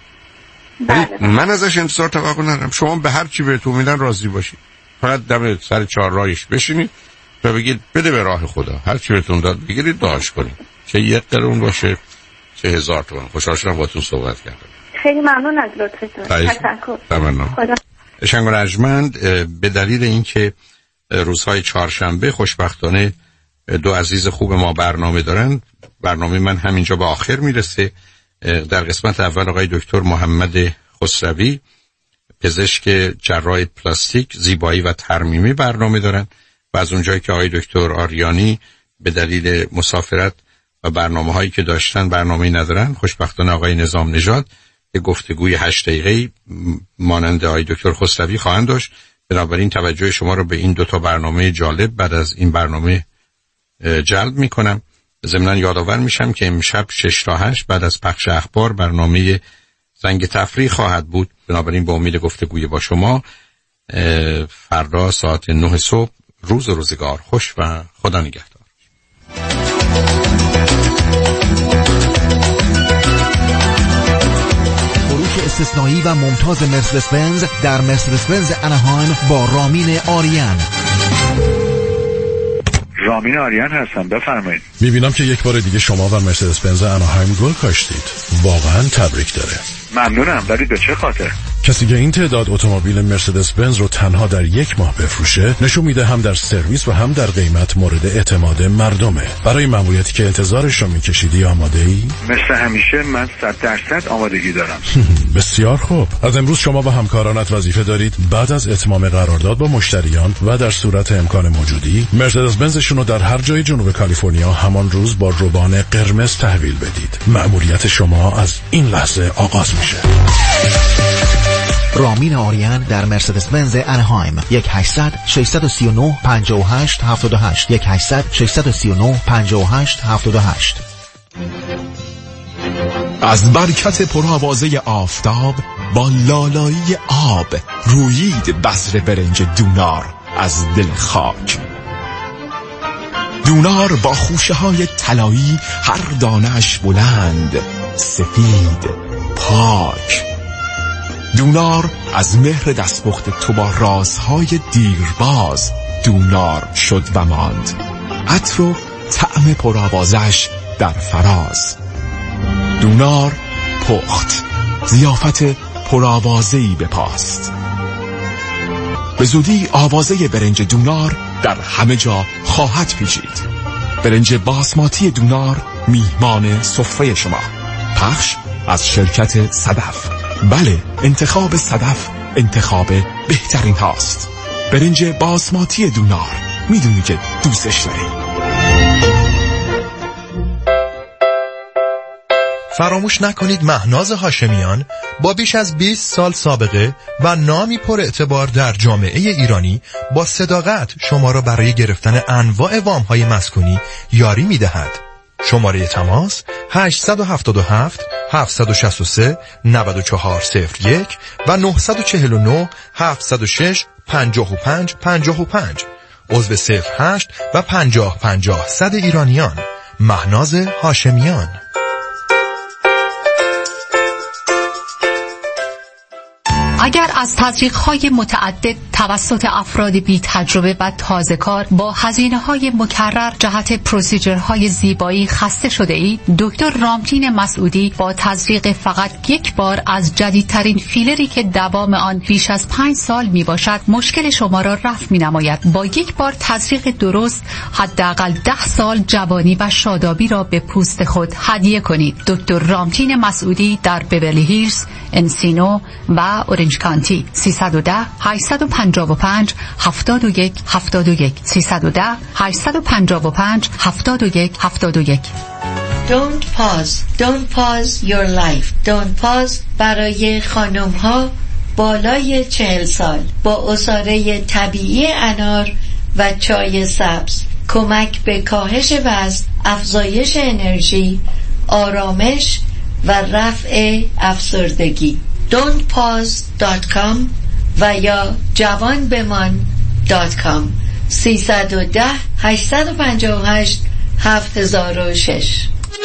S1: من ازش انتظار توقع ندارم. شما به هر چی بهتون میدن راضی باشید. فقط دم سر چهارراهش بشینید و بگید بده به راه خدا، هر چی بهتون داد بگیرید داعش کنید، چه یک قرون باشه چه 1000 تومان. خوشحال شدم باهاتون صحبت کردم.
S14: خیلی ممنون از لطفتون. تشکر.
S1: شنگ و رجمند، به دلیل اینکه روزهای چهارشنبه خوشبختانه دو عزیز خوب ما برنامه دارن، برنامه من همینجا به آخر میرسه. در قسمت اول آقای دکتر محمد خسروی، پزشک جراح پلاستیک، زیبایی و ترمیمی برنامه دارن، و از اونجایی که آقای دکتر آریانی به دلیل مسافرت و برنامه هایی که داشتن برنامه‌ای ندارن، خوشبختانه آقای نظام نژاد که گفتگوی 8 دقیقه‌ای مانند آقای دکتر خسروی خواهند داشت. بنابراین توجه شما رو به این دو تا برنامه جالب بعد از این برنامه جلب میکنم. ضمناً یادآور میشم که امشب 6 تا 8 بعد از پخش اخبار برنامه زنگ تفریح خواهد بود. بنابراین با امید گفتگوی با شما فردا ساعت 9 صبح. روز و روزگار خوش و خدا نگهدار.
S6: فروش استثنایی و ممتاز مرسدس بنز در مرسدس بنز انهایم با رامین آریان.
S9: رامین آریان هستم، بفرمایید.
S22: میبینم که یک بار دیگه شما و مرسدس بنز انهایم گل کاشتید. واقعا تبریک داره.
S9: ممنونم، ولی به چه خاطر؟
S22: کسی که این تعداد اتومبیل مرسدس بنز رو تنها در 1 ماه بفروشه نشون میده هم در سرویس و هم در قیمت مورد اعتماد مردمه. برای مأموریتی که انتظارش رو میکشیدی آماده ای؟
S9: مثل همیشه من 100% آمادگی دارم.
S22: بسیار خوب. از امروز شما و همکارانت وظیفه دارید بعد از اتمام قرارداد با مشتریان و در صورت امکان موجودی مرسدس بنزشون رو در هر جای جنوب کالیفرنیا همان روز با روبان قرمز تحویل بدید. مأموریت شما از این لحظه آغاز میشه.
S6: رامین آریان در مرسدس بنز انهایم 1-800-639-58-78 1-800-639-58-78.
S15: از برکت پرآوازه آفتاب با لالایی آب رویید بذر برنج دونار از دل خاک. دونار با خوشه های طلایی، هر دانش بلند، سفید، پاک. دونار از مهر دستپخت تو با رازهای دیرباز دونار شد و ماند. عطر و طعم پرآوازش در فراز. دونار پخت، ضیافت پرآوازه‌ای بپاست. به زودی آوازه برنج دونار در همه جا خواهد پیچید. برنج باسماتی دونار میهمان سفره شما. پخش از شرکت صدف. بله، انتخاب صدف انتخاب بهترین هاست. برنج باسماتی دونار، میدونی که دوستش داری.
S21: فراموش نکنید مهناز هاشمیان با بیش از 20 سال سابقه و نامی پر اعتبار در جامعه ایرانی با صداقت شما را برای گرفتن انواع وام‌های مسکونی یاری می‌دهد. شماره تماس 877 763 9401 و 949 706 55 55. عضو 08 و 50 50 100 ایرانیان. مهناز هاشمیان.
S8: اگر از تزریق‌های متعدد توسط افراد بی تجربه و تازه کار با هزینه‌های مکرر جهت پروسیجرهای زیبایی خسته شده اید، دکتر رامتین مسعودی با تزریق فقط یک بار از جدیدترین فیلری که دوام آن بیش از 5 سال می باشد مشکل شما را رفع می نماید. با یک بار تزریق درست حداقل 10 سال جوانی و شادابی را به پوست خود هدیه کنید. دکتر رامتین مسعودی در بیورلی هیلز، انسینو و اورنج کانتی. 310 855 71 71 310 855 71 71.
S10: Don't pause your life. Don't pause برای خانم ها بالای 40 سال با عصاره طبیعی انار و چای سبز. کمک به کاهش وزن، افزایش انرژی، آرامش و رفع افسردگی. don'tpause.com و یا جوانبمان.com. 310 858 7006.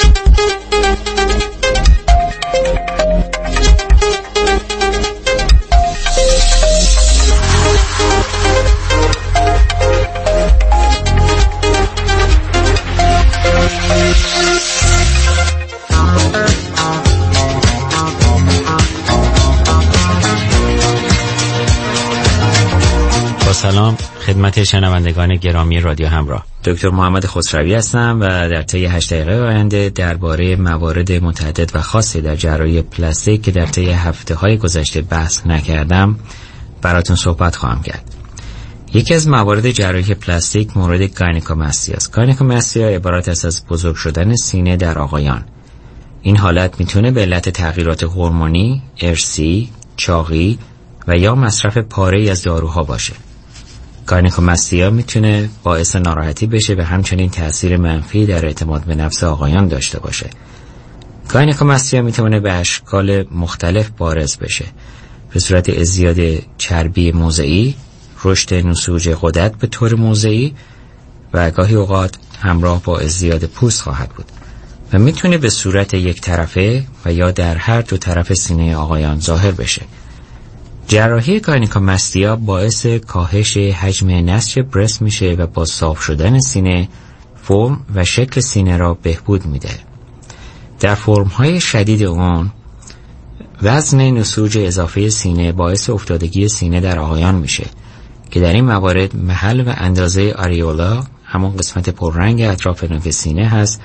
S23: سلام خدمت شنوندگان گرامی رادیو همراه. دکتر محمد خسروی هستم و در طی 8 دقیقه آینده درباره موارد متعدد و خاصی در جراحی پلاستیک که در طی هفته‌های گذشته بحث نکردم براتون صحبت خواهم کرد. یکی از موارد جراحی پلاستیک مورد گاینکوماستیا است. گاینکوماستیا عبارت است از بزرگ شدن سینه در آقایان. این حالت میتونه به علت تغییرات هورمونی، ارثی، چاقی و یا مصرف پاره‌ای از داروها باشه. گاینکوماستیا میتونه باعث ناراحتی بشه و همچنین تأثیر منفی در اعتماد به نفس آقایان داشته باشه. گاینکوماستیا میتونه به اشکال مختلف بارز بشه، به صورت ازدیاد چربی موضعی، رشد نسوج غدد به طور موضعی و گاهی اوقات همراه با ازدیاد پوست خواهد بود و میتونه به صورت یک طرفه و یا در هر دو طرف سینه آقایان ظاهر بشه. جراحی گاینکوماستیا باعث کاهش حجم نسج برست میشه و با صاف شدن سینه فرم و شکل سینه را بهبود میده. در فرم‌های شدید اون وزن نسوج اضافه سینه باعث افتادگی سینه در آقایان میشه که در این موارد محل و اندازه آریولا، همون قسمت پررنگ اطراف نوک سینه هست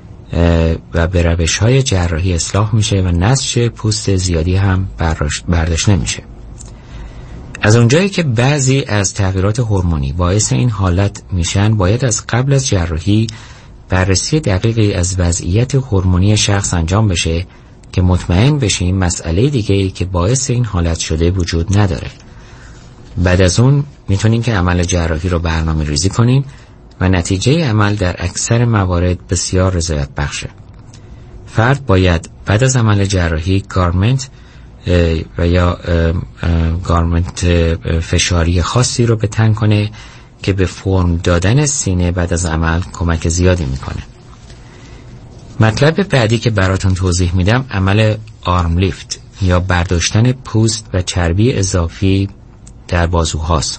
S23: و به روش‌های جراحی اصلاح میشه و نسج پوست زیادی هم برداشت نمیشه. از اونجایی که بعضی از تغییرات هورمونی باعث این حالت میشن، باید از قبل از جراحی بررسی دقیقی از وضعیت هورمونی شخص انجام بشه که مطمئن بشیم مسئله دیگه‌ای که باعث این حالت شده وجود نداره. بعد از اون میتونین که عمل جراحی رو برنامه ریزی کنین و نتیجه عمل در اکثر موارد بسیار رضایت بخشه. فرد باید بعد از عمل جراحی گارمنت و یا گارمنت فشاری خاصی رو به تن کنه که به فرم دادن سینه بعد از عمل کمک زیادی میکنه. مطلب بعدی که براتون توضیح میدم عمل آرم لیفت یا برداشتن پوست و چربی اضافی در بازوهاست.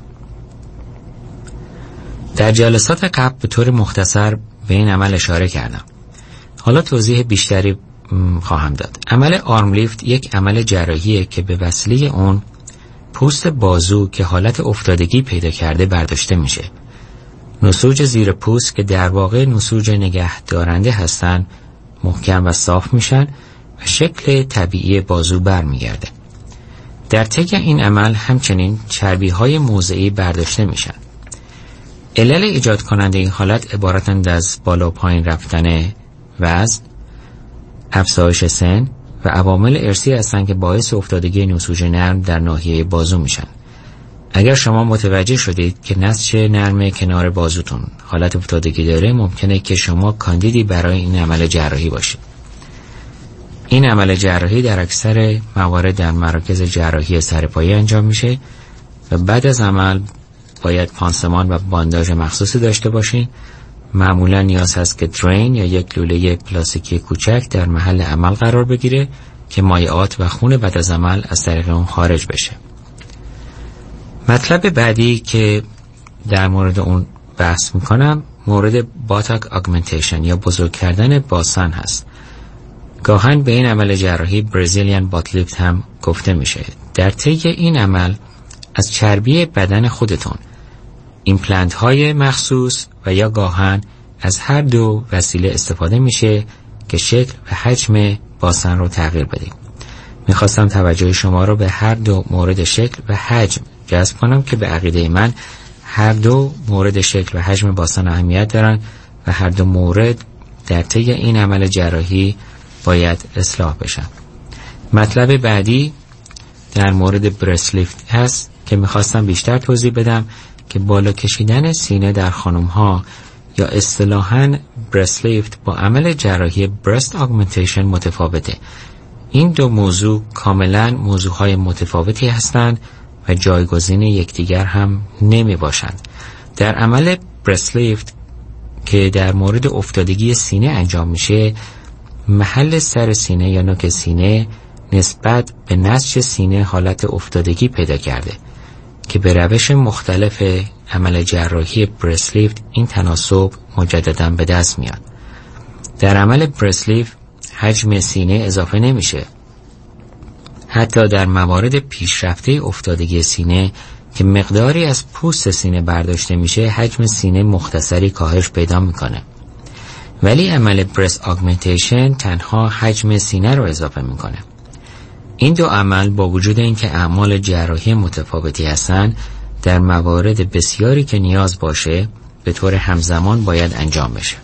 S23: در جلسات قبل به طور مختصر به این عمل اشاره کردم. حالا توضیح بیشتری خواهم داد. عمل آرم لیفت یک عمل جراحیه که به وسیله اون پوست بازو که حالت افتادگی پیدا کرده برداشته میشه. نسوج زیر پوست که در واقع نسوج نگه دارنده هستن محکم و صاف میشن و شکل طبیعی بازو برمیگرده. در طی این عمل همچنین چربی های موضعی برداشته میشن. علل ایجاد کننده این حالت عبارتند از بالا پایین رفتن وزن، افزایش سن و عوامل ارثی هستند که باعث افتادگی نسوج نرم در ناحیه بازو میشن. اگر شما متوجه شدید که نسج نرم کنار بازوتون حالت افتادگی داره، ممکنه که شما کاندیدی برای این عمل جراحی باشید. این عمل جراحی در اکثر موارد در مراکز جراحی سرپایه انجام میشه و بعد از عمل باید پانسمان و بانداژ مخصوصی داشته باشین. معمولا نیاز هست که درین یا یک لوله پلاستیکی کوچک در محل عمل قرار بگیره که مایعات و خون بعد از عمل از طریق اون خارج بشه. مطلب بعدی که در مورد اون بحث میکنم مورد باتاک آگمنتیشن یا بزرگ کردن باسن هست. گاهن به این عمل جراحی برزیلیان بات لیفت هم گفته میشه. در طی این عمل از چربی بدن خودتون ایمپلنت های مخصوص و یا گاهن از هر دو وسیله استفاده میشه که شکل و حجم باسن رو تغییر بدیم. میخواستم توجه شما رو به هر دو مورد شکل و حجم جذب کنم که به عقیده من هر دو مورد شکل و حجم باسن اهمیت دارن و هر دو مورد در طی این عمل جراحی باید اصلاح بشن. مطلب بعدی در مورد برست لیفت هست که میخواستم بیشتر توضیح بدم که بالا کشیدن سینه در خانم ها یا اصطلاحاً برست لیفت با عمل جراحی برست آگمنتیشن متفاوته. این دو موضوع کاملا موضوعهای متفاوتی هستند و جایگزین یکدیگر هم نمی باشند. در عمل برست لیفت که در مورد افتادگی سینه انجام میشه، محل سر سینه یا نوک سینه نسبت به نسج سینه حالت افتادگی پیدا کرده که به روش مختلف عمل جراحی برست لیفت این تناسب مجددا به دست میاد. در عمل برست لیفت حجم سینه اضافه نمیشه. حتی در موارد پیشرفته افتادگی سینه که مقداری از پوست سینه برداشته میشه، حجم سینه مختصری کاهش پیدا میکنه. ولی عمل برست آگمنتیشن تنها حجم سینه رو اضافه میکنه. این دو عمل با وجود اینکه اعمال جراحی متفاوتی هستن، در موارد بسیاری که نیاز باشه به طور همزمان باید انجام بشه.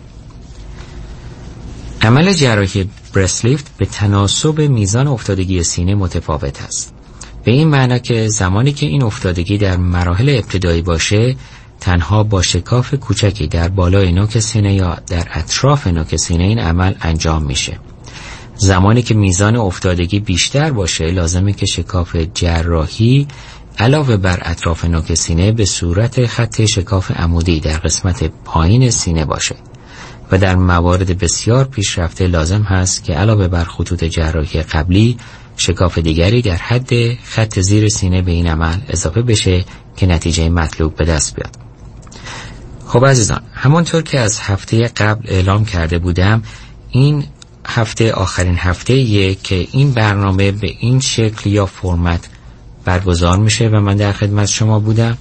S23: عمل جراحی برست لیفت به تناسب میزان افتادگی سینه متفاوت است. به این معنی که زمانی که این افتادگی در مراحل ابتدایی باشه، تنها با شکاف کوچکی در بالای نوک سینه یا در اطراف نوک سینه این عمل انجام میشه. زمانی که میزان افتادگی بیشتر باشه، لازمه که شکاف جراحی علاوه بر اطراف نوک سینه به صورت خط شکاف عمودی در قسمت پایین سینه باشه و در موارد بسیار پیشرفته لازم هست که علاوه بر خطوط جراحی قبلی شکاف دیگری در حد خط زیر سینه به این عمل اضافه بشه که نتیجه مطلوب به دست بیاد. خب عزیزان، همونطور که از هفته قبل اعلام کرده بودم، این هفته آخرین هفته‌ایه که این برنامه به این شکل یا فرمت برگزار میشه و من در خدمت شما بودم.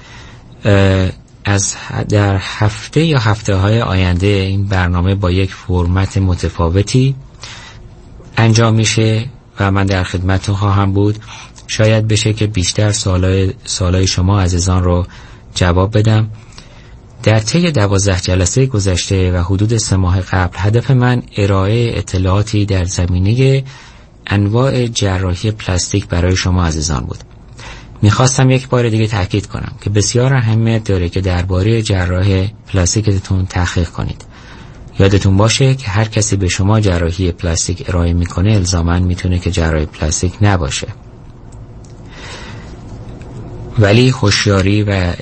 S23: در هفته یا هفته‌های آینده این برنامه با یک فرمت متفاوتی انجام میشه و من در خدمتتون خواهم بود. شاید بشه که بیشتر سوالای شما عزیزان رو جواب بدم. در طی 12 جلسه گذشته و حدود 3 ماه قبل هدف من ارائه اطلاعاتی در زمینه انواع جراحی پلاستیک برای شما عزیزان بود. میخواستم یک بار دیگه تاکید کنم که بسیار اهمیت داره که درباره جراحی پلاستیکتون تحقیق کنید. یادتون باشه که هر کسی به شما جراحی پلاستیک ارائه میکنه الزاماً میتونه که جراحی پلاستیک نباشه. ولی هوشیاری و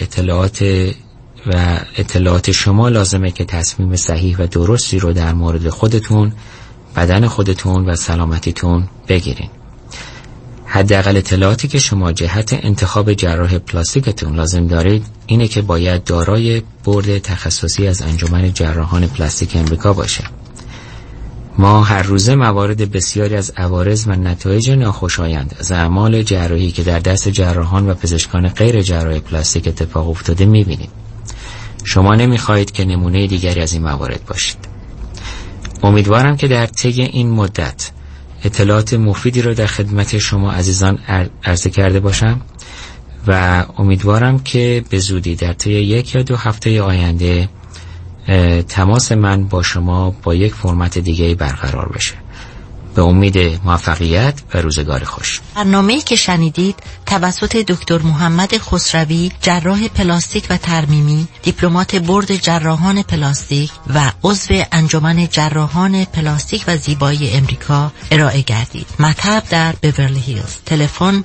S23: اطلاعات شما لازمه که تصمیم صحیح و درستی رو در مورد خودتون، بدن خودتون و سلامتیتون بگیرین. حداقل اطلاعاتی که شما جهت انتخاب جراح پلاستیکتون لازم دارید اینه که باید دارای بورد تخصصی از انجمن جراحان پلاستیک امریکا باشه. ما هر روزه موارد بسیاری از عوارض و نتایج ناخوشایند از اعمال جراحی که در دست جراحان و پزشکان غیر جراح پلاستیک اتفاق افتاده می‌بینیم. شما نمی‌خواهید که نمونه دیگری از این موارد باشید. امیدوارم که در طی این مدت اطلاعات مفیدی رو در خدمت شما عزیزان عرضه کرده باشم و امیدوارم که به زودی در طی 1 یا 2 هفته آینده تماس من با شما با یک فرمت دیگه برقرار بشه. به امید موفقیت و روزگار خوش.
S2: برنامه‌ای که شنیدید توسط دکتر محمد خسروی، جراح پلاستیک و ترمیمی، دیپلمات بورد جراحان پلاستیک و عضو انجمن جراحان پلاستیک و زیبایی امریکا ارائه گردید. مطب در بیورلی هیلز. تلفن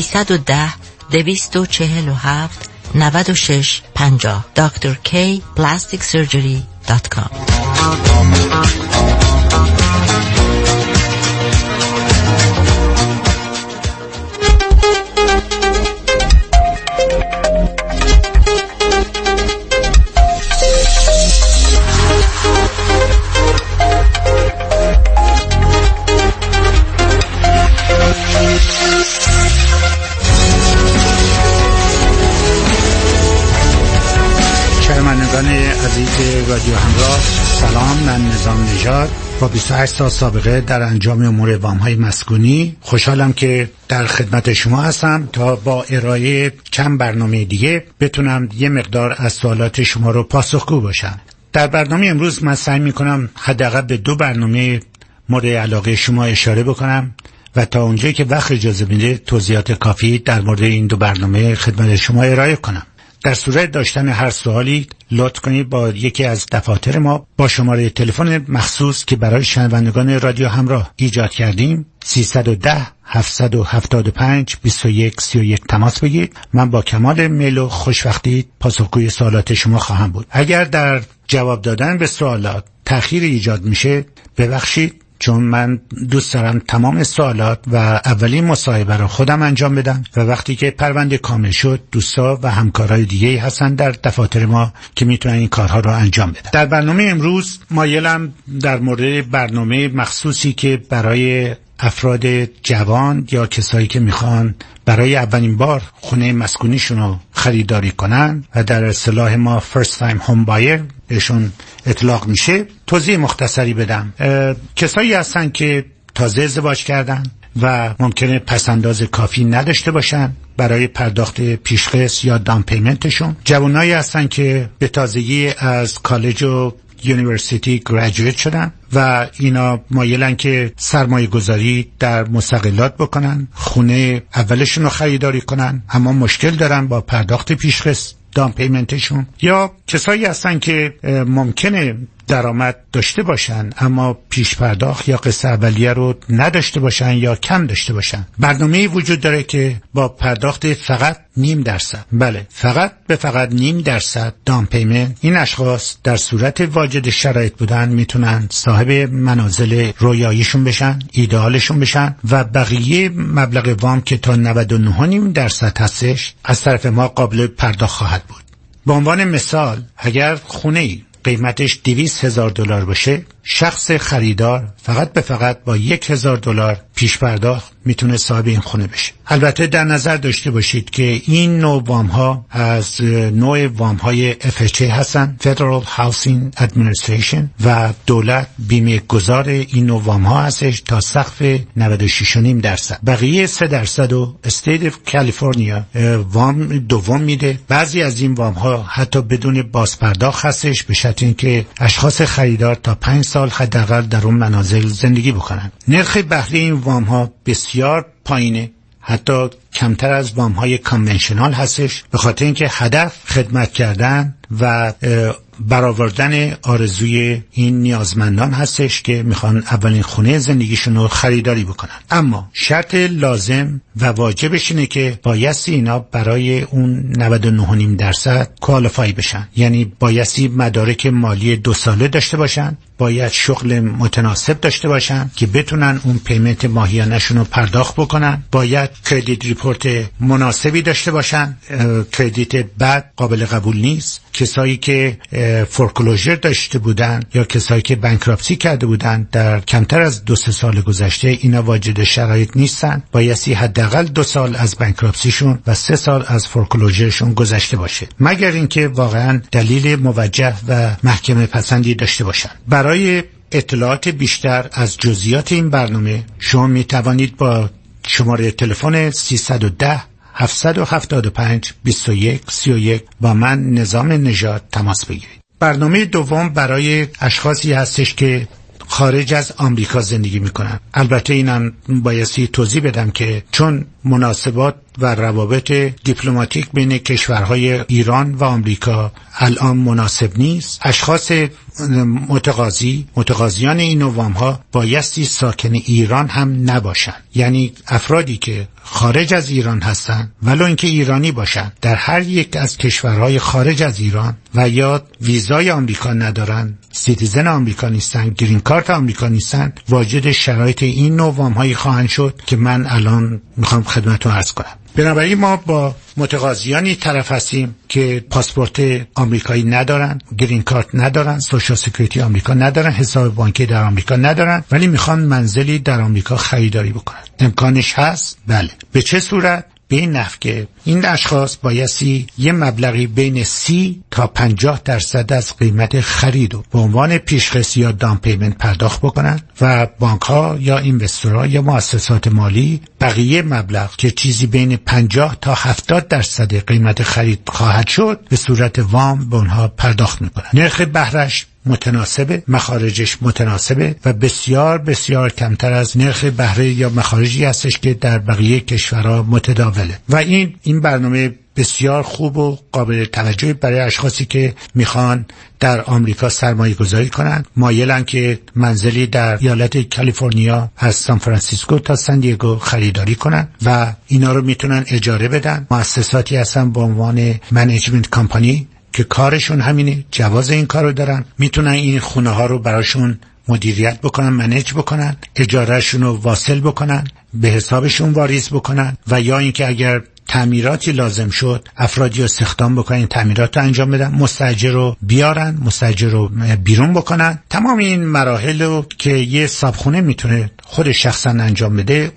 S2: 310-247-96-50. drkplasticsurgery.com.
S5: عزیز رادیو همراه، سلام. من نظام نژاد با 28 سال سابقه در انجام امور وام‌های مسکونی خوشحالم که در خدمت شما هستم تا با ارائه چند برنامه دیگه بتونم یه مقدار از سوالات شما رو پاسخگو باشم. در برنامه امروز من سعی می‌کنم حداقل به 2 برنامه مورد علاقه شما اشاره بکنم و تا اونجایی که وقت اجازه میده توضیحات کافی در مورد این 2 برنامه خدمت شما ارائه کنم. در صورت داشتن هر سوالی لطف کنید با یکی از دفاتر ما با شماره تلفن مخصوص که برای شنوندگان رادیو همراه ایجاد کردیم 310-775-2131 تماس بگیرید. من با کمال میل و خوشوقتی پاسخگوی سوالات شما خواهم بود. اگر در جواب دادن به سوالات تأخیر ایجاد میشه ببخشید، چون من دوست دارم تمام سوالات و اولین مصاحبه رو خودم انجام بدم و وقتی که پرونده کامل شد دوستا و همکارای دیگه‌ای هستن در دفاتر ما که میتونن این کارها رو انجام بدن. در برنامه امروز مایلم در مورد برنامه مخصوصی که برای افراد جوان یا کسایی که میخوان برای اولین بار خونه مسکونیشون رو خریداری کنن و در اصطلاح ما first time home buyer بهشون اطلاق میشه توضیح مختصری بدم. کسایی هستن که تازه ازدواج کردن و ممکنه پسنداز کافی نداشته باشن برای پرداخت پیشقسط یا داون پیمنتشون. جوانایی هستن که به تازگی از کالج و یونیورسیتی گریجویت شدن و اینا مایلن که سرمایه گذاری در مستقلات بکنن، خونه اولشون رو خریداری کنن اما مشکل دارن با پرداخت پیشقسط داون پیمنتشون. یا کسایی هستن که ممکنه درآمد داشته باشن اما پیش پرداخت یا قسط اولیه رو نداشته باشن یا کم داشته باشن. برنامه‌ای وجود داره که با پرداخت فقط 0.5%، بله فقط 0.5% داون پیمنت، این اشخاص در صورت واجد شرایط بودن میتونن صاحب منازل رویاییشون بشن، ایدئالشون بشن و بقیه مبلغ وام که تا 99.5% هستش از طرف ما قابل پرداخت خواهد بود. به عنوان مثال اگر خونه‌ای قیمتش $200,000 باشه، شخص خریدار فقط با $1,000 پیش پرداخت میتونه صاحب این خونه بشه. البته در نظر داشته باشید که این نوع وام ها از نوع وام های FHA هستن، Federal Housing Administration، و دولت بیمه گذار این نوع وام ها هستش تا سقف 96.5%. بقیه 3% و State of California وام دوم میده. بعضی از این وام ها حتی بدون باز پرداخت هستش به شرط اینکه اشخاص خریدار تا 5 سال حداقل در اون منازل زندگی بکنن. نرخ بهره این وام ها بسیار پایینه، حتی کمتر از وام های کانونشنال هستش، به خاطر اینکه هدف خدمت کردن و برآوردن آرزوی این نیازمندان هستش که میخوان اولین خونه زندگیشون رو خریداری بکنن. اما شرط لازم و واجبش اینه که بایستی اینا برای اون 99.5% کوالیفای بشن، یعنی بایستی مدارک مالی 2 ساله داشته باشن، باید شغل متناسب داشته باشن که بتونن اون پیمنت ماهیانه‌شون رو پرداخت بکنن، باید کردیت ریپورت مناسبی داشته باشن، کردیت بد قابل قبول نیست. کسایی که فورکلوزر داشته بودن یا کسایی که بانکراپسی کرده بودن در کمتر از 2-3 سال گذشته اینا واجد شرایط نیستن، بایستی حداقل 2 سال از بانکراپسیشون و 3 سال از فورکلوزرشون گذشته باشه، مگر اینکه واقعا دلیل موجه و محکمه پسندی داشته باشن. برای اطلاعات بیشتر از جزئیات این برنامه شما می توانید با شماره تلفن 310-775-2131 با من نظام نژاد تماس بگیرید. برنامه دوم برای اشخاصی هستش که خارج از آمریکا زندگی میکنن. البته اینم بایستی توضیح بدم که چون مناسبات و روابط دیپلماتیک بین کشورهای ایران و آمریکا الان مناسب نیست، اشخاص متقاضیان این وام‌ها بایستی ساکن ایران هم نباشن. یعنی افرادی که خارج از ایران هستن ولو اینکه ایرانی باشن، در هر یک از کشورهای خارج از ایران و یا ویزای آمریکا ندارن، سیتیزن آمریکا نیستن، گرین کارت آمریکا نیستن، واجد شرایط این نوع وام‌هایی خواهند شد که من الان میخوام خدمتتون عرض کنم. بنابراین ما با متقاضیانی طرف هستیم که پاسپورت آمریکایی ندارن، گرین کارت ندارن، سوشال سکیوریتی آمریکا ندارن، حساب بانکی در آمریکا ندارن، ولی میخوان منزلی در آمریکا خریداری بکنن. امکانش هست؟ بله. به چه صورت؟ به این نحو که این اشخاص بایستی یه مبلغی بین 30 تا 50% از قیمت خرید رو به عنوان پیشخص یا دان پیمنت پرداخت بکنن و بانک ها یا اینوسترها یا مؤسسات مالی بقیه مبلغ که چیزی بین 50 تا 70% قیمت خرید خواهد شد به صورت وام به اونها پرداخت میکنن. نرخ بهره‌اش متناسبه، مخارجش متناسبه و بسیار بسیار کمتر از نرخ بهره یا مخارجی هستش که در بقیه کشورها متداوله و این برنامه بسیار خوب و قابل توجهی برای اشخاصی که میخوان در آمریکا سرمایه گذاری کنند. مایلن که منزلی در ایالت کالیفرنیا از سان فرانسیسکو تا سن دیگو خریداری کنن و اینا رو میتونن اجاره بدن. مؤسساتی هستن به عنوان منیجمنت کمپانی که کارشون همینه، جواز این کارو دارن، میتونن این خونه ها رو براشون مدیریت بکنن، منیج بکنن، اجارهشون رو واصل بکنن، به حسابشون واریز بکنن و یا اینکه اگر تعمیراتی لازم شد افرادی رو استخدام بکنن، تعمیرات رو انجام بدن، مستاجر رو بیارن، مستاجر رو بیرون بکنن. تمام این مراحل رو که یه صابخونه میتونه خود شخصا انجام بده،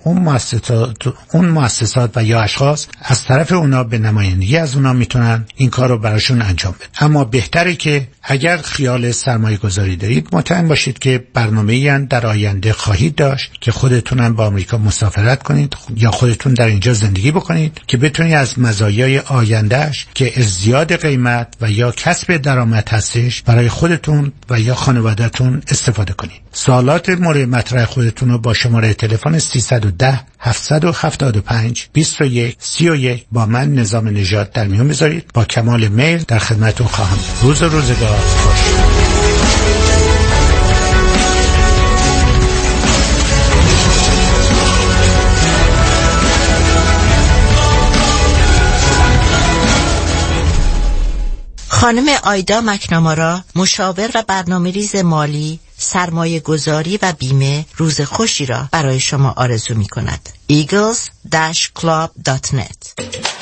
S5: اون مؤسسات و یا اشخاص از طرف اونا به نمایندگی از اونا میتونن این کار رو براشون انجام بدن. اما بهتره که اگر خیال سرمایه گذاری دارید مطمئن باشید که برنامه‌ای در آینده خواهید داشت که خودتونم با آمریکا مسافرت کنید یا خودتون در اینجا زندگی بکنید که بتونید از مزایای آیندهش که ازدیاد قیمت و یا کسب درآمد هستش برای خودتون و یا خانواده‌تون استفاده کنید. سوالات مورد مطرح خودتون رو با شماره تلفن 310 775 21 31 با من نظام نژاد در میون بذارید. با کمال میل در خدمتتون خواهم. روز و روزگار خوش.
S2: خانم آیدا مکنامارا، مشاور و برنامه‌ریز مالی، سرمایه گذاری و بیمه، روز خوشی را برای شما آرزو می کند. eagles-club.net.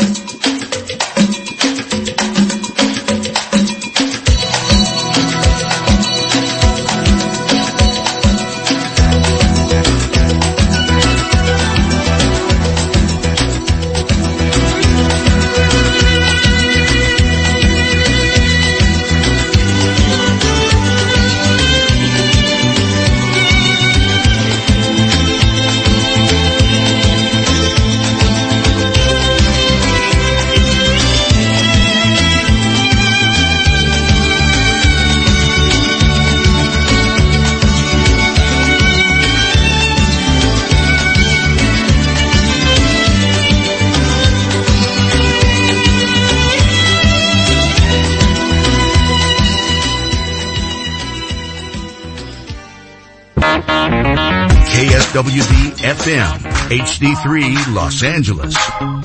S11: KSWB FM HD3 Los Angeles.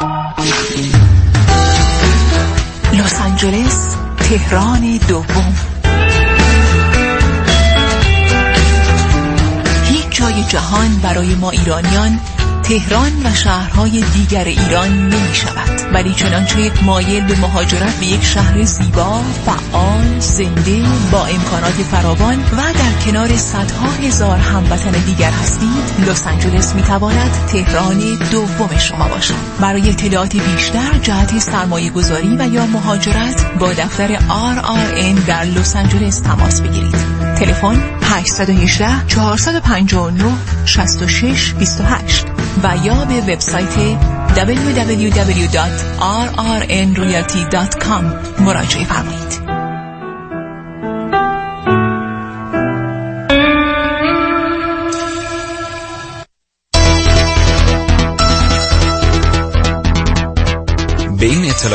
S8: لس آنجلس، تهران دوم. هیچ جای جهان برای ما ایرانیان تهران و شهرهای دیگر ایران نمی شود، ولی چنانچه مایل به مهاجرت به یک شهر زیبا، فعال، زنده، با امکانات فراوان و در کنار صدها هزار هموطن دیگر هستید، لس آنجلس می تواند تهران دوم شما باشد. برای اطلاعات بیشتر جهت سرمایه گذاری و یا مهاجرت با دفتر RRN در لس آنجلس تماس بگیرید. تلفن 818 459 6628 و یا به وبسایت www.rrnrealty.com مراجعه فرمایید.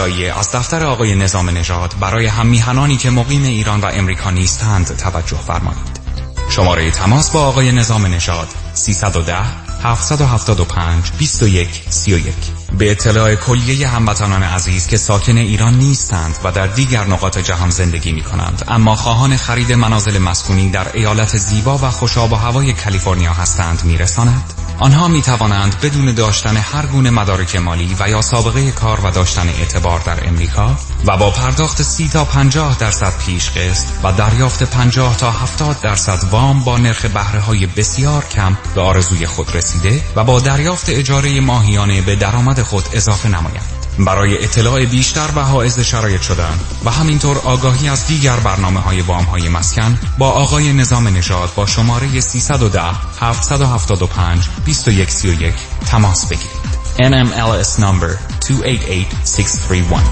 S16: اطلاعیه از دفتر آقای نظام نژاد برای هم‌میهنانی که مقیم ایران و امریکا نیستند توجه فرمایید. شماره تماس با آقای نظام نژاد 310 775 2131. به اطلاع کلیه هموطنان عزیز که ساکن ایران نیستند و در دیگر نقاط جهان زندگی می کنند اما خواهان خرید منازل مسکونی در ایالت زیبا و خوشاب و هوای کالیفرنیا هستند میرساند. آنها می توانند بدون داشتن هر گونه مدارک مالی و یا سابقه کار و داشتن اعتبار در امریکا و با پرداخت 30 تا 50% پیش قسط و دریافت 50 تا 70% وام با نرخ بهره‌های بسیار کم به آرزوی خود رسیده و با دریافت اجاره ماهیانه به درآمد خود اضافه نمایند. برای اطلاع بیشتر و حائز شرایط شدن و همینطور آگاهی از دیگر برنامه‌های وام‌های مسکن با آقای نظام نژاد با شماره 310 775 2131 تماس بگیرید. NMLS number 288631.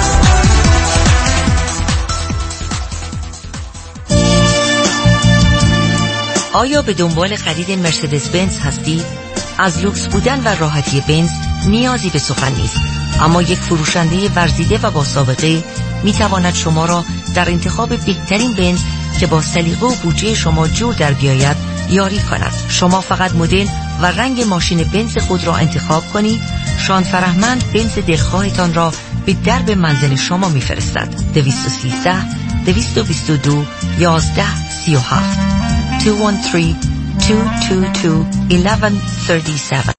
S2: آیا به دنبال خرید مرسدس بنز هستید؟ از لوکس بودن و راحتی بنز نیازی به سخن نیست، اما یک فروشنده ورزیده و با سابقه می تواند شما را در انتخاب بهترین بنز که با سلیقه و بودجه شما جور در بیاید یاری کند. شما فقط مدل و رنگ ماشین بنز خود را انتخاب کنید. شان فرهمند بنز دلخواهتان را به درب منزل شما می فرستد. 213 222 1137 213 222 1137